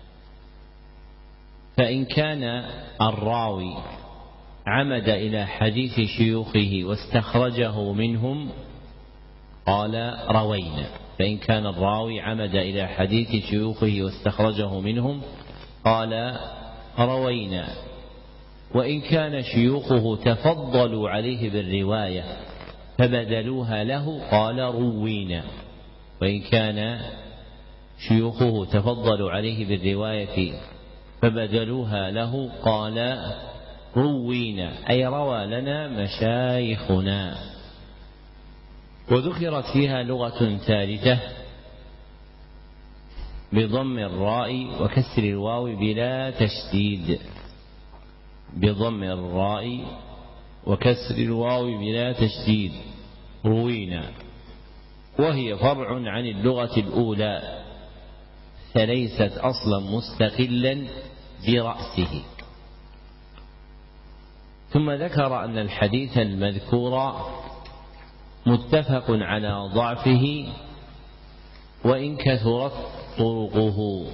فإن كان الراوي عمد إلى حديث شيوخه واستخرجه منهم قال روينا، فإن كان الراوي عمد إلى حديث شيوخه واستخرجه منهم قال روينا. وإن كان شيوخه تفضلوا عليه بالرواية فبدلوها له قال روينا. وإن كان شيوخه تفضلوا عليه بالرواية فبدلوها له قال روينا، أي روى لنا مشايخنا. وذكرت فيها لغة ثالثة بضم الراء وكسر الواو بلا تشديد، بضم الراء وكسر الواو بلا تشديد روينا، وهي فرع عن اللغة الأولى فليست أصلا مستقلا برأسه. ثم ذكر أن الحديث المذكور متفق على ضعفه وإن كثرت طرقه،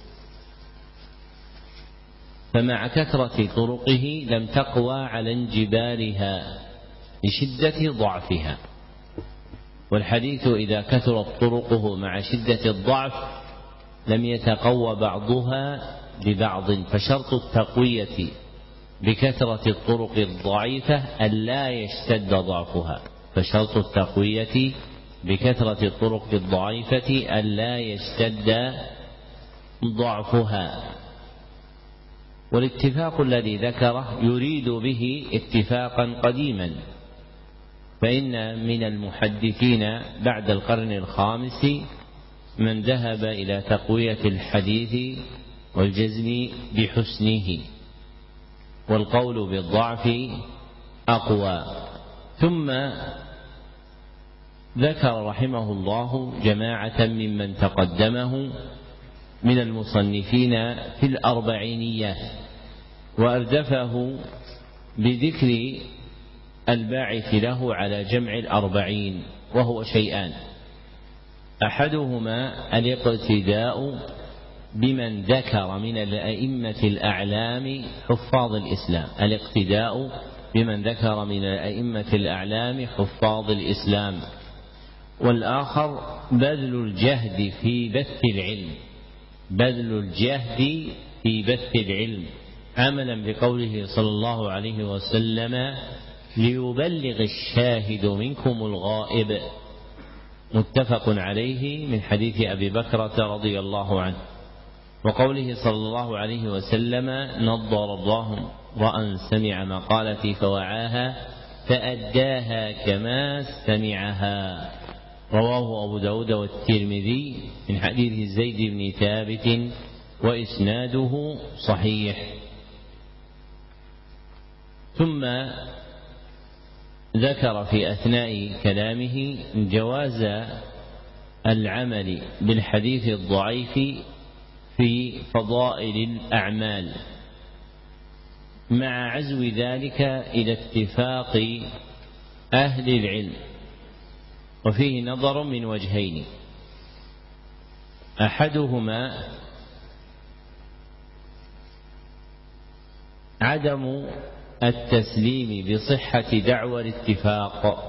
فمع كثرة طرقه لم تقوى على انجبارها لشدة ضعفها. والحديث إذا كثرت طرقه مع شدة الضعف لم يتقوى بعضها ببعض، فشرط التقوية بكثرة الطرق الضعيفة ألا يشتد ضعفها، فشرط التقوية بكثرة الطرق الضعيفة ألا يشتد ضعفها. والاتفاق الذي ذكره يريد به اتفاقا قديما، فإن من المحدثين بعد القرن الخامس من ذهب إلى تقوية الحديث والجزم بحسنه، والقول بالضعف أقوى. ثم ذكر رحمه الله جماعة ممن تقدمه من المصنفين في الأربعينيات، وأردفه بذكر الباعث له على جمع الأربعين، وهو شيئان: أحدهما الاقتداء بمن ذكر من الأئمة الأعلام حفاظ الإسلام، الاقتداء بمن ذكر من الأئمة الأعلام حفاظ الإسلام. والآخر بذل الجهد في بث العلم، بذل الجهد في بث العلم، عملا بقوله صلى الله عليه وسلم: ليبلغ الشاهد منكم الغائب، متفق عليه من حديث أبي بكرة رضي الله عنه. وقوله صلى الله عليه وسلم: نضر الله امرأ سمع مقالتي فوعاها فأداها كما سمعها، رواه أبو داود والترمذي من حديث زيد بن ثابت وإسناده صحيح. ثم ذكر في أثناء كلامه جواز العمل بالحديث الضعيف في فضائل الأعمال، مع عزو ذلك إلى اتفاق أهل العلم. وفيه نظر من وجهين: أحدهما عدم التسليم بصحة دعوى الاتفاق،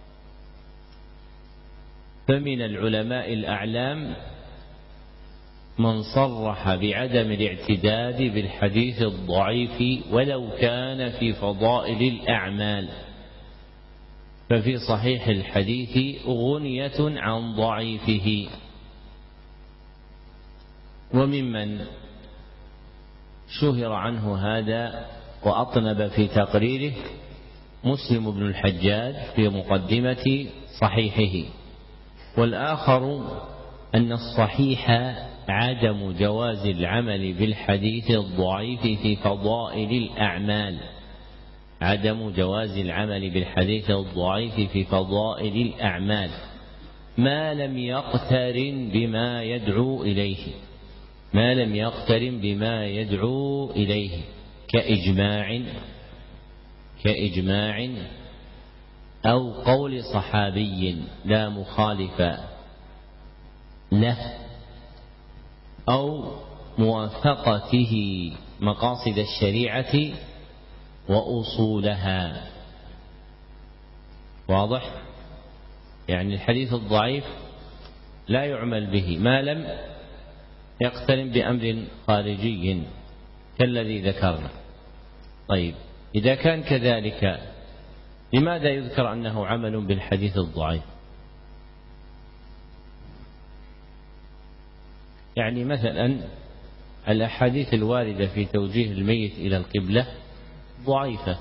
فمن العلماء الأعلام من صرح بعدم الاعتداد بالحديث الضعيف ولو كان في فضائل الأعمال، ففي صحيح الحديث غنية عن ضعيفه. وممن شهر عنه هذا وأطنب في تقريره مسلم بن الحجاج في مقدمة صحيحه. والآخر أن الصحيح عدم جواز العمل بالحديث الضعيف في فضائل الأعمال، عدم جواز العمل بالحديث الضعيف في فضائل الأعمال ما لم يقترن بما يدعو إليه، ما لم يقترن بما يدعو إليه كإجماع أو قول صحابي لا مخالف له، أو موافقته مقاصد الشريعة وأصولها. واضح؟ يعني الحديث الضعيف لا يعمل به ما لم يقترن بأمر خارجي كالذي ذكرنا. طيب، إذا كان كذلك لماذا يذكر أنه عمل بالحديث الضعيف؟ يعني مثلا الأحاديث الواردة في توجيه الميت إلى القبلة ضعيفة،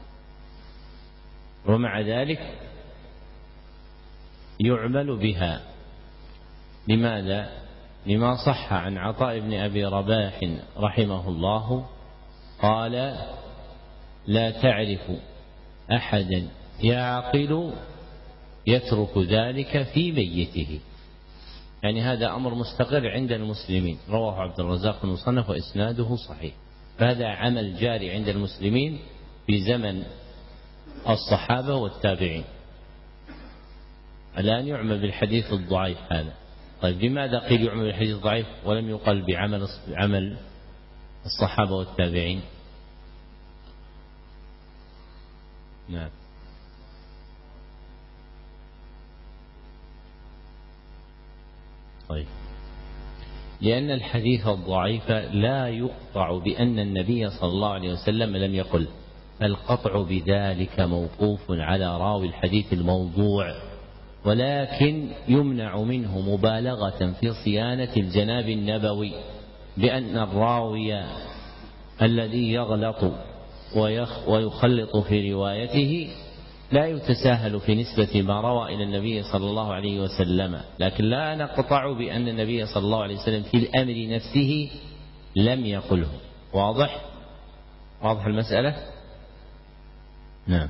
ومع ذلك يعمل بها. لماذا؟ لما صح عن عطاء بن أبي رباح رحمه الله قال: لا تعرف أحدا يعقل يترك ذلك في ميته. يعني هذا أمر مستقر عند المسلمين، رواه عبد الرزاق المصنف وإسناده صحيح. فهذا عمل جاري عند المسلمين في زمن الصحابة والتابعين. الآن يعمل بالحديث الضعيف هذا. طيب، لماذا قيل يعمل بالحديث الضعيف ولم يقل بعمل الصحابة والتابعين؟ نعم. طيب، لأن الحديث الضعيف لا يقطع بأن النبي صلى الله عليه وسلم لم يقل، القطع بذلك موقوف على راوي الحديث الموضوع، ولكن يمنع منه مبالغة في صيانة الجناب النبوي، بأن الراوي الذي يغلط ويخلط في روايته لا يتساهل في نسبة ما روى إلى النبي صلى الله عليه وسلم، لكن لا نقطع بأن النبي صلى الله عليه وسلم في الأمر نفسه لم يقله. واضح المسألة؟ نعم.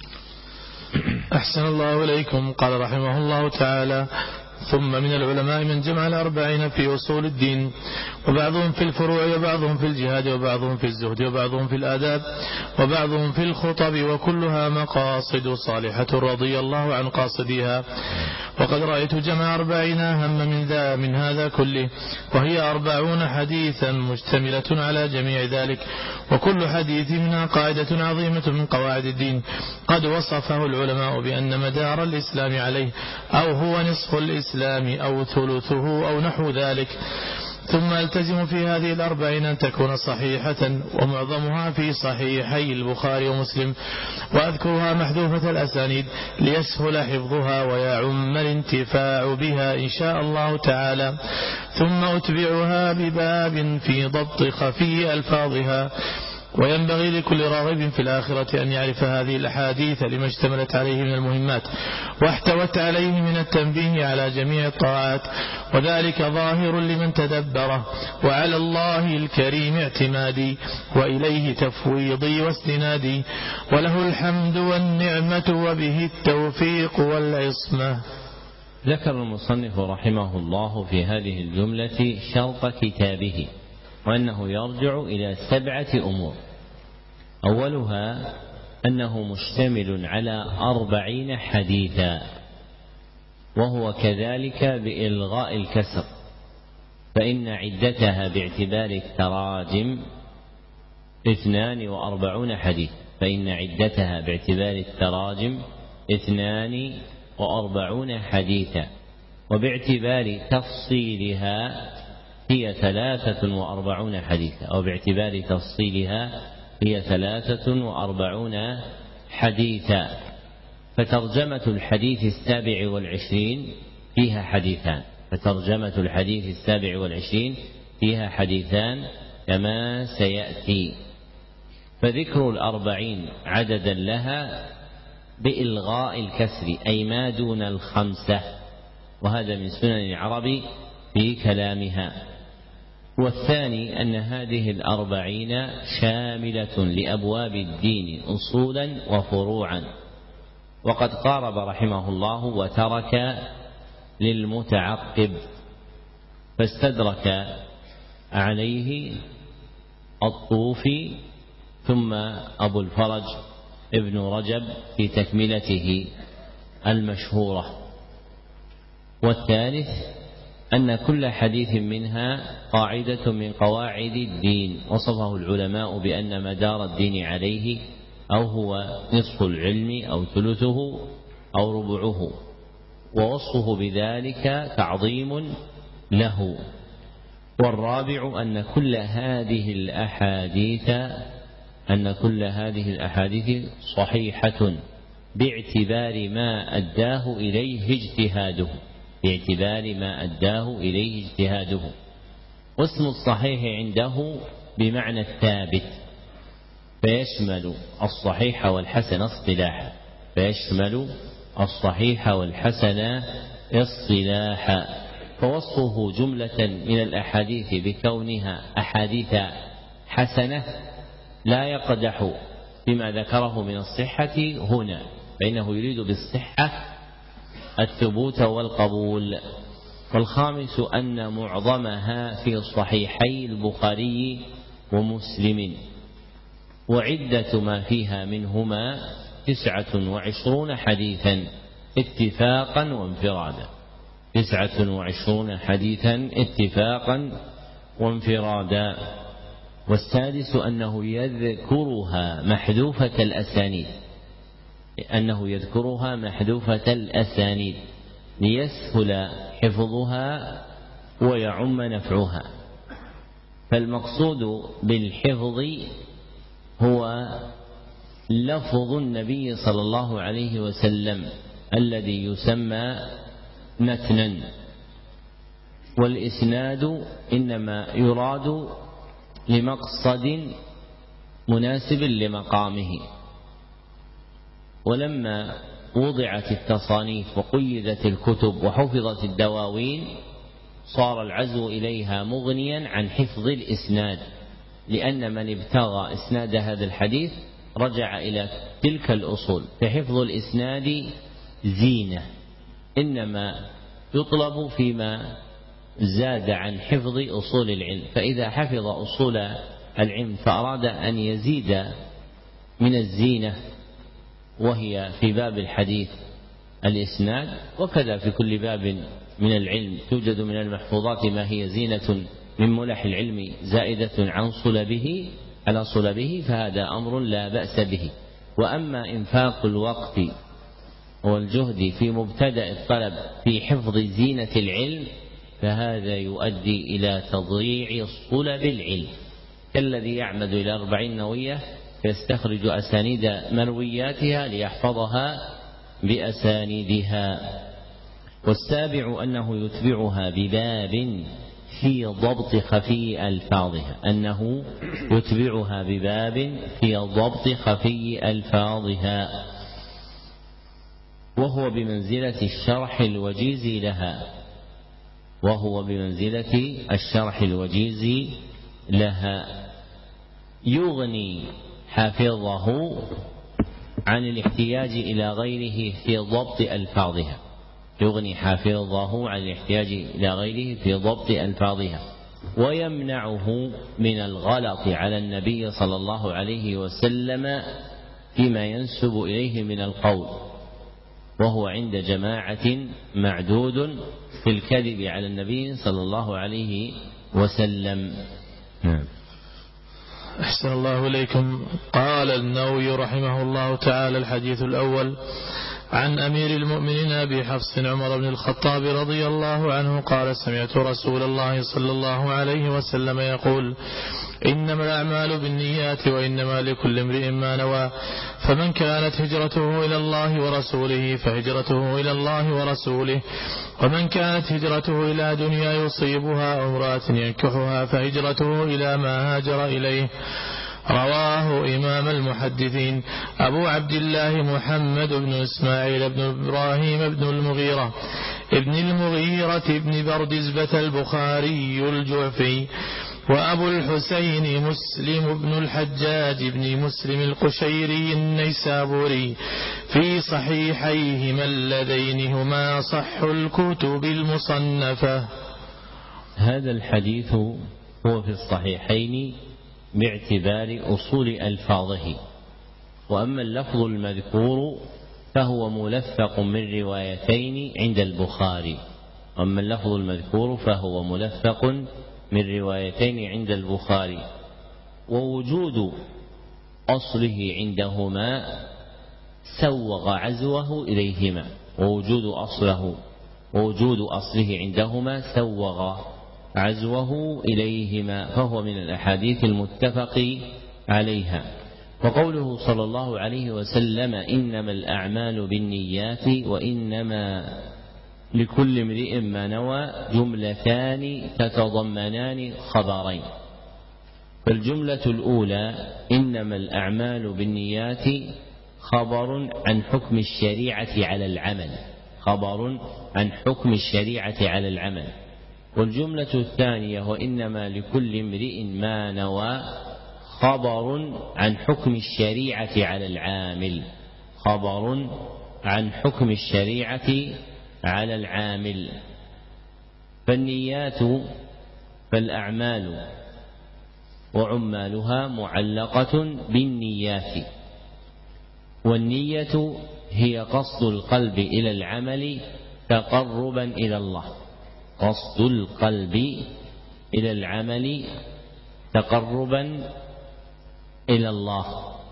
أحسن الله إليكم. قال رحمه الله تعالى: ثم من العلماء من جمع الأربعين في أصول الدين، وبعضهم في الفروع، وبعضهم في الجهاد، وبعضهم في الزهد، وبعضهم في الآداب، وبعضهم في الخطب، وكلها مقاصد صالحة رضي الله عن قاصديها. وقد رأيت جمع 40 أهم من هذا كله، وهي 40 حديثا مشتملة على جميع ذلك، وكل حديث منها قاعدة عظيمة من قواعد الدين قد وصفه العلماء بأن مدار الإسلام عليه، أو هو نصف الإسلام أو ثلثه أو نحو ذلك. ثم التزم في هذه 40 أن تكون صحيحة، ومعظمها في صحيحي البخاري ومسلم، وأذكرها محذوفة الأسانيد ليسهل حفظها ويعم الانتفاع بها إن شاء الله تعالى. ثم أتبعها بباب في ضبط خفي ألفاظها. وينبغي لكل راغب في الآخرة أن يعرف هذه الأحاديث لما اشتملت عليه من المهمات واحتوت عليه من التنبيه على جميع الطاعات، وذلك ظاهر لمن تدبره. وعلى الله الكريم اعتمادي، وإليه تفويضي واستنادي، وله الحمد والنعمة وبه التوفيق والعصمة. ذكر المصنف رحمه الله في هذه الجملة شرط كتابه، وأنه يرجع إلى 7 أمور. أولها أنه مشتمل على 40 حديثا، وهو كذلك بإلغاء الكسر، فإن عدتها باعتبار التراجم 42 حديث، فإن عدتها باعتبار التراجم 42 حديثا، وباعتبار تفصيلها هي 43 حديثا، أو باعتبار تفصيلها هي 43 حديثا. فترجمة الحديث 27 فيها حديثان، فترجمة الحديث 27 فيها حديثان كما سيأتي. فذكر 40 عددا لها بإلغاء الكسر، أي ما دون 5، وهذا من سنن العرب في كلامها. والثاني أن هذه 40 شاملة لأبواب الدين أصولا وفروعا، وقد قارب رحمه الله وترك للمتعقب، فاستدرك عليه الطوفي ثم أبو الفرج ابن رجب في تكملته المشهورة. والثالث أن كل حديث منها قاعدة من قواعد الدين، وصفه العلماء بأن مدار الدين عليه أو هو نصف العلم أو ثلثه أو ربعه، ووصفه بذلك تعظيم له. والرابع أن كل هذه الأحاديث صحيحة باعتبار ما أداه إليه اجتهاده. واسم الصحيح عنده بمعنى الثابت، فيشمل الصحيح والحسن اصطلاحا. فوصفه جملة من الأحاديث بكونها أحاديث حسنة لا يقدح بما ذكره من الصحة هنا، فإنه يريد بالصحة الثبوت والقبول. والخامس أن معظمها في صحيحي البخاري ومسلم، وعدة ما فيها منهما 29 حديثا اتفاقا وانفرادا، 29 حديثا اتفاقا وانفرادا. والسادس أنه يذكرها محذوفة الأسانيد ليسهل حفظها ويعم نفعها. فالمقصود بالحفظ هو لفظ النبي صلى الله عليه وسلم الذي يسمى متنا، والإسناد إنما يراد لمقصد مناسب لمقامه. ولما وضعت التصانيف وقيدت الكتب وحفظت الدواوين صار العزو إليها مغنيا عن حفظ الإسناد، لأن من ابتغى إسناد هذا الحديث رجع إلى تلك الأصول. فحفظ الإسناد زينة، إنما يطلب فيما زاد عن حفظ أصول العلم. فإذا حفظ أصول العلم فأراد أن يزيد من الزينة، وهي في باب الحديث الإسناد، وكذا في كل باب من العلم توجد من المحفوظات ما هي زينة من ملح العلم زائدة على صلبه، فهذا أمر لا بأس به. وأما إنفاق الوقت والجهد في مبتدأ الطلب في حفظ زينة العلم فهذا يؤدي إلى تضييع صلب العلم، كالذي يعمد إلى 40 نووية فيستخرج أسانيد مروياتها ليحفظها بأسانيدها. والسابع أنه يتبعها بباب في ضبط خفي ألفاظها، وهو بمنزلة الشرح الوجيز لها، يغني حافظه عن الاحتياج إلى غيره في ضبط ألفاظها، ويمنعه من الغلط على النبي صلى الله عليه وسلم فيما ينسب إليه من القول، وهو عند جماعة معدود في الكذب على النبي صلى الله عليه وسلم. أحسن الله إليكم. قال النووي رحمه الله تعالى: الحديث الأول عن أمير المؤمنين أبي حفص عمر بن الخطاب رضي الله عنه قال سمعت رسول الله صلى الله عليه وسلم يقول إنما الأعمال بالنيات وإنما لكل امرئ ما نوى فمن كانت هجرته إلى الله ورسوله فهجرته إلى الله ورسوله ومن كانت هجرته إلى دنيا يصيبها أو امرأة ينكحها فهجرته إلى ما هاجر إليه. رواه إمام المحدثين أبو عبد الله محمد بن إسماعيل بن إبراهيم بن المغيرة بن بردزبة البخاري الجعفي، وأبو الحسين مسلم بن الحجاج بن مسلم القشيري النيسابوري في صحيحيهما اللذين هما صح الكتب المصنفة. هذا الحديث هو في الصحيحين باعتبار أصول ألفاظه، وأما اللفظ المذكور فهو ملفق من روايتين عند البخاري، ووجود أصله عندهما سوغ عزوه إليهما، ووجود أصله عندهما سوغ عزوه إليهما، فهو من الأحاديث المتفق عليها. وقوله صلى الله عليه وسلم إنما الأعمال بالنيات وإنما لكل امرئ ما نوى جملتان تتضمنان خبرين. فالجملة الأولى إنما الأعمال بالنيات خبر عن حكم الشريعة على العمل، والجملة الثانية وإنما لكل امرئ ما نوى خبر عن حكم الشريعة على العامل. فالأعمال وعمالها معلقة بالنيات، والنية هي قصد القلب إلى العمل تقربا إلى الله.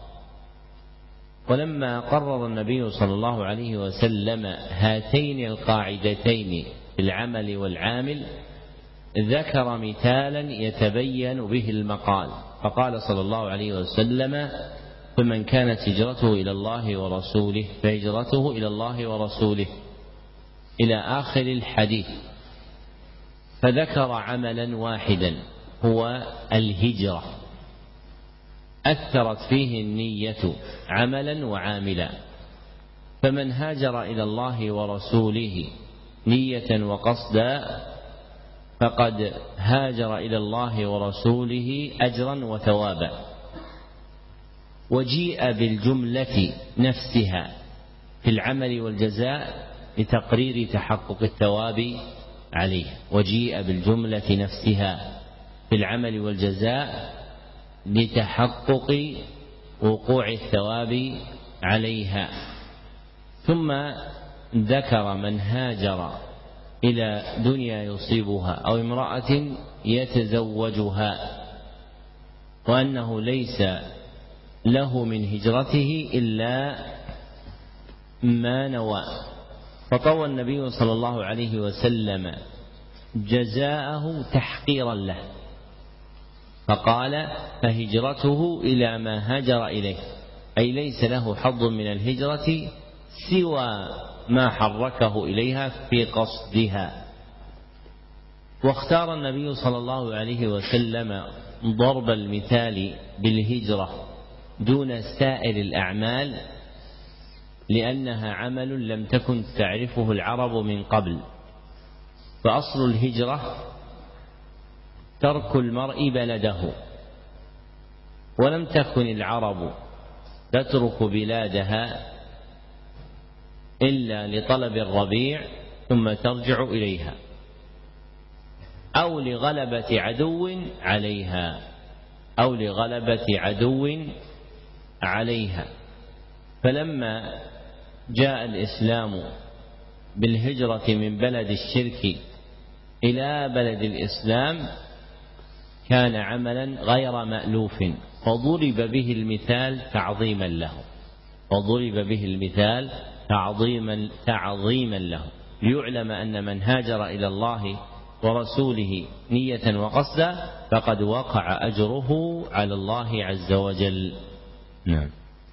ولما قرر النبي صلى الله عليه وسلم هاتين القاعدتين في العمل والعامل ذكر مثالا يتبين به المقال، فقال صلى الله عليه وسلم فمن كانت هجرته إلى الله ورسوله فهجرته إلى الله ورسوله إلى آخر الحديث، فذكر عملا واحدا هو الهجرة أثرت فيه النية عملا وعاملا. فمن هاجر إلى الله ورسوله نية وقصدا فقد هاجر إلى الله ورسوله أجرا وثوابا. وجيء بالجملة نفسها في العمل والجزاء لتقرير تحقق الثواب عليه، لتحقق وقوع الثواب عليها. ثم ذكر من هاجر إلى دنيا يصيبها أو امرأة يتزوجها، وأنه ليس له من هجرته إلا ما نوى. فطوى النبي صلى الله عليه وسلم جزاءه تحقيرا له، فقال فهجرته إلى ما هاجر إليه، أي ليس له حظ من الهجرة سوى ما حركه إليها في قصدها. واختار النبي صلى الله عليه وسلم ضرب المثال بالهجرة دون سائر الأعمال لأنها عمل لم تكن تعرفه العرب من قبل. فأصل الهجرة ترك المرء بلده، ولم تكن العرب تترك بلادها إلا لطلب الربيع ثم ترجع إليها، أو لغلبة عدو عليها. فلما جاء الإسلام بالهجرة من بلد الشرك إلى بلد الإسلام كان عملا غير مألوف، فضرب به المثال تعظيما له، ليعلم أن من هاجر إلى الله ورسوله نية وقصدا فقد وقع أجره على الله عز وجل. نعم.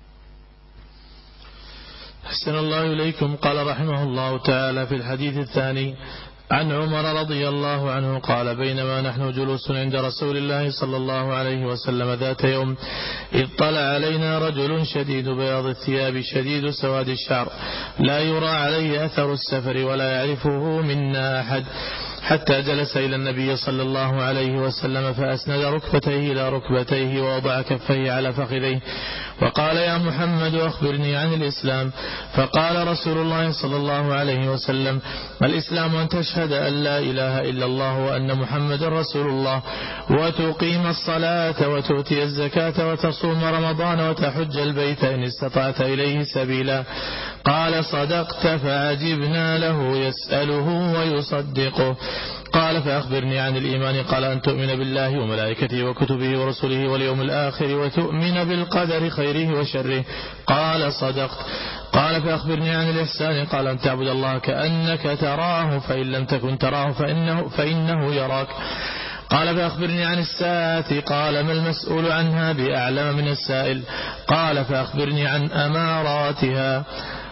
أحسن الله إليكم. قال رحمه الله تعالى في الحديث الثاني عن عمر رضي الله عنه قال: بينما نحن جلوس عند رسول الله صلى الله عليه وسلم ذات يوم إذ طلع علينا رجل شديد بياض الثياب شديد سواد الشعر لا يرى عليه أثر السفر ولا يعرفه منا أحد، حتى جلس إلى النبي صلى الله عليه وسلم فأسند ركبتيه إلى ركبتيه ووضع كفيه على فخذيه وقال: يا محمد أخبرني عن الإسلام. فقال رسول الله صلى الله عليه وسلم: الإسلام أن تشهد أن لا إله إلا الله وأن محمد رسول الله وتقيم الصلاة وتؤتي الزكاة وتصوم رمضان وتحج البيت إن استطعت إليه سبيلا. قال: صدقت. فعجبنا له يسأله ويصدقه. قال: فأخبرني عن الإيمان. قال: أن تؤمن بالله وملائكته وكتبه ورسله واليوم الآخر وتؤمن بالقدر خيره وشره. قال: صدقت. قال: فأخبرني عن الإحسان. قال: أن تعبد الله كأنك تراه فإن لم تكن تراه فإنه يراك. قال: فأخبرني عن الساعة. قال: ما المسؤول عنها بأعلم من السائل. قال: فأخبرني عن أماراتها.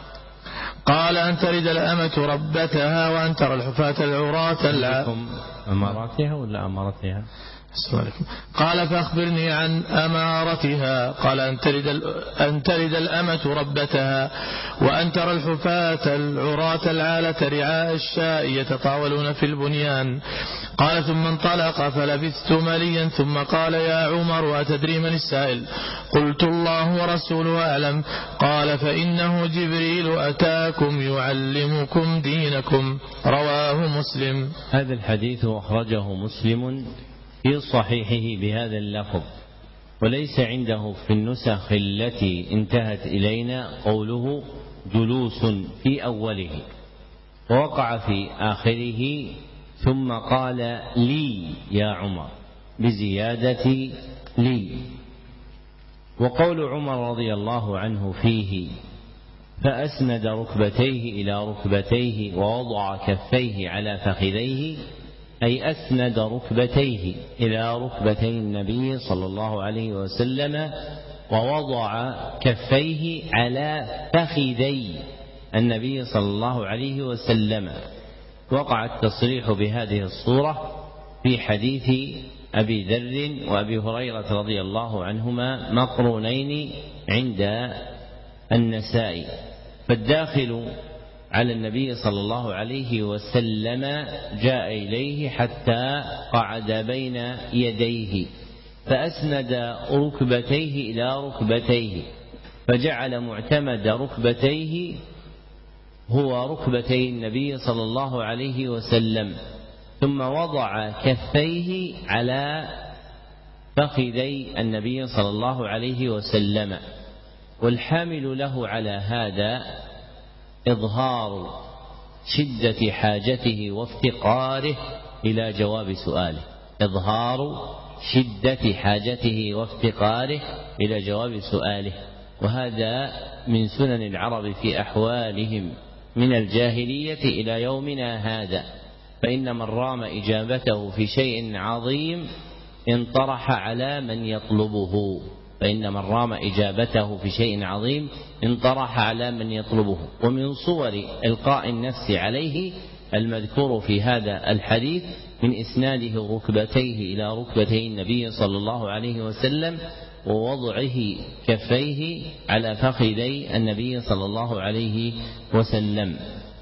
قال: أن تلد الأمة ربتها وأن ترى الحفاة العراة أماراتها ولا أمارتها؟ قال: فأخبرني عن أمارتها. قال: أن تلد الأمة ربتها وأن ترى الحفاة العراة العالة رعاء الشاء يتطاولون في البنيان. قال: ثم انطلق فلبثت مليا ثم قال: يا عمر أتدري من السائل؟ قلت: الله ورسوله أعلم. قال: فإنه جبريل أتاكم يعلمكم دينكم. رواه مسلم. هذا الحديث أخرجه مسلم في صحيحه بهذا اللفظ، وليس عنده في النسخ التي انتهت إلينا قوله جلوس في أوله، ووقع في آخره ثم قال: لي يا عمر بزيادة لي. وقول عمر رضي الله عنه فيه فأسند ركبتيه إلى ركبتيه ووضع كفيه على فخذيه، أي أسند ركبتيه إلى ركبتي النبي صلى الله عليه وسلم ووضع كفيه على فخذي النبي صلى الله عليه وسلم. وقع التصريح بهذه الصورة في حديث أبي ذر وأبي هريرة رضي الله عنهما مقرونين عند النسائي. فالداخل على النبي صلى الله عليه وسلم جاء إليه حتى قعد بين يديه فأسند ركبتيه إلى ركبتيه، فجعل معتمد ركبتيه هو ركبتي النبي صلى الله عليه وسلم، ثم وضع كفيه على فخذي النبي صلى الله عليه وسلم. والحامل له على هذا إظهار شدة حاجته وافتقاره إلى جواب سؤاله، إظهار شدة حاجته وافتقاره إلى جواب سؤاله. وهذا من سنن العرب في أحوالهم من الجاهلية إلى يومنا هذا، فإن من رام إجابته في شيء عظيم انطرح على من يطلبه، فإن من رام إجابته في شيء عظيم انطرح على من يطلبه. ومن صور إلقاء النفس عليه المذكور في هذا الحديث من إسناده ركبتيه إلى ركبتي النبي صلى الله عليه وسلم ووضعه كفيه على فخذي النبي صلى الله عليه وسلم.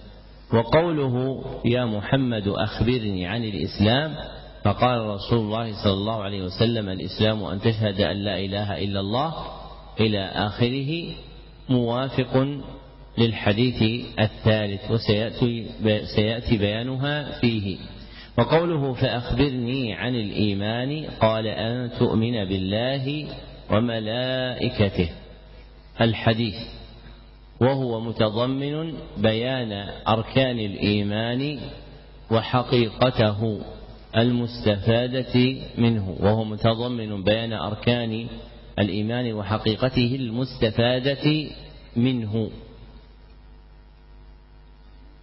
وقوله يا محمد أخبرني عن الإسلام، فقال رسول الله صلى الله عليه وسلم الإسلام أن تشهد أن لا إله إلا الله إلى آخره، موافق للحديث الثالث وسيأتي بيانها فيه. وقوله فأخبرني عن الإيمان، قال أن تؤمن بالله وملائكته الحديث، وهو متضمن بيان أركان الإيمان وحقيقته المستفادة منه، وهو متضمن بيان أركان الإيمان وحقيقته المستفادة منه.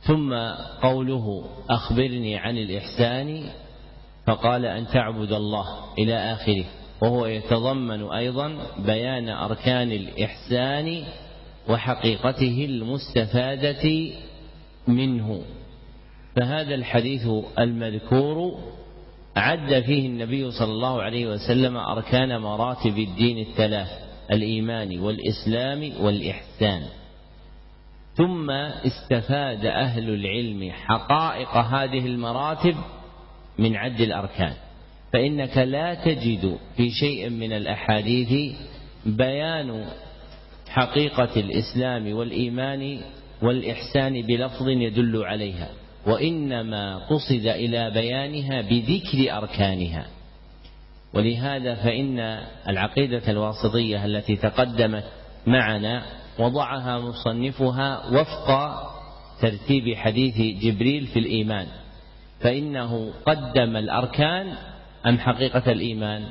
ثم قوله أخبرني عن الإحسان فقال أن تعبد الله إلى آخره، وهو يتضمن أيضا بيان أركان الإحسان وحقيقته المستفادة منه. فهذا الحديث المذكور عد فيه النبي صلى الله عليه وسلم أركان مراتب الدين الثلاث: الإيمان والإسلام والإحسان. ثم استفاد أهل العلم حقائق هذه المراتب من عد الأركان، فإنك لا تجد في شيء من الأحاديث بيان حقيقة الإسلام والإيمان والإحسان بلفظ يدل عليها، وإنما قصد إلى بيانها بذكر أركانها. ولهذا فإن العقيدة الواسطية التي تقدمت معنا وضعها مصنفها وفق ترتيب حديث جبريل في الإيمان، فإنه قدم الأركان أم حقيقة الإيمان؟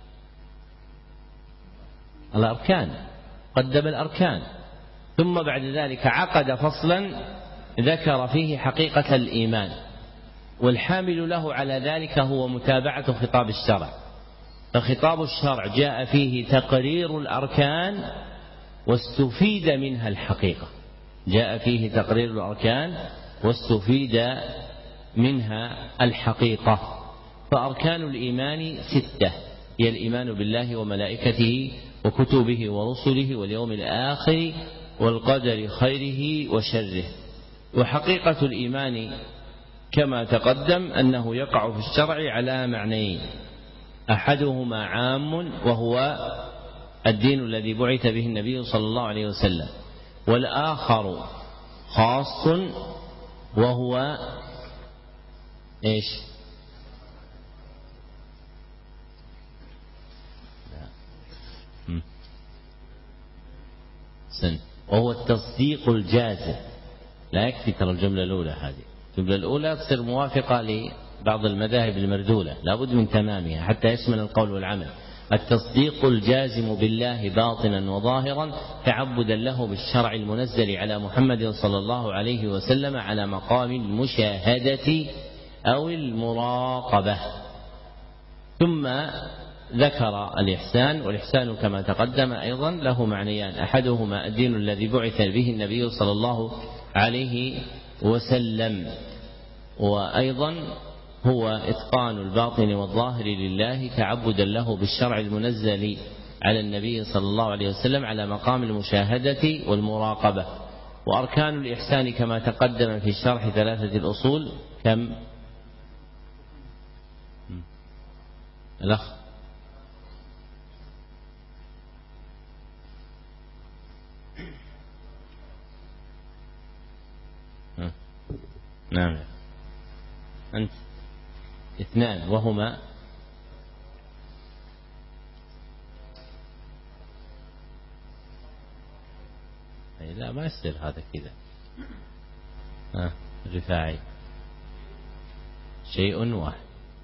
الأركان، قدم الأركان، ثم بعد ذلك عقد فصلا ذكر فيه حقيقة الإيمان، والحامل له على ذلك هو متابعة خطاب الشرع. فخطاب الشرع جاء فيه تقرير الأركان واستفيد منها الحقيقة، جاء فيه تقرير الأركان واستفيد منها الحقيقة. فأركان الإيمان 6، هي الإيمان بالله وملائكته وكتبه ورسله واليوم الآخر والقدر خيره وشره. وحقيقة الإيمان كما تقدم أنه يقع في الشرع على معنيين: أحدهما عام وهو الدين الذي بعث به النبي صلى الله عليه وسلم، والآخر خاص وهو إيش؟ وهو التصديق الجازم. لا يكفي ترى الجملة الأولى، هذه الجملة الأولى تصير موافقة لبعض المذاهب المردودة، لا بد من تمامها حتى يشمل القول والعمل. التصديق الجازم بالله باطنا وظاهرا تعبدا له بالشرع المنزل على محمد صلى الله عليه وسلم على مقام المشاهدة أو المراقبة. ثم ذكر الإحسان، والإحسان كما تقدم أيضا له معنيان: أحدهما الدين الذي بعث به النبي صلى الله عليه وسلم، وأيضا هو إتقان الباطن والظاهر لله تعبدا له بالشرع المنزل على النبي صلى الله عليه وسلم على مقام المشاهدة والمراقبة. وأركان الإحسان كما تقدم في شرح 3 الأصول كم؟ الأخ نعم، أنت 2 وهما لا ما يصير هذا كذا. الرفاعي شيء واحد.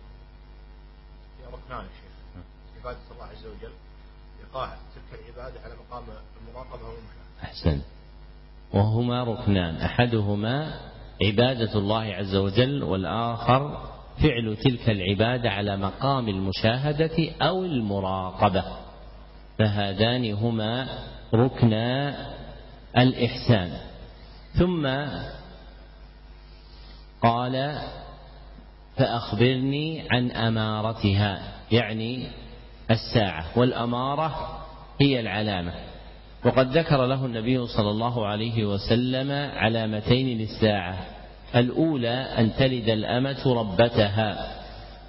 يا ركنان يا شيخ، عبادة الله عز وجل إيقاع تلك العبادة على مقام المراقبة والمشاهدة. أحسن. وهما ركنان: أحدهما عبادة الله عز وجل، والآخر فعل تلك العبادة على مقام المشاهدة أو المراقبة. فهذان هما ركنا الإحسان. ثم قال: فأخبرني عن أمارتها، يعني الساعة، والأمارة هي العلامة. وقد ذكر له النبي صلى الله عليه وسلم علامتين للساعة: الأولى أن تلد الأمة ربتها،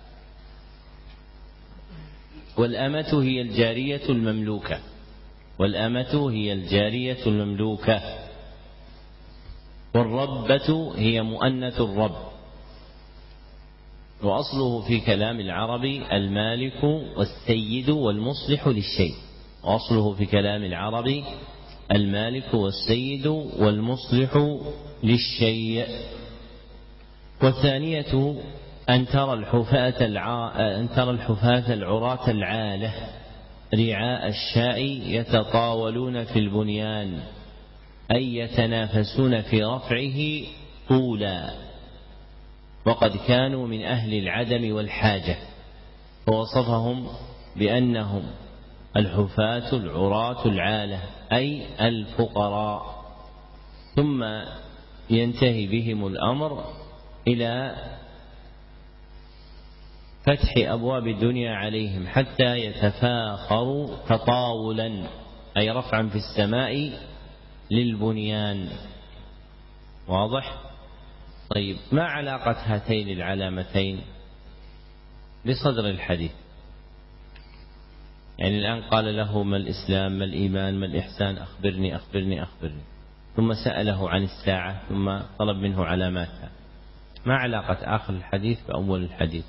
والأمة هي الجارية المملوكة، والأمة هي الجارية المملوكة، والربة هي مؤنث الرب. وأصله في كلام العرب المالك والسيد والمصلح للشيء، وأصله في كلام العرب المالك والسيد والمصلح للشيء. والثانية أن ترى الحفاة العراة العالة رعاء الشاء يتطاولون في البنيان، أي يتنافسون في رفعه طولا، وقد كانوا من أهل العدم والحاجة، فوصفهم بأنهم الحفاة العراة العالة أي الفقراء، ثم ينتهي بهم الأمر إلى فتح أبواب الدنيا عليهم حتى يتفاخروا تطاولا أي رفعا في السماء للبنيان. واضح؟ طيب، ما علاقة هاتين العلامتين بصدر الحديث؟ يعني الآن قال له ما الإسلام ما الإيمان ما الإحسان، أخبرني أخبرني أخبرني، ثم سأله عن الساعة ثم طلب منه علاماتها. ما علاقة آخر الحديث بأول الحديث؟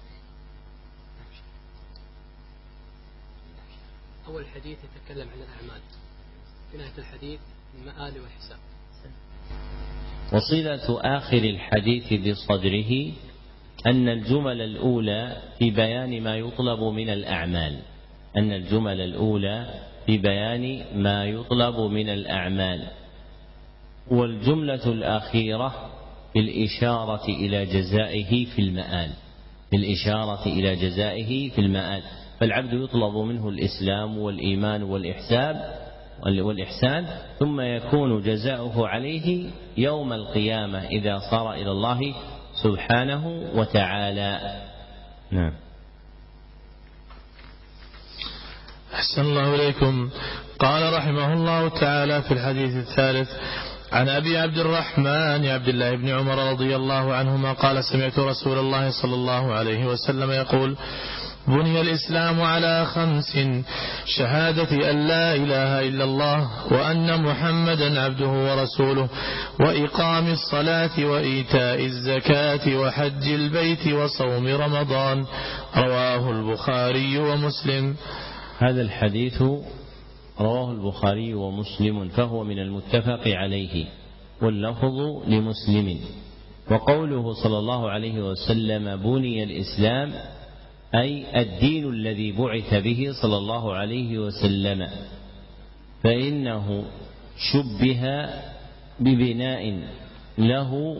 أول الحديث يتكلم عن الأعمال، في نهاية الحديث المآل والحساب. وصلة آخر الحديث بصدره أن الجمل الأولى في بيان ما يطلب من الأعمال، أن الجمل الأولى في بيان ما يطلب من الأعمال، والجملة الأخيرة في الإشارة إلى جزائه في المآل، في الإشارة إلى جزائه في المآل. فالعبد يطلب منه الإسلام والإيمان والإحسان، ثم يكون جزاؤه عليه يوم القيامة إذا صار إلى الله سبحانه وتعالى. نعم. أحسن الله إليكم. قال رحمه الله تعالى في الحديث الثالث عن أبي عبد الرحمن عبد الله بن عمر رضي الله عنهما قال سمعت رسول الله صلى الله عليه وسلم يقول بني الإسلام على 5: شهادة أن لا إله إلا الله وأن محمدا عبده ورسوله، وإقام الصلاة وإيتاء الزكاة وحج البيت وصوم رمضان. رواه البخاري ومسلم. هذا الحديث رواه البخاري ومسلم، فهو من المتفق عليه، واللفظ لمسلم. وقوله صلى الله عليه وسلم بني الإسلام أي الدين الذي بعث به صلى الله عليه وسلم، فإنه شبه ببناء له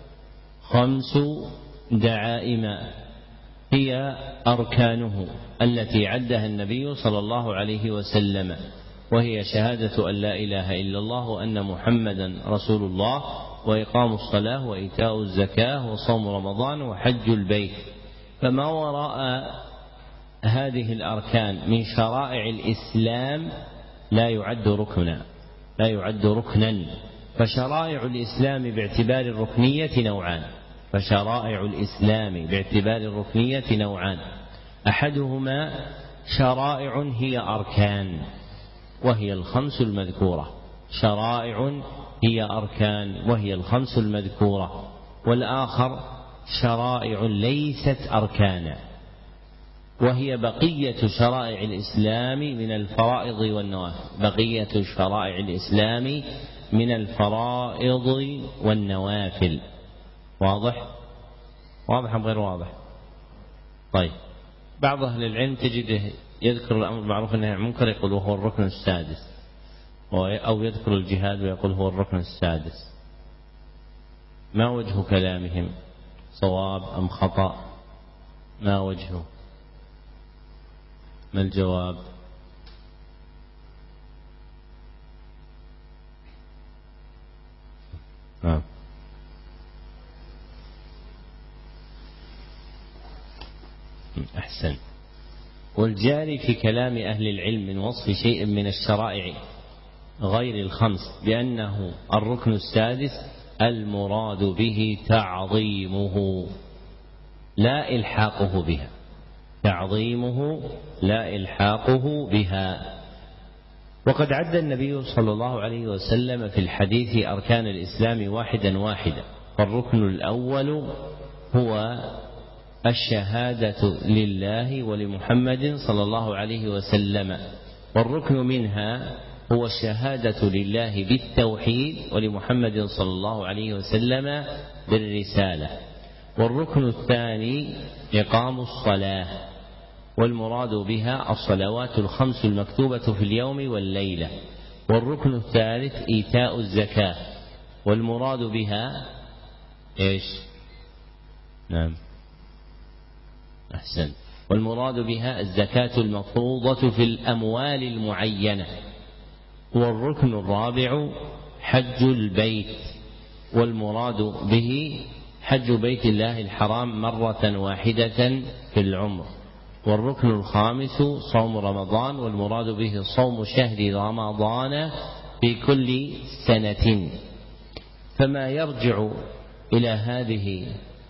5 دعائم هي أركانه التي عدها النبي صلى الله عليه وسلم، وهي شهادة أن لا إله إلا الله وأن محمدا رسول الله، وإقام الصلاة وإيتاء الزكاة وصوم رمضان وحج البيت. فما وراء هذه الأركان من شرائع الإسلام لا يعد ركنا، فشرائع الإسلام باعتبار الركنية نوعان، أحدهما شرائع هي أركان وهي الخمس المذكورة، والآخر شرائع ليست أركانا، وهي بقية شرائع الإسلام من الفرائض والنوافل. واضح أم غير واضح؟ طيب، بعض أهل العلم تجده يذكر الأمر بالمعروف والنهي عن المنكر يقول وهو الركن السادس، أو يذكر الجهاد ويقول هو الركن السادس. ما وجه كلامهم؟ صواب أم خطأ؟ ما وجهه؟ ما الجواب؟ أحسن. والجاري في كلام أهل العلم من وصف شيء من الشرائع غير الخمس بأنه الركن السادس المراد به تعظيمه لا إلحاقه بها. وقد عد النبي صلى الله عليه وسلم في الحديث أركان الإسلام واحدا، فالركن الأول هو الشهادة لله ولمحمد صلى الله عليه وسلم، والركن منها هو الشهادة لله بالتوحيد ولمحمد صلى الله عليه وسلم بالرسالة. والركن الثاني إقام الصلاة، والمراد بها الصلوات الخمس المكتوبة في اليوم والليلة. والركن الثالث إيتاء الزكاة، والمراد بها إيش؟ نعم أحسن. والمراد بها الزكاة المفروضة في الأموال المعينة. والركن الرابع حج البيت، والمراد به حج بيت الله الحرام مرة واحدة في العمر. والركن الخامس صوم رمضان، والمراد به صوم شهر رمضان في كل سنة. فما يرجع إلى هذه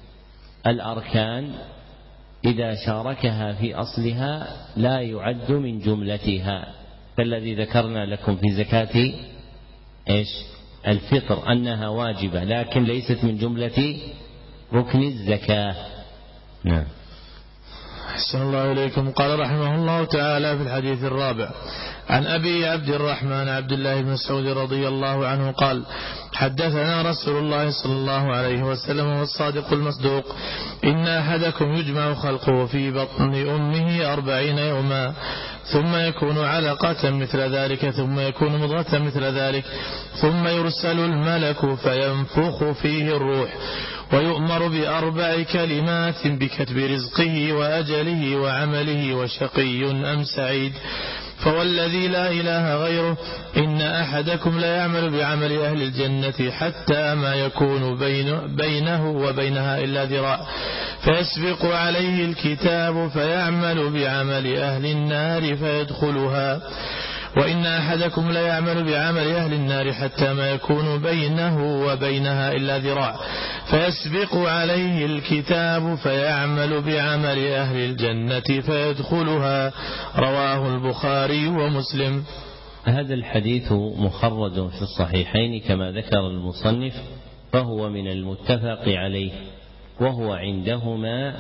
الأركان إذا شاركها في أصلها لا يعد من جملتها، فالذي ذكرنا لكم في زكاة إيش؟ الفطر أنها واجبة لكن ليست من جملة ركن الزكاة. نعم. أحسن الله إليكم. قال رحمه الله تعالى في الحديث الرابع عن أبي عبد الرحمن عبد الله بن مسعود رضي الله عنه قال: حدثنا رسول الله صلى الله عليه وسلم والصادق المصدوق: إن أحدكم يجمع خلقه في بطن أمه 40 يوما ثم يكون علقة مثل ذلك ثم يكون مضغة مثل ذلك ثم يرسل الملك فينفخ فيه الروح ويؤمر ب4 كلمات بكتب رزقه وأجله وعمله وشقي أم سعيد. فوالذي لا إله غيره إن أحدكم لا يعمل بعمل أهل الجنة حتى ما يكون بينه وبينها إلا ذراع فيسبق عليه الكتاب فيعمل بعمل أهل النار فيدخلها، وإن أحدكم لا يعمل بعمل أهل النار حتى ما يكون بينه وبينها إلا ذراع فيسبق عليه الكتاب فيعمل بعمل أهل الجنة فيدخلها. رواه البخاري ومسلم. هذا الحديث مخرج في الصحيحين كما ذكر المصنف، فهو من المتفق عليه، وهو عندهما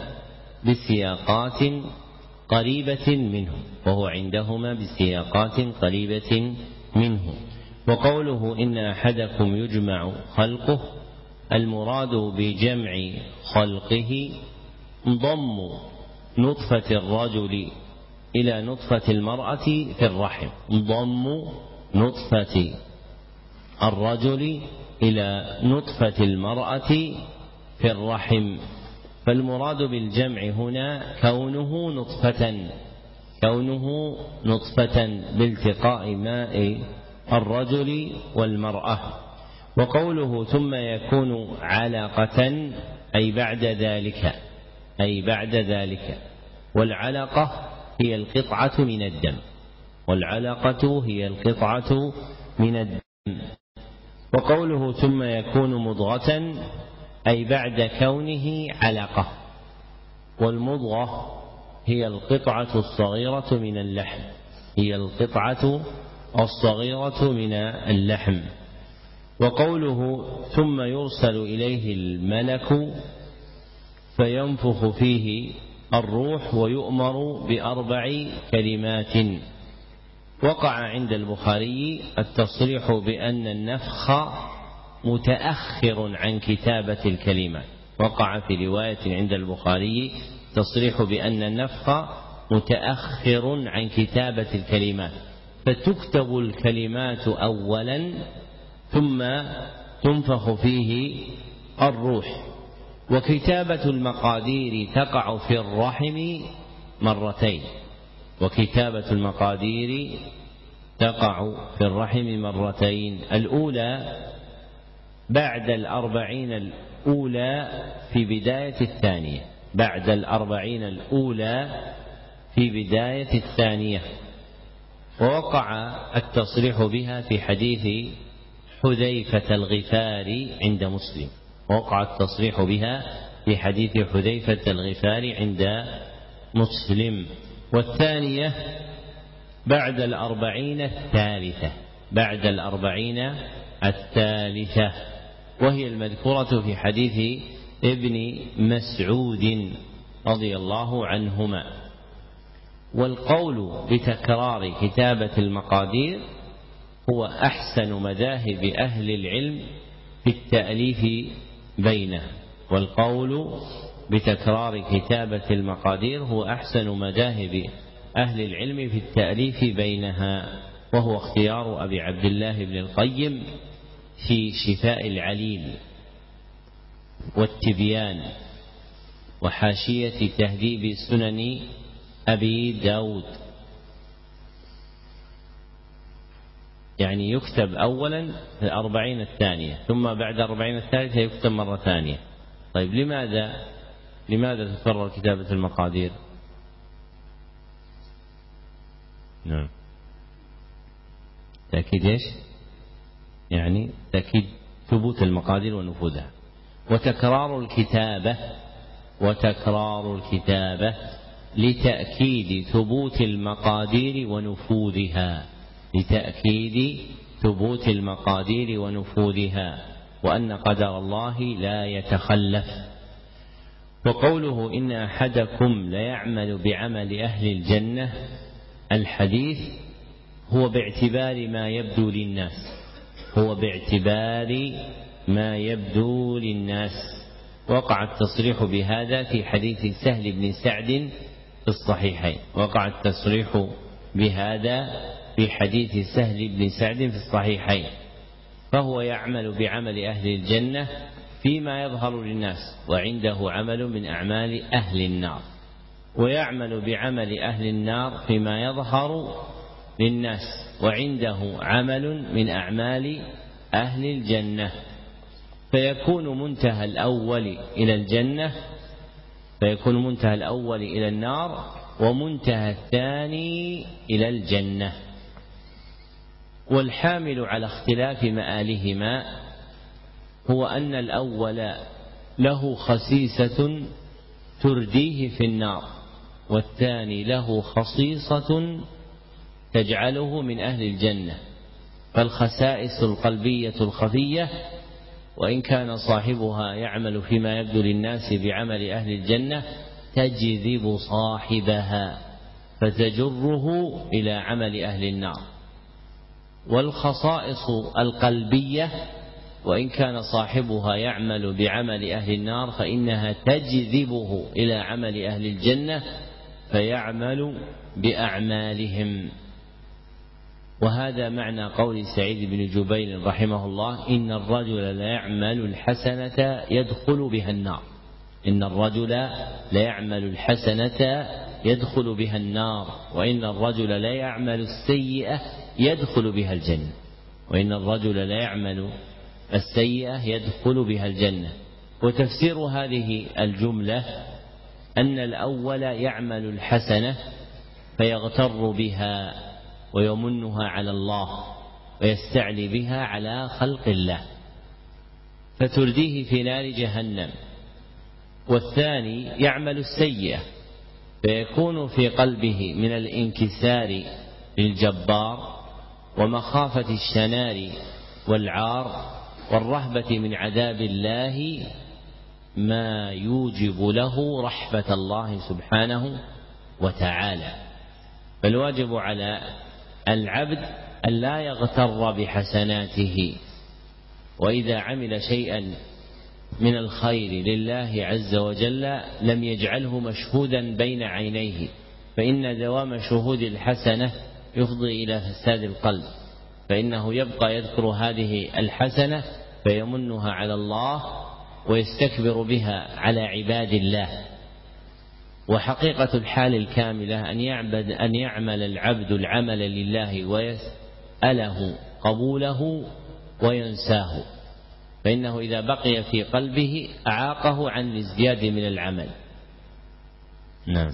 بسياقات قريبة منه وقوله إن أحدكم يجمع خلقه، المراد بجمع خلقه ضم نطفة الرجل إلى نطفة المرأة في الرحم، ضم نطفة الرجل إلى نطفة المرأة في الرحم. فالمراد بالجمع هنا كونه نطفة بالتقاء ماء الرجل والمرأة. وقوله ثم يكون علقة أي بعد ذلك، والعلقة هي القطعة من الدم. وقوله ثم يكون مضغة أي بعد كونه علقة، والمضغة هي القطعة الصغيرة من اللحم. وقوله ثم يرسل إليه الملك فينفخ فيه الروح ويؤمر ب4 كلمات. وقع عند البخاري التصريح بأن النفخ متأخر عن كتابة الكلمات، وقع في رواية عند البخاري تصريح بأن النفخ متأخر عن كتابة الكلمات، فتكتب الكلمات أولا ثم تنفخ فيه الروح. وكتابة المقادير تقع في الرحم مرتين، الأولى بعد 40 الأولى في بداية الثانية. ووقع التصريح بها في حديث حذيفة الغفاري عند مسلم. والثانية بعد 40 الثالثة، وهي المذكورة في حديث ابن مسعود رضي الله عنهما. والقول بتكرار كتابة المقادير هو أحسن مذاهب أهل العلم في التأليف بينها، وهو اختيار أبي عبد الله بن القيم في شفاء العليل. والتبيان وحاشية تهذيب سنن أبي داود. يعني يكتب أولا في 40 الثانية، ثم بعد 40 الثالثة يكتب مرة ثانية. طيب لماذا تكرر كتابة المقادير؟ نعم، تأكيد إيش؟ يعني تأكيد ثبوت المقادير ونفوذها. وتكرار الكتابة لتأكيد ثبوت المقادير ونفوذها، وأن قدر الله لا يتخلف. وقوله إن أحدكم ليعمل بعمل أهل الجنة، الحديث هو باعتبار ما يبدو للناس. وقع التصريح بهذا في حديث سهل بن سعد في الصحيحين، فهو يعمل بعمل أهل الجنة فيما يظهر للناس، وعنده عمل من أعمال أهل النار، ويعمل بعمل أهل النار فيما يظهر للناس، وعنده عمل من أعمال أهل الجنة، فيكون منتهى الأول إلى النار، ومنتهى الثاني إلى الجنة. والحامل على اختلاف مآلهما هو أن الأول له خصيصة ترديه في النار، والثاني له خصيصة تجعله من أهل الجنة. فالخسائس القلبية الخفية وإن كان صاحبها يعمل فيما يبدو للناس بعمل أهل الجنة تجذب صاحبها فتجره إلى عمل أهل النار. والخصائص القلبية وإن كان صاحبها يعمل بعمل أهل النار فإنها تجذبه إلى عمل أهل الجنة فيعمل بأعمالهم. وهذا معنى قول سعيد بن جبير رحمه الله: إن الرجل ليعمل الحسنة يدخل بها النار، وإن الرجل ليعمل السيئة يدخل بها الجنة. وتفسير هذه الجملة أن الأول يعمل الحسنة فيغتر بها ويمنها على الله ويستعلي بها على خلق الله فترديه في نار جهنم. والثاني يعمل السيئة فيكون في قلبه من الانكسار للجبار ومخافة الشنار والعار والرهبة من عذاب الله ما يوجب له رحمة الله سبحانه وتعالى. فالواجب على العبد أن لا يغتر بحسناته، وإذا عمل شيئا من الخير لله عز وجل لم يجعله مشهودا بين عينيه، فإن دوام شهود الحسنة يفضي إلى فساد القلب، فإنه يبقى يذكر هذه الحسنة فيمنها على الله ويستكبر بها على عباد الله. وحقيقة الحال الكاملة أن يعمل العبد العمل لله ويسأله قبوله وينساه، فإنه إذا بقي في قلبه أعاقه عن الازدياد من العمل. نعم.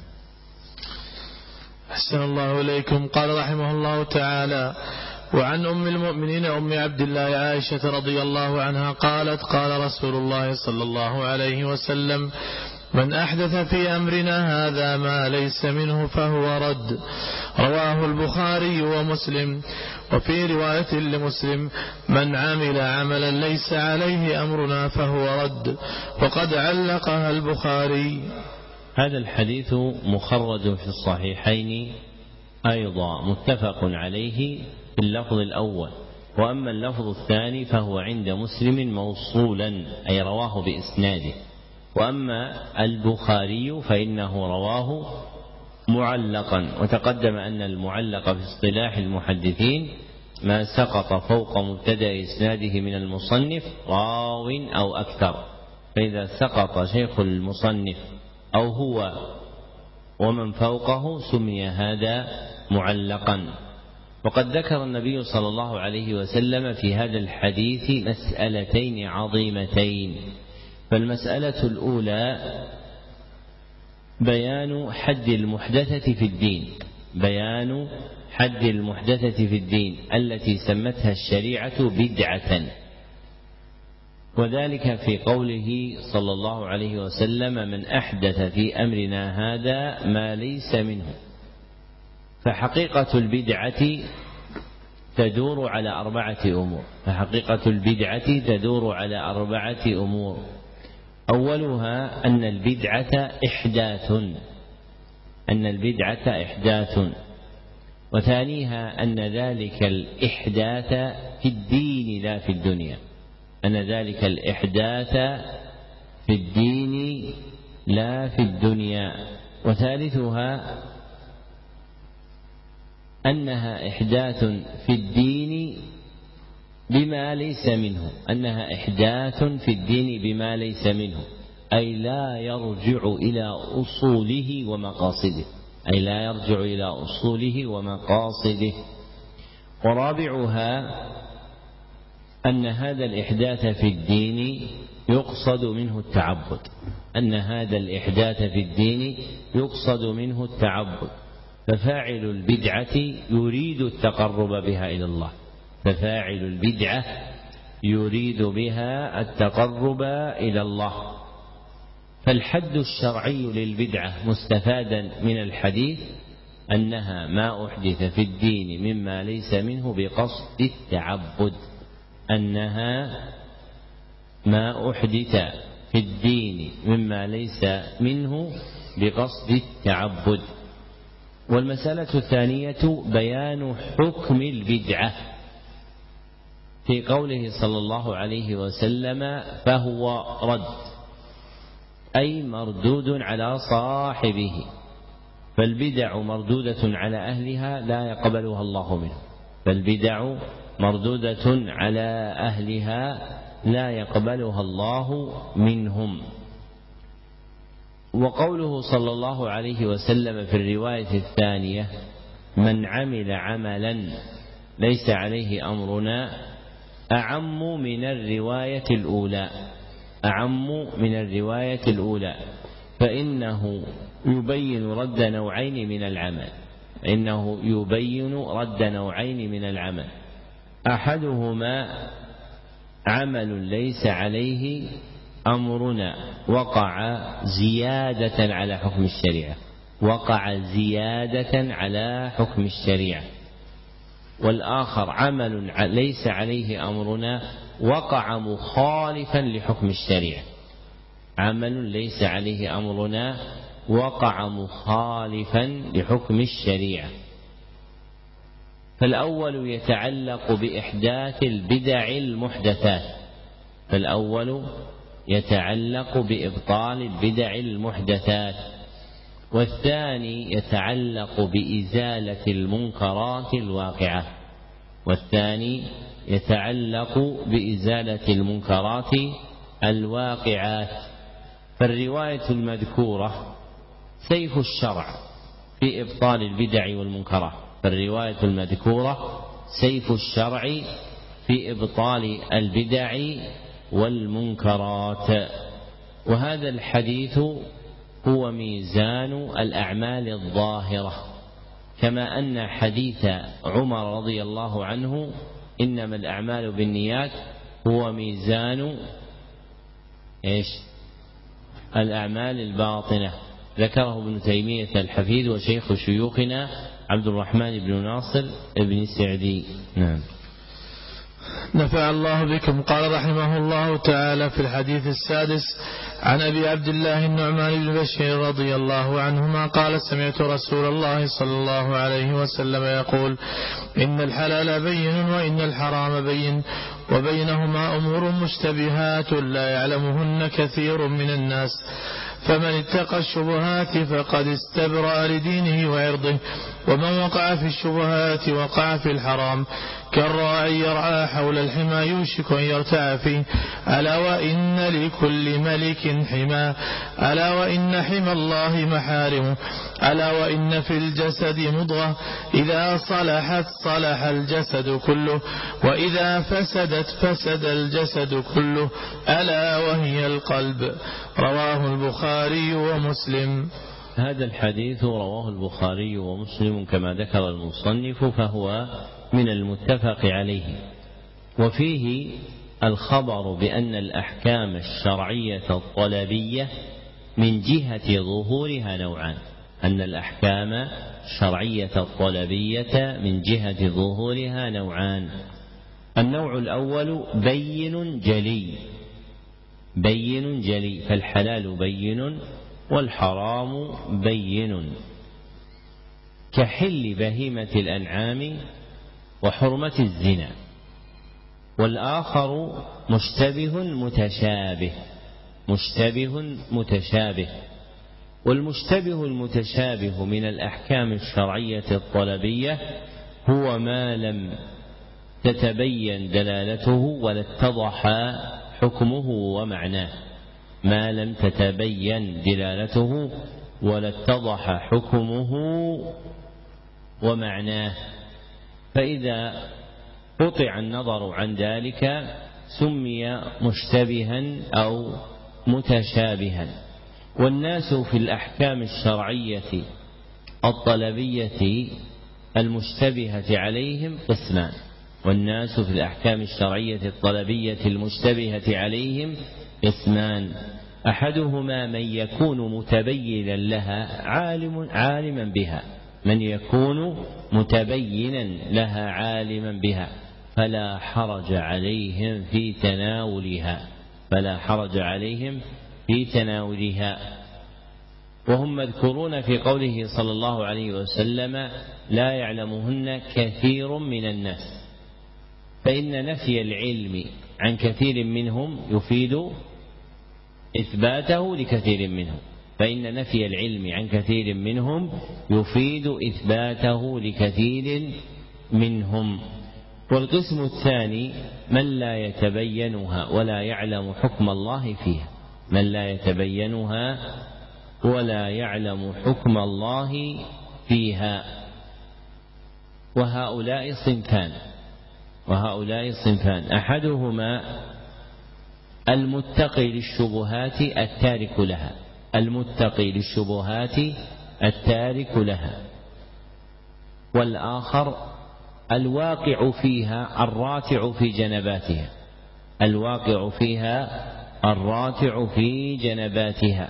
أحسن الله إليكم. قال رحمه الله تعالى: وعن أم المؤمنين أم عبد الله عائشة رضي الله عنها قالت: قال رسول الله صلى الله عليه وسلم: من أحدث في أمرنا هذا ما ليس منه فهو رد. رواه البخاري ومسلم. وفي رواية لمسلم: من عمل عملا ليس عليه أمرنا فهو رد. وقد علقها البخاري. هذا الحديث مخرج في الصحيحين أيضا متفق عليه في اللفظ الأول، وأما اللفظ الثاني فهو عند مسلم موصولا أي رواه بإسناده، وأما البخاري فإنه رواه معلقا. وتقدم أن المعلق في اصطلاح المحدثين ما سقط فوق مبتدأ إسناده من المصنف راو أو أكثر، فإذا سقط شيخ المصنف أو هو ومن فوقه سمي هذا معلقا. وقد ذكر النبي صلى الله عليه وسلم في هذا الحديث مسألتين عظيمتين. فالمسألة الأولى بيان حد المحدثة في الدين، بيان حد المحدثة في الدين التي سمتها الشريعة بدعة، وذلك في قوله صلى الله عليه وسلم: من أحدث في أمرنا هذا ما ليس منه. فحقيقة البدعة تدور على أربعة أمور. أولها أن البدعة إحداث، وثانيها أن ذلك الإحداث في الدين لا في الدنيا، وثالثها أنها إحداث في الدين بما ليس منه، أي لا يرجع إلى أصوله ومقاصده. ورابعها أن هذا الإحداث في الدين يقصد منه التعبد، ففاعل البدعة يريد التقرب بها إلى الله. فالحد الشرعي للبدعة مستفادا من الحديث أنها ما أحدث في الدين مما ليس منه بقصد التعبد. والمسألة الثانية بيان حكم البدعة في قوله صلى الله عليه وسلم: فهو رد، أي مردود على صاحبه. فالبدع مردودة على أهلها لا يقبلها الله منهم. وقوله صلى الله عليه وسلم في الرواية الثانية: من عمل عملا ليس عليه أمرنا، أعم من الرواية الأولى، فإنه يبين رد نوعين من العمل، أحدهما عمل ليس عليه أمرنا وقع زيادة على حكم الشريعة، والآخر عمل ليس عليه أمرنا وقع مخالفا لحكم الشريعة. فالأول يتعلق بإحداث البدع بإبطال البدع المحدثات، والثاني يتعلق بإزالة المنكرات الواقعات. فالرواية المذكورة سيف الشرع في إبطال البدع والمنكرات. وهذا الحديث هو ميزان الأعمال الظاهرة، كما أن حديث عمر رضي الله عنه إنما الأعمال بالنيات هو ميزان الأعمال الباطنة. ذكره ابن تيمية الحفيد وشيخ شيوخنا عبد الرحمن بن ناصر بن السعدي. نعم. نفع الله بكم. قال رحمه الله تعالى في الحديث السادس عن أبي عبد الله النعمان بن بشير رضي الله عنهما قال: سمعت رسول الله صلى الله عليه وسلم يقول: إن الحلال بين وإن الحرام بين وبينهما أمور مشتبهات لا يعلمهن كثير من الناس، فمن اتقى الشبهات فقد استبرأ لدينه وعرضه، ومن وقع في الشبهات وقع في الحرام. كالراعي يرعى حول الحمى يوشك أن يرتع فيه. ألا وإن لكل ملك حمى، ألا وإن حمى الله محارمه، ألا وإن في الجسد مضغة إذا صلحت صلح الجسد كله، وإذا فسدت فسد الجسد كله، ألا وهي القلب. رواه البخاري ومسلم. هذا الحديث رواه البخاري ومسلم كما ذكر المصنف، فهو من المتفق عليه، وفيه الخبر بأن الأحكام الشرعية الطلبية من جهة ظهورها نوعان، أن الأحكام الشرعية الطلبية من جهة ظهورها نوعان. النوع الأول بين جلي، بين جلي، فالحلال بين والحرام بين، كحل بهيمة الأنعام وحرمة الزنا. والآخر مشتبه متشابه، مشتبه متشابه. والمشتبه المتشابه من الأحكام الشرعية الطلبية هو ما لم تتبين دلالته ولا اتضح حكمه ومعناه، ما لم تتبين دلالته ولا اتضح حكمه ومعناه، فإذا قطع النظر عن ذلك سمي مشتبها أو متشابها. والناس في الأحكام الشرعية الطلبية المشتبهة عليهم قسمان، والناس في الأحكام الشرعية الطلبية المشتبهة عليهم قسمان: أحدهما من يكون متبينا لها عالما بها، من يكون متبينا لها عالما بها فلا حرج عليهم في تناولها، فلا حرج عليهم في تناولها. وهم مذكورون في قوله صلى الله عليه وسلم: لا يعلمهن كثير من الناس، فإن نفي العلم عن كثير منهم يفيد إثباته لكثير منهم، فإن نفي العلم عن كثير منهم يفيد إثباته لكثير منهم. والقسم الثاني من لا يتبينها ولا يعلم حكم الله فيها، من لا يتبينها ولا يعلم حكم الله فيها. وهؤلاء صنفان: أحدهما المتقي للشبهات التارك لها، المتقي للشبهات التارك لها. والآخر الواقع فيها الراتع في جنباتها، الواقع فيها الراتع في جنباتها.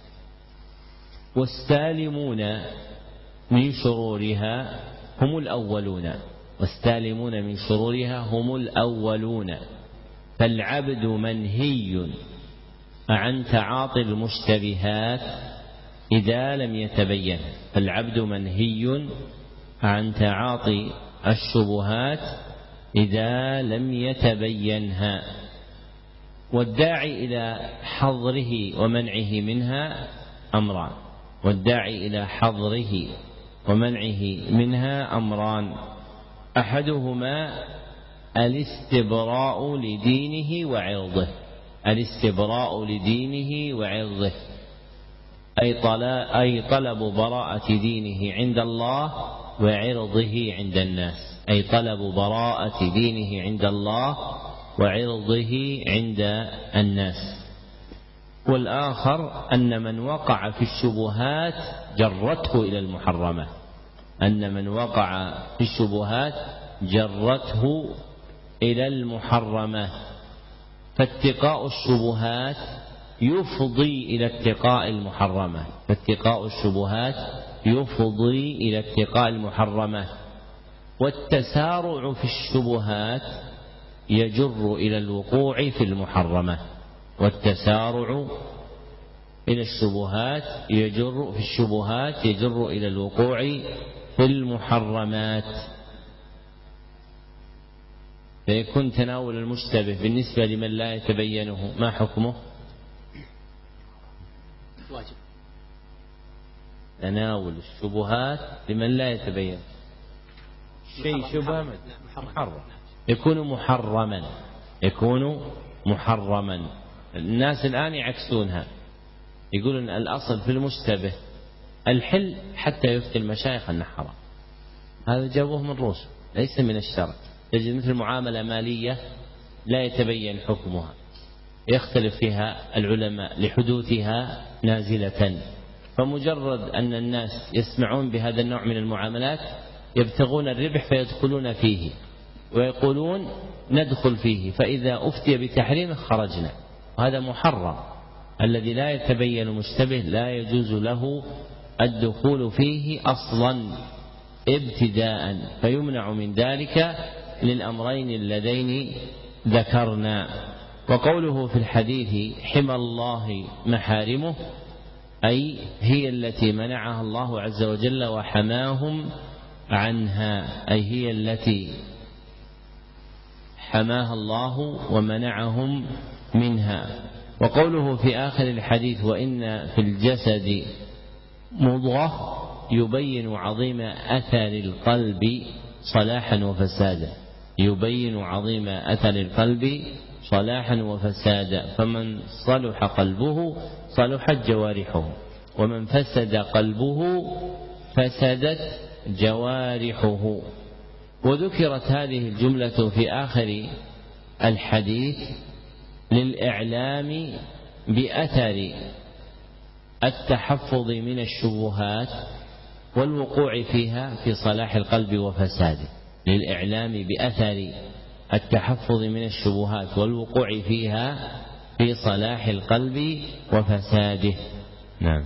والسالمون من شرورها هم الأولون، والسالمون من شرورها هم الأولون. فالعبد منهي عن تعاطي المشتبهات إذا لم يتبين، فالعبد منهي عن تعاطي الشبهات إذا لم يتبينها. والداعي إلى حظره ومنعه منها أمران، والداعي إلى حظره ومنعه منها أمران: أحدهما الاستبراء لدينه وعرضه، الاستبراء لدينه وعرضه، أي طلب براءة دينه عند الله وعرضه عند الناس، أي طلب براءة دينه عند الله وعرضه عند الناس. والآخر أن من وقع في الشبهات جرته إلى المحرمات، أن من وقع في الشبهات جرته إلى المحرمات، فاتقاء الشبهات يفضي إلى اتقاء المحرمات، فاتقاء الشبهات يفضي إلى اتقاء المحرمات. والتسارع في الشبهات يجر إلى الوقوع في المحرمات، والتسارع إلى الشبهات يجر إلى الوقوع في المحرمات. فيكون تناول المشتبه بالنسبة لمن لا يتبينه ما حكمه؟ واجب. تناول الشبهات لمن لا يتبين شيء شبهة محرم. يكون محرما. الناس الآن يعكسونها، يقولون الأصل في المشتبه الحل حتى يفتي المشايخ أنه حرام. هذا جابوه من روس، ليس من الشرع. تجد مثل معاملة مالية لا يتبين حكمها، يختلف فيها العلماء لحدوثها نازلة، فمجرد أن الناس يسمعون بهذا النوع من المعاملات يبتغون الربح فيدخلون فيه ويقولون ندخل فيه، فإذا أفتي بتحريمه خرجنا. وهذا محرم. الذي لا يتبين مشتبه لا يجوز له الدخول فيه أصلا ابتداء، فيمنع من ذلك للأمرين اللذين ذكرنا. وقوله في الحديث حمى الله محارمه، أي هي التي منعها الله عز وجل وحماهم عنها، أي هي التي حماها الله ومنعهم منها. وقوله في آخر الحديث وإن في الجسد مضغة، يبين عظيم أثر القلب صلاحا وفسادا، يبين عظيم أثر القلب صلاحا وفسادا. فمن صلح قلبه صلحت جوارحه، ومن فسد قلبه فسدت جوارحه. وذكرت هذه الجملة في آخر الحديث للإعلام بأثر التحفظ من الشبهات والوقوع فيها في صلاح القلب وفساده، للإعلام بأثر التحفظ من الشبهات والوقوع فيها في صلاح القلب وفساده. نعم.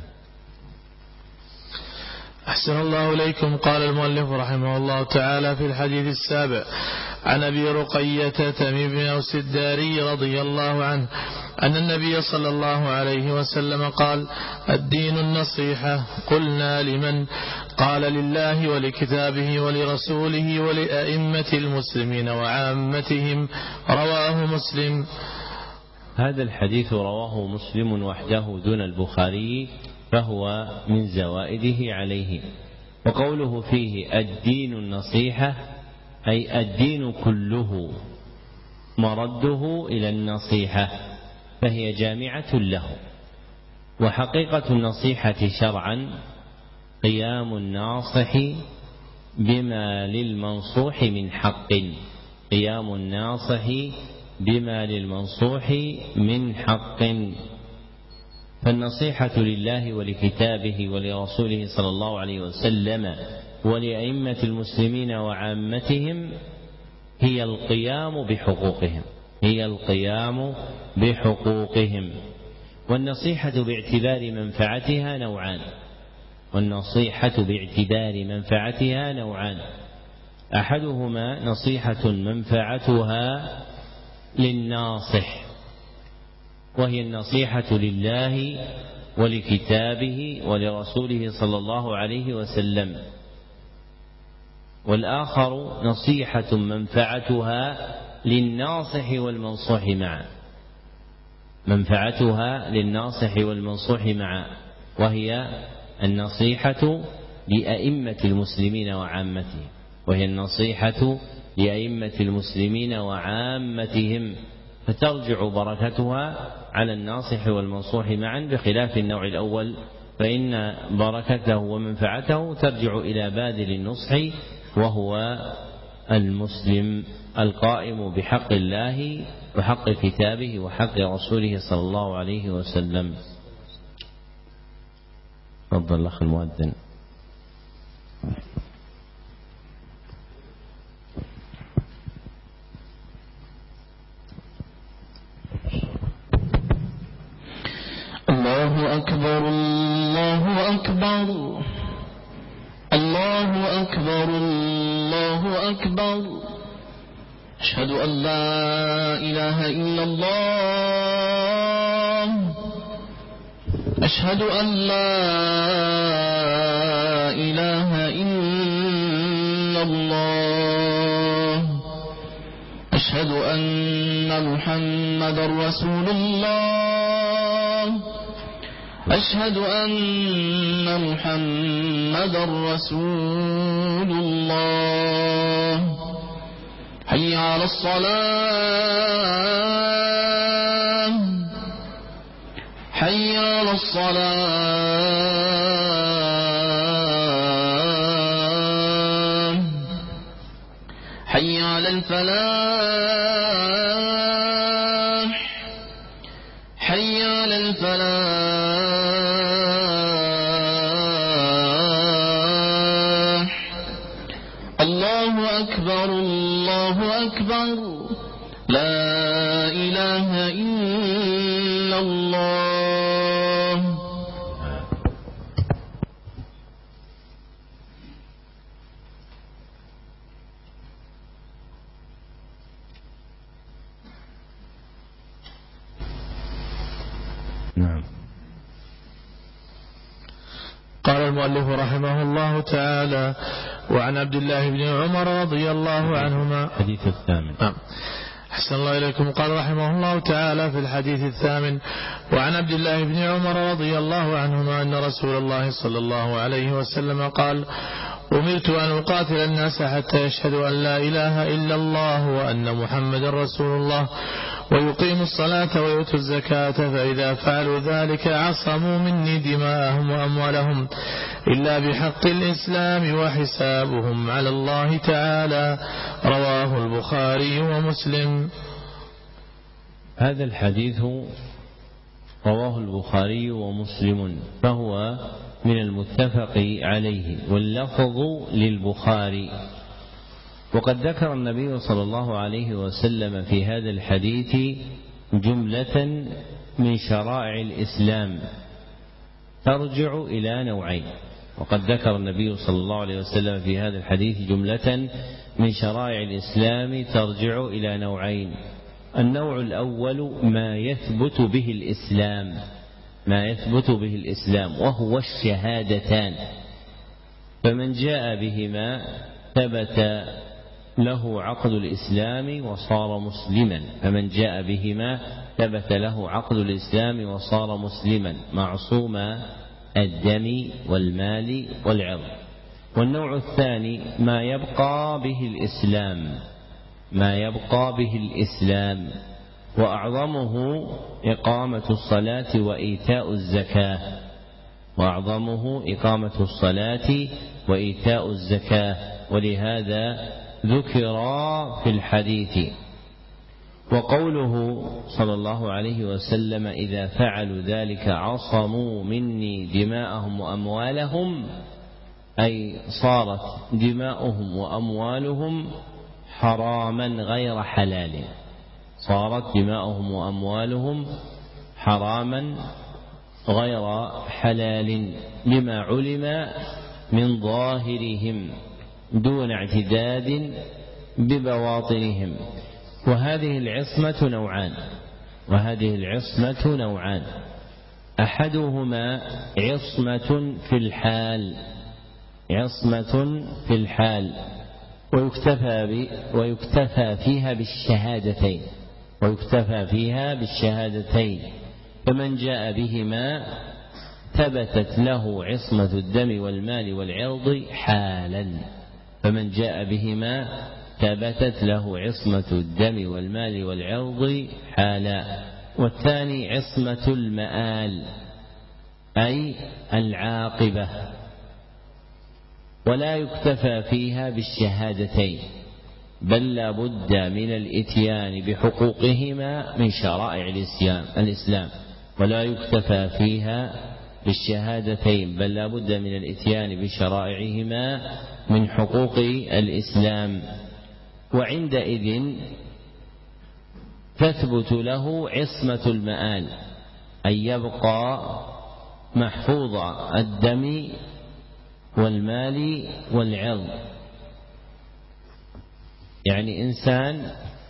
أحسن الله إليكم. قال المؤلف رحمه الله تعالى في الحديث السابع عن أبي رقية تميم بن أوس الداري رضي الله عنه أن النبي صلى الله عليه وسلم قال الدين النصيحة. قلنا لمن؟ قال لله ولكتابه ولرسوله ولأئمة المسلمين وعامتهم. رواه مسلم. هذا الحديث رواه مسلم وحده دون البخاري، فهو من زوائده عليه. وقوله فيه الدين النصيحة، أي الدين كله مرده إلى النصيحة، فهي جامعة له. وحقيقة النصيحة شرعا قيام الناصح بما للمنصوح من حق، قيام الناصح بما للمنصوح من حق. فالنصيحة لله ولكتابه ولرسوله صلى الله عليه وسلم ولأئمة المسلمين وعامتهم هي القيام بحقوقهم، هي القيام بحقوقهم. والنصيحة باعتبار منفعتها نوعان، والنصيحة باعتبار منفعتها نوعان. أحدهما نصيحة منفعتها للناصح، وهي النصيحة لله ولكتابه ولرسوله صلى الله عليه وسلم. والآخر نصيحة منفعتها للناصح والمنصوح معا، منفعتها للناصح والمنصوح معا، وهي النصيحة لأئمة المسلمين وعامتهم، وهي النصيحة لأئمة المسلمين وعامتهم، فترجع بركتها على الناصح والمنصوح معا، بخلاف النوع الأول فإن بركته ومنفعته ترجع إلى باذل النصح وهو المسلم القائم بحق الله وحق كتابه وحق رسوله صلى الله عليه وسلم. تفضل الأخ المؤذن. الله أكبر الله أكبر الله أكبر الله أكبر. أشهد أن لا إله إلا الله. أشهد أن لا إله إلا الله. أشهد أن محمد رسول الله. أشهد أن محمدا رسول الله. حي على الصلاة حي على الصلاة حي على الفلاح حي على الفلاح. الله أكبر الله أكبر لا إله إلا الله. نعم. قال المؤلف رحمه الله تعالى: وعن عبد الله بن عمر رضي الله عنهما. الحديث الثامن. أحسن الله إليكم. قال رحمه الله تعالى في الحديث الثامن: وعن عبد الله بن عمر رضي الله عنهما أن رسول الله صلى الله عليه وسلم قال: أمرت أن أقاتل الناس حتى يشهدوا أن لا إله إلا الله وأن محمد رسول الله ويقيموا الصلاة ويؤتوا الزكاة، فإذا فعلوا ذلك عصموا مني دماءهم وأموالهم إلا بحق الإسلام وحسابهم على الله تعالى. رواه البخاري ومسلم. هذا الحديث رواه البخاري ومسلم، فهو من المتفق عليه، واللفظ للبخاري. وقد ذكر النبي صلى الله عليه وسلم في هذا الحديث جملة من شرائع الإسلام ترجع إلى نوعين. وقد ذكر النبي صلى الله عليه وسلم في هذا الحديث جملة من شرائع الإسلام ترجع إلى نوعين. النوع الأول ما يثبت به الإسلام وهو الشهادتان، فمن جاء بهما ثبت له عقد الإسلام وصار مسلما، معصوم الدم والمال والعرض. والنوع الثاني ما يبقى به الإسلام، وأعظمه إقامة الصلاة وإيتاء الزكاة، ولهذا ذكر في الحديث. وقوله صلى الله عليه وسلم: إذا فعلوا ذلك عصموا مني دماءهم وأموالهم، أي صارت دماؤهم وأموالهم حراما غير حلال لما علم من ظاهرهم دون اعتداد ببواطنهم. وهذه العصمة نوعان: أحدهما عصمة في الحال ويكتفى فيها بالشهادتين، فمن جاء بهما ثبتت له عصمة الدم والمال والعرض حالا. والثاني عصمة المآل، أي العاقبة، ولا يكتفى فيها بالشهادتين، بل لا بد من الإتيان بحقوقهما من شرائع الإسلام. ولا يكتفى فيها بالشهادتين، بل لا بد من الإتيان بشرائعهما من حقوق الإسلام. وعندئذ تثبت له عصمة المآل، أن يبقى محفوظ الدم والمال والعرض. يعني إنسان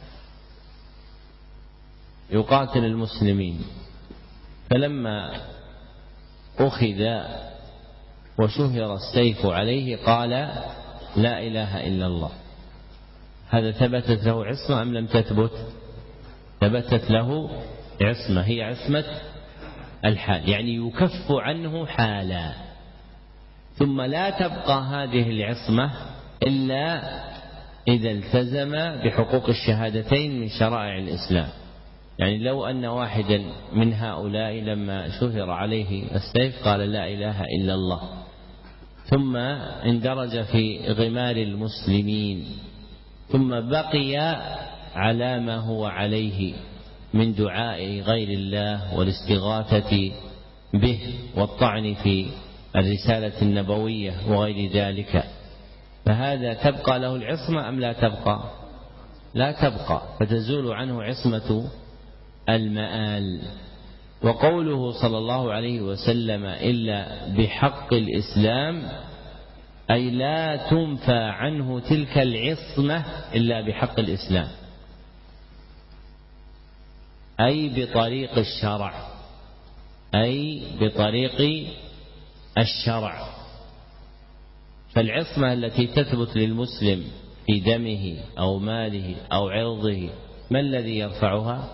يقاتل المسلمين، فلما أخذ وشهر السيف عليه قال: لا إله إلا الله. هذا ثبتت له عصمة أم لم تثبت؟ ثبتت له عصمة، هي عصمة الحال، يعني يكف عنه حالا. ثم لا تبقى هذه العصمة إلا إذا التزم بحقوق الشهادتين من شرائع الإسلام. يعني لو أن واحدا من هؤلاء لما شهر عليه السيف قال لا إله إلا الله، ثم اندرج في غمار المسلمين، ثم بقي على ما هو عليه من دعاء غير الله والاستغاثة به والطعن في الرسالة النبوية وغير ذلك، فهذا تبقى له العصمة أم لا تبقى؟ لا تبقى، فتزول عنه عصمة المآل. وقوله صلى الله عليه وسلم إلا بحق الإسلام، أي لا تنفى عنه تلك العصمة إلا بحق الإسلام، أي بطريق الشرع، أي بطريق الشرع. فالعصمة التي تثبت للمسلم في دمه أو ماله أو عرضه ما الذي يرفعها؟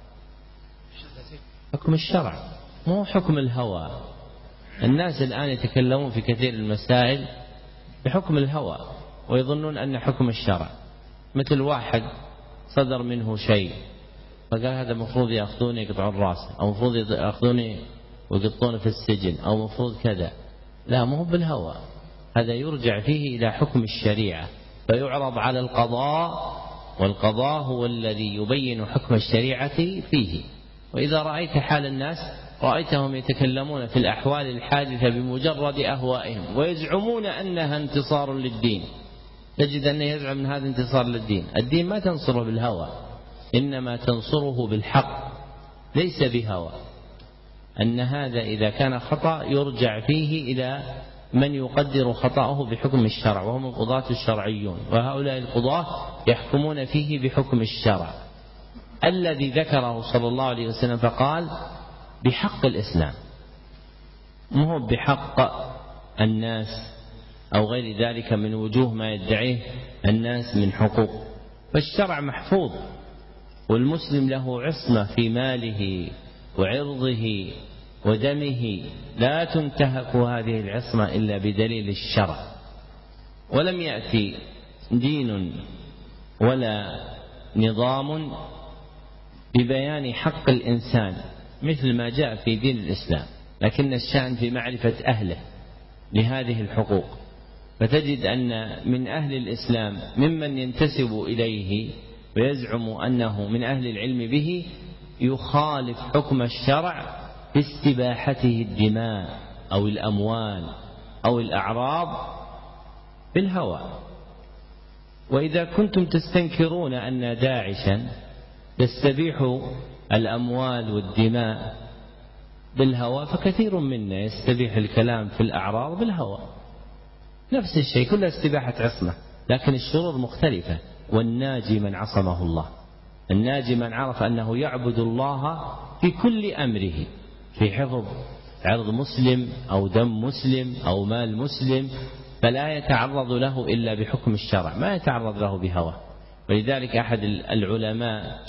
حكم الشرع، مو حكم الهوى. الناس الآن يتكلمون في كثير المسائل بحكم الهوى ويظنون أن حكم الشرع، مثل واحد صدر منه شيء فقال هذا مفروض يأخذوني يقطعون راسه، أو مفروض يأخذوني ويقطعون في السجن، أو مفروض كذا. لا، مو بالهوى، هذا يرجع فيه إلى حكم الشريعة فيعرض على القضاء، والقضاء هو الذي يبين حكم الشريعة فيه. وإذا رأيت حال الناس رأيتهم يتكلمون في الأحوال الحادثة بمجرد أهوائهم ويزعمون أنها انتصار للدين، تجد أنه يزعم من هذا انتصار للدين. الدين ما تنصره بالهوى، إنما تنصره بالحق ليس بهوى. أن هذا إذا كان خطأ يرجع فيه إلى من يقدر خطأه بحكم الشرع، وهم القضاة الشرعيون، وهؤلاء القضاة يحكمون فيه بحكم الشرع الذي ذكره صلى الله عليه وسلم، فقال بحق الإسلام، مو بحق الناس أو غير ذلك من وجوه ما يدعيه الناس من حقوق. فالشرع محفوظ، والمسلم له عصمة في ماله وعرضه ودمه، لا تنتهك هذه العصمة إلا بدليل الشرع. ولم يأتي دين ولا نظام ببيان حق الإنسان مثل ما جاء في دين الإسلام، لكن الشأن في معرفة أهله لهذه الحقوق. فتجد أن من أهل الإسلام ممن ينتسب إليه ويزعم أنه من أهل العلم به يخالف حكم الشرع في استباحته الدماء أو الأموال أو الأعراض بالهوى. وإذا كنتم تستنكرون أن داعشا يستبيح الأموال والدماء بالهوى، فكثير منا يستبيح الكلام في الأعراض بالهوى، نفس الشيء، كلها استباحة عصمة، لكن الشرور مختلفة. والناجي من عصمه الله، الناجي من عرف أنه يعبد الله في كل أمره، في حفظ عرض مسلم أو دم مسلم أو مال مسلم، فلا يتعرض له إلا بحكم الشرع، ما يتعرض له بهوى. ولذلك أحد العلماء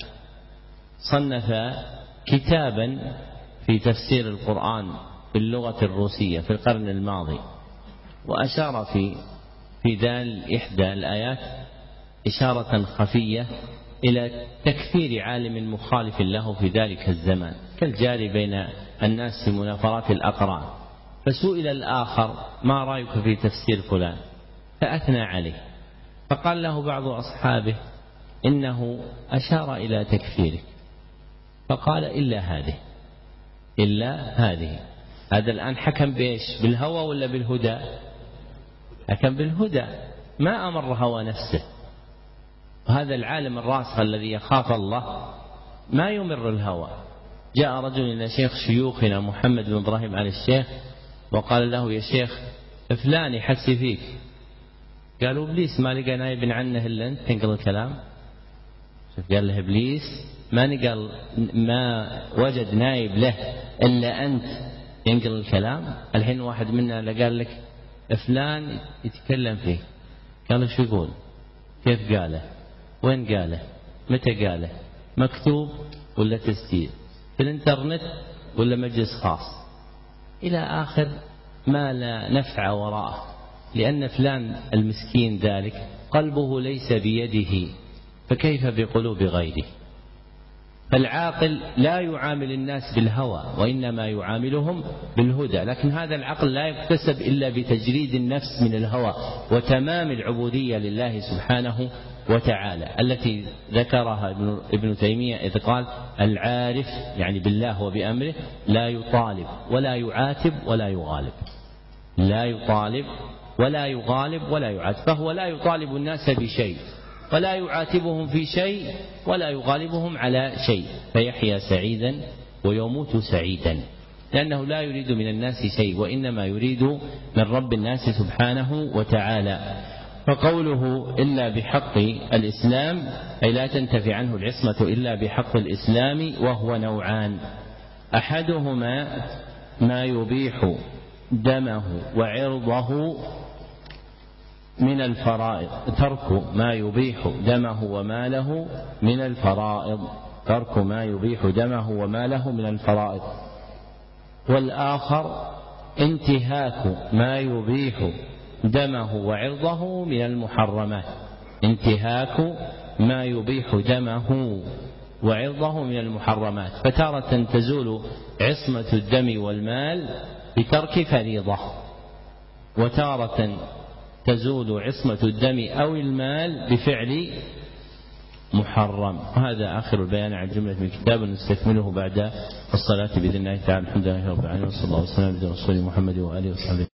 صنف كتابا في تفسير القرآن باللغة الروسية في القرن الماضي، وأشار في ذال إحدى الآيات إشارة خفية إلى تكفير عالم مخالف له في ذلك الزمان، كالجاري بين الناس في منافرات الأقران. فسئل الآخر ما رأيك في تفسير فلان، فأثنى عليه، فقال له بعض أصحابه إنه أشار إلى تكفيرك، فقال إلا هذه. هذا الآن حكم بإيش؟ بالهوى ولا بالهدى؟ حكم بالهدى، ما أمر هوى نفسه. وهذا العالم الراسخ الذي يخاف الله ما يمر الهوى. جاء رجل إلى شيخ شيوخنا محمد بن إبراهيم آل الشيخ وقال له: يا شيخ فلان يحس فيك. قالوا: إبليس ما لقى نايب عنه إلا أنت تنقل الكلام. قال له: إبليس ما وجد نايب له إلا أنت ينقل الكلام. الحين واحد منا قال لك فلان يتكلم فيه، قالوا: شو يقول؟ كيف قاله؟ وين قاله؟ متى قاله؟ مكتوب ولا تسجيل؟ في الانترنت ولا مجلس خاص إلى آخر ما لا نفع وراءه، لأن فلان المسكين ذلك قلبه ليس بيده، فكيف بقلوب غيره؟ فالعاقل لا يعامل الناس بالهوى وإنما يعاملهم بالهدى، لكن هذا العقل لا يكتسب إلا بتجريد النفس من الهوى وتمام العبودية لله سبحانه وتعالى التي ذكرها ابن تيمية إذ قال العارف يعني بالله وبأمره لا يطالب ولا يعاتب ولا يغالب، لا يطالب ولا يغالب ولا يعاتب، فهو لا يطالب الناس بشيء ولا يعاتبهم في شيء ولا يغالبهم على شيء، فيحيا سعيدا ويموت سعيدا، لأنه لا يريد من الناس شيء وإنما يريد من رب الناس سبحانه وتعالى. فقوله إلا بحق الإسلام أي لا تنتفي عنه العصمة إلا بحق الإسلام، وهو نوعان: أحدهما ما يبيح دمه وعرضه من الفرائض، ترك ما يبيح دمه وماله من الفرائض، ترك ما يبيح دمه وماله من الفرائض. والآخر انتهاك ما يبيح دمه وعرضه من المحرمات، انتهاك ما يبيح دمه وعرضه من المحرمات، فتارة تزول عصمة الدم والمال بترك فريضة، وتارة تزول عصمة الدم أو المال بفعل محرم. وهذا آخر البيان عن جملة من الكتاب، نستكمله بعد الصلاة بإذن الله تعالى. الحمد لله رب العالمين، وصلى الله وسلم على رسول محمد وآله وصحبه.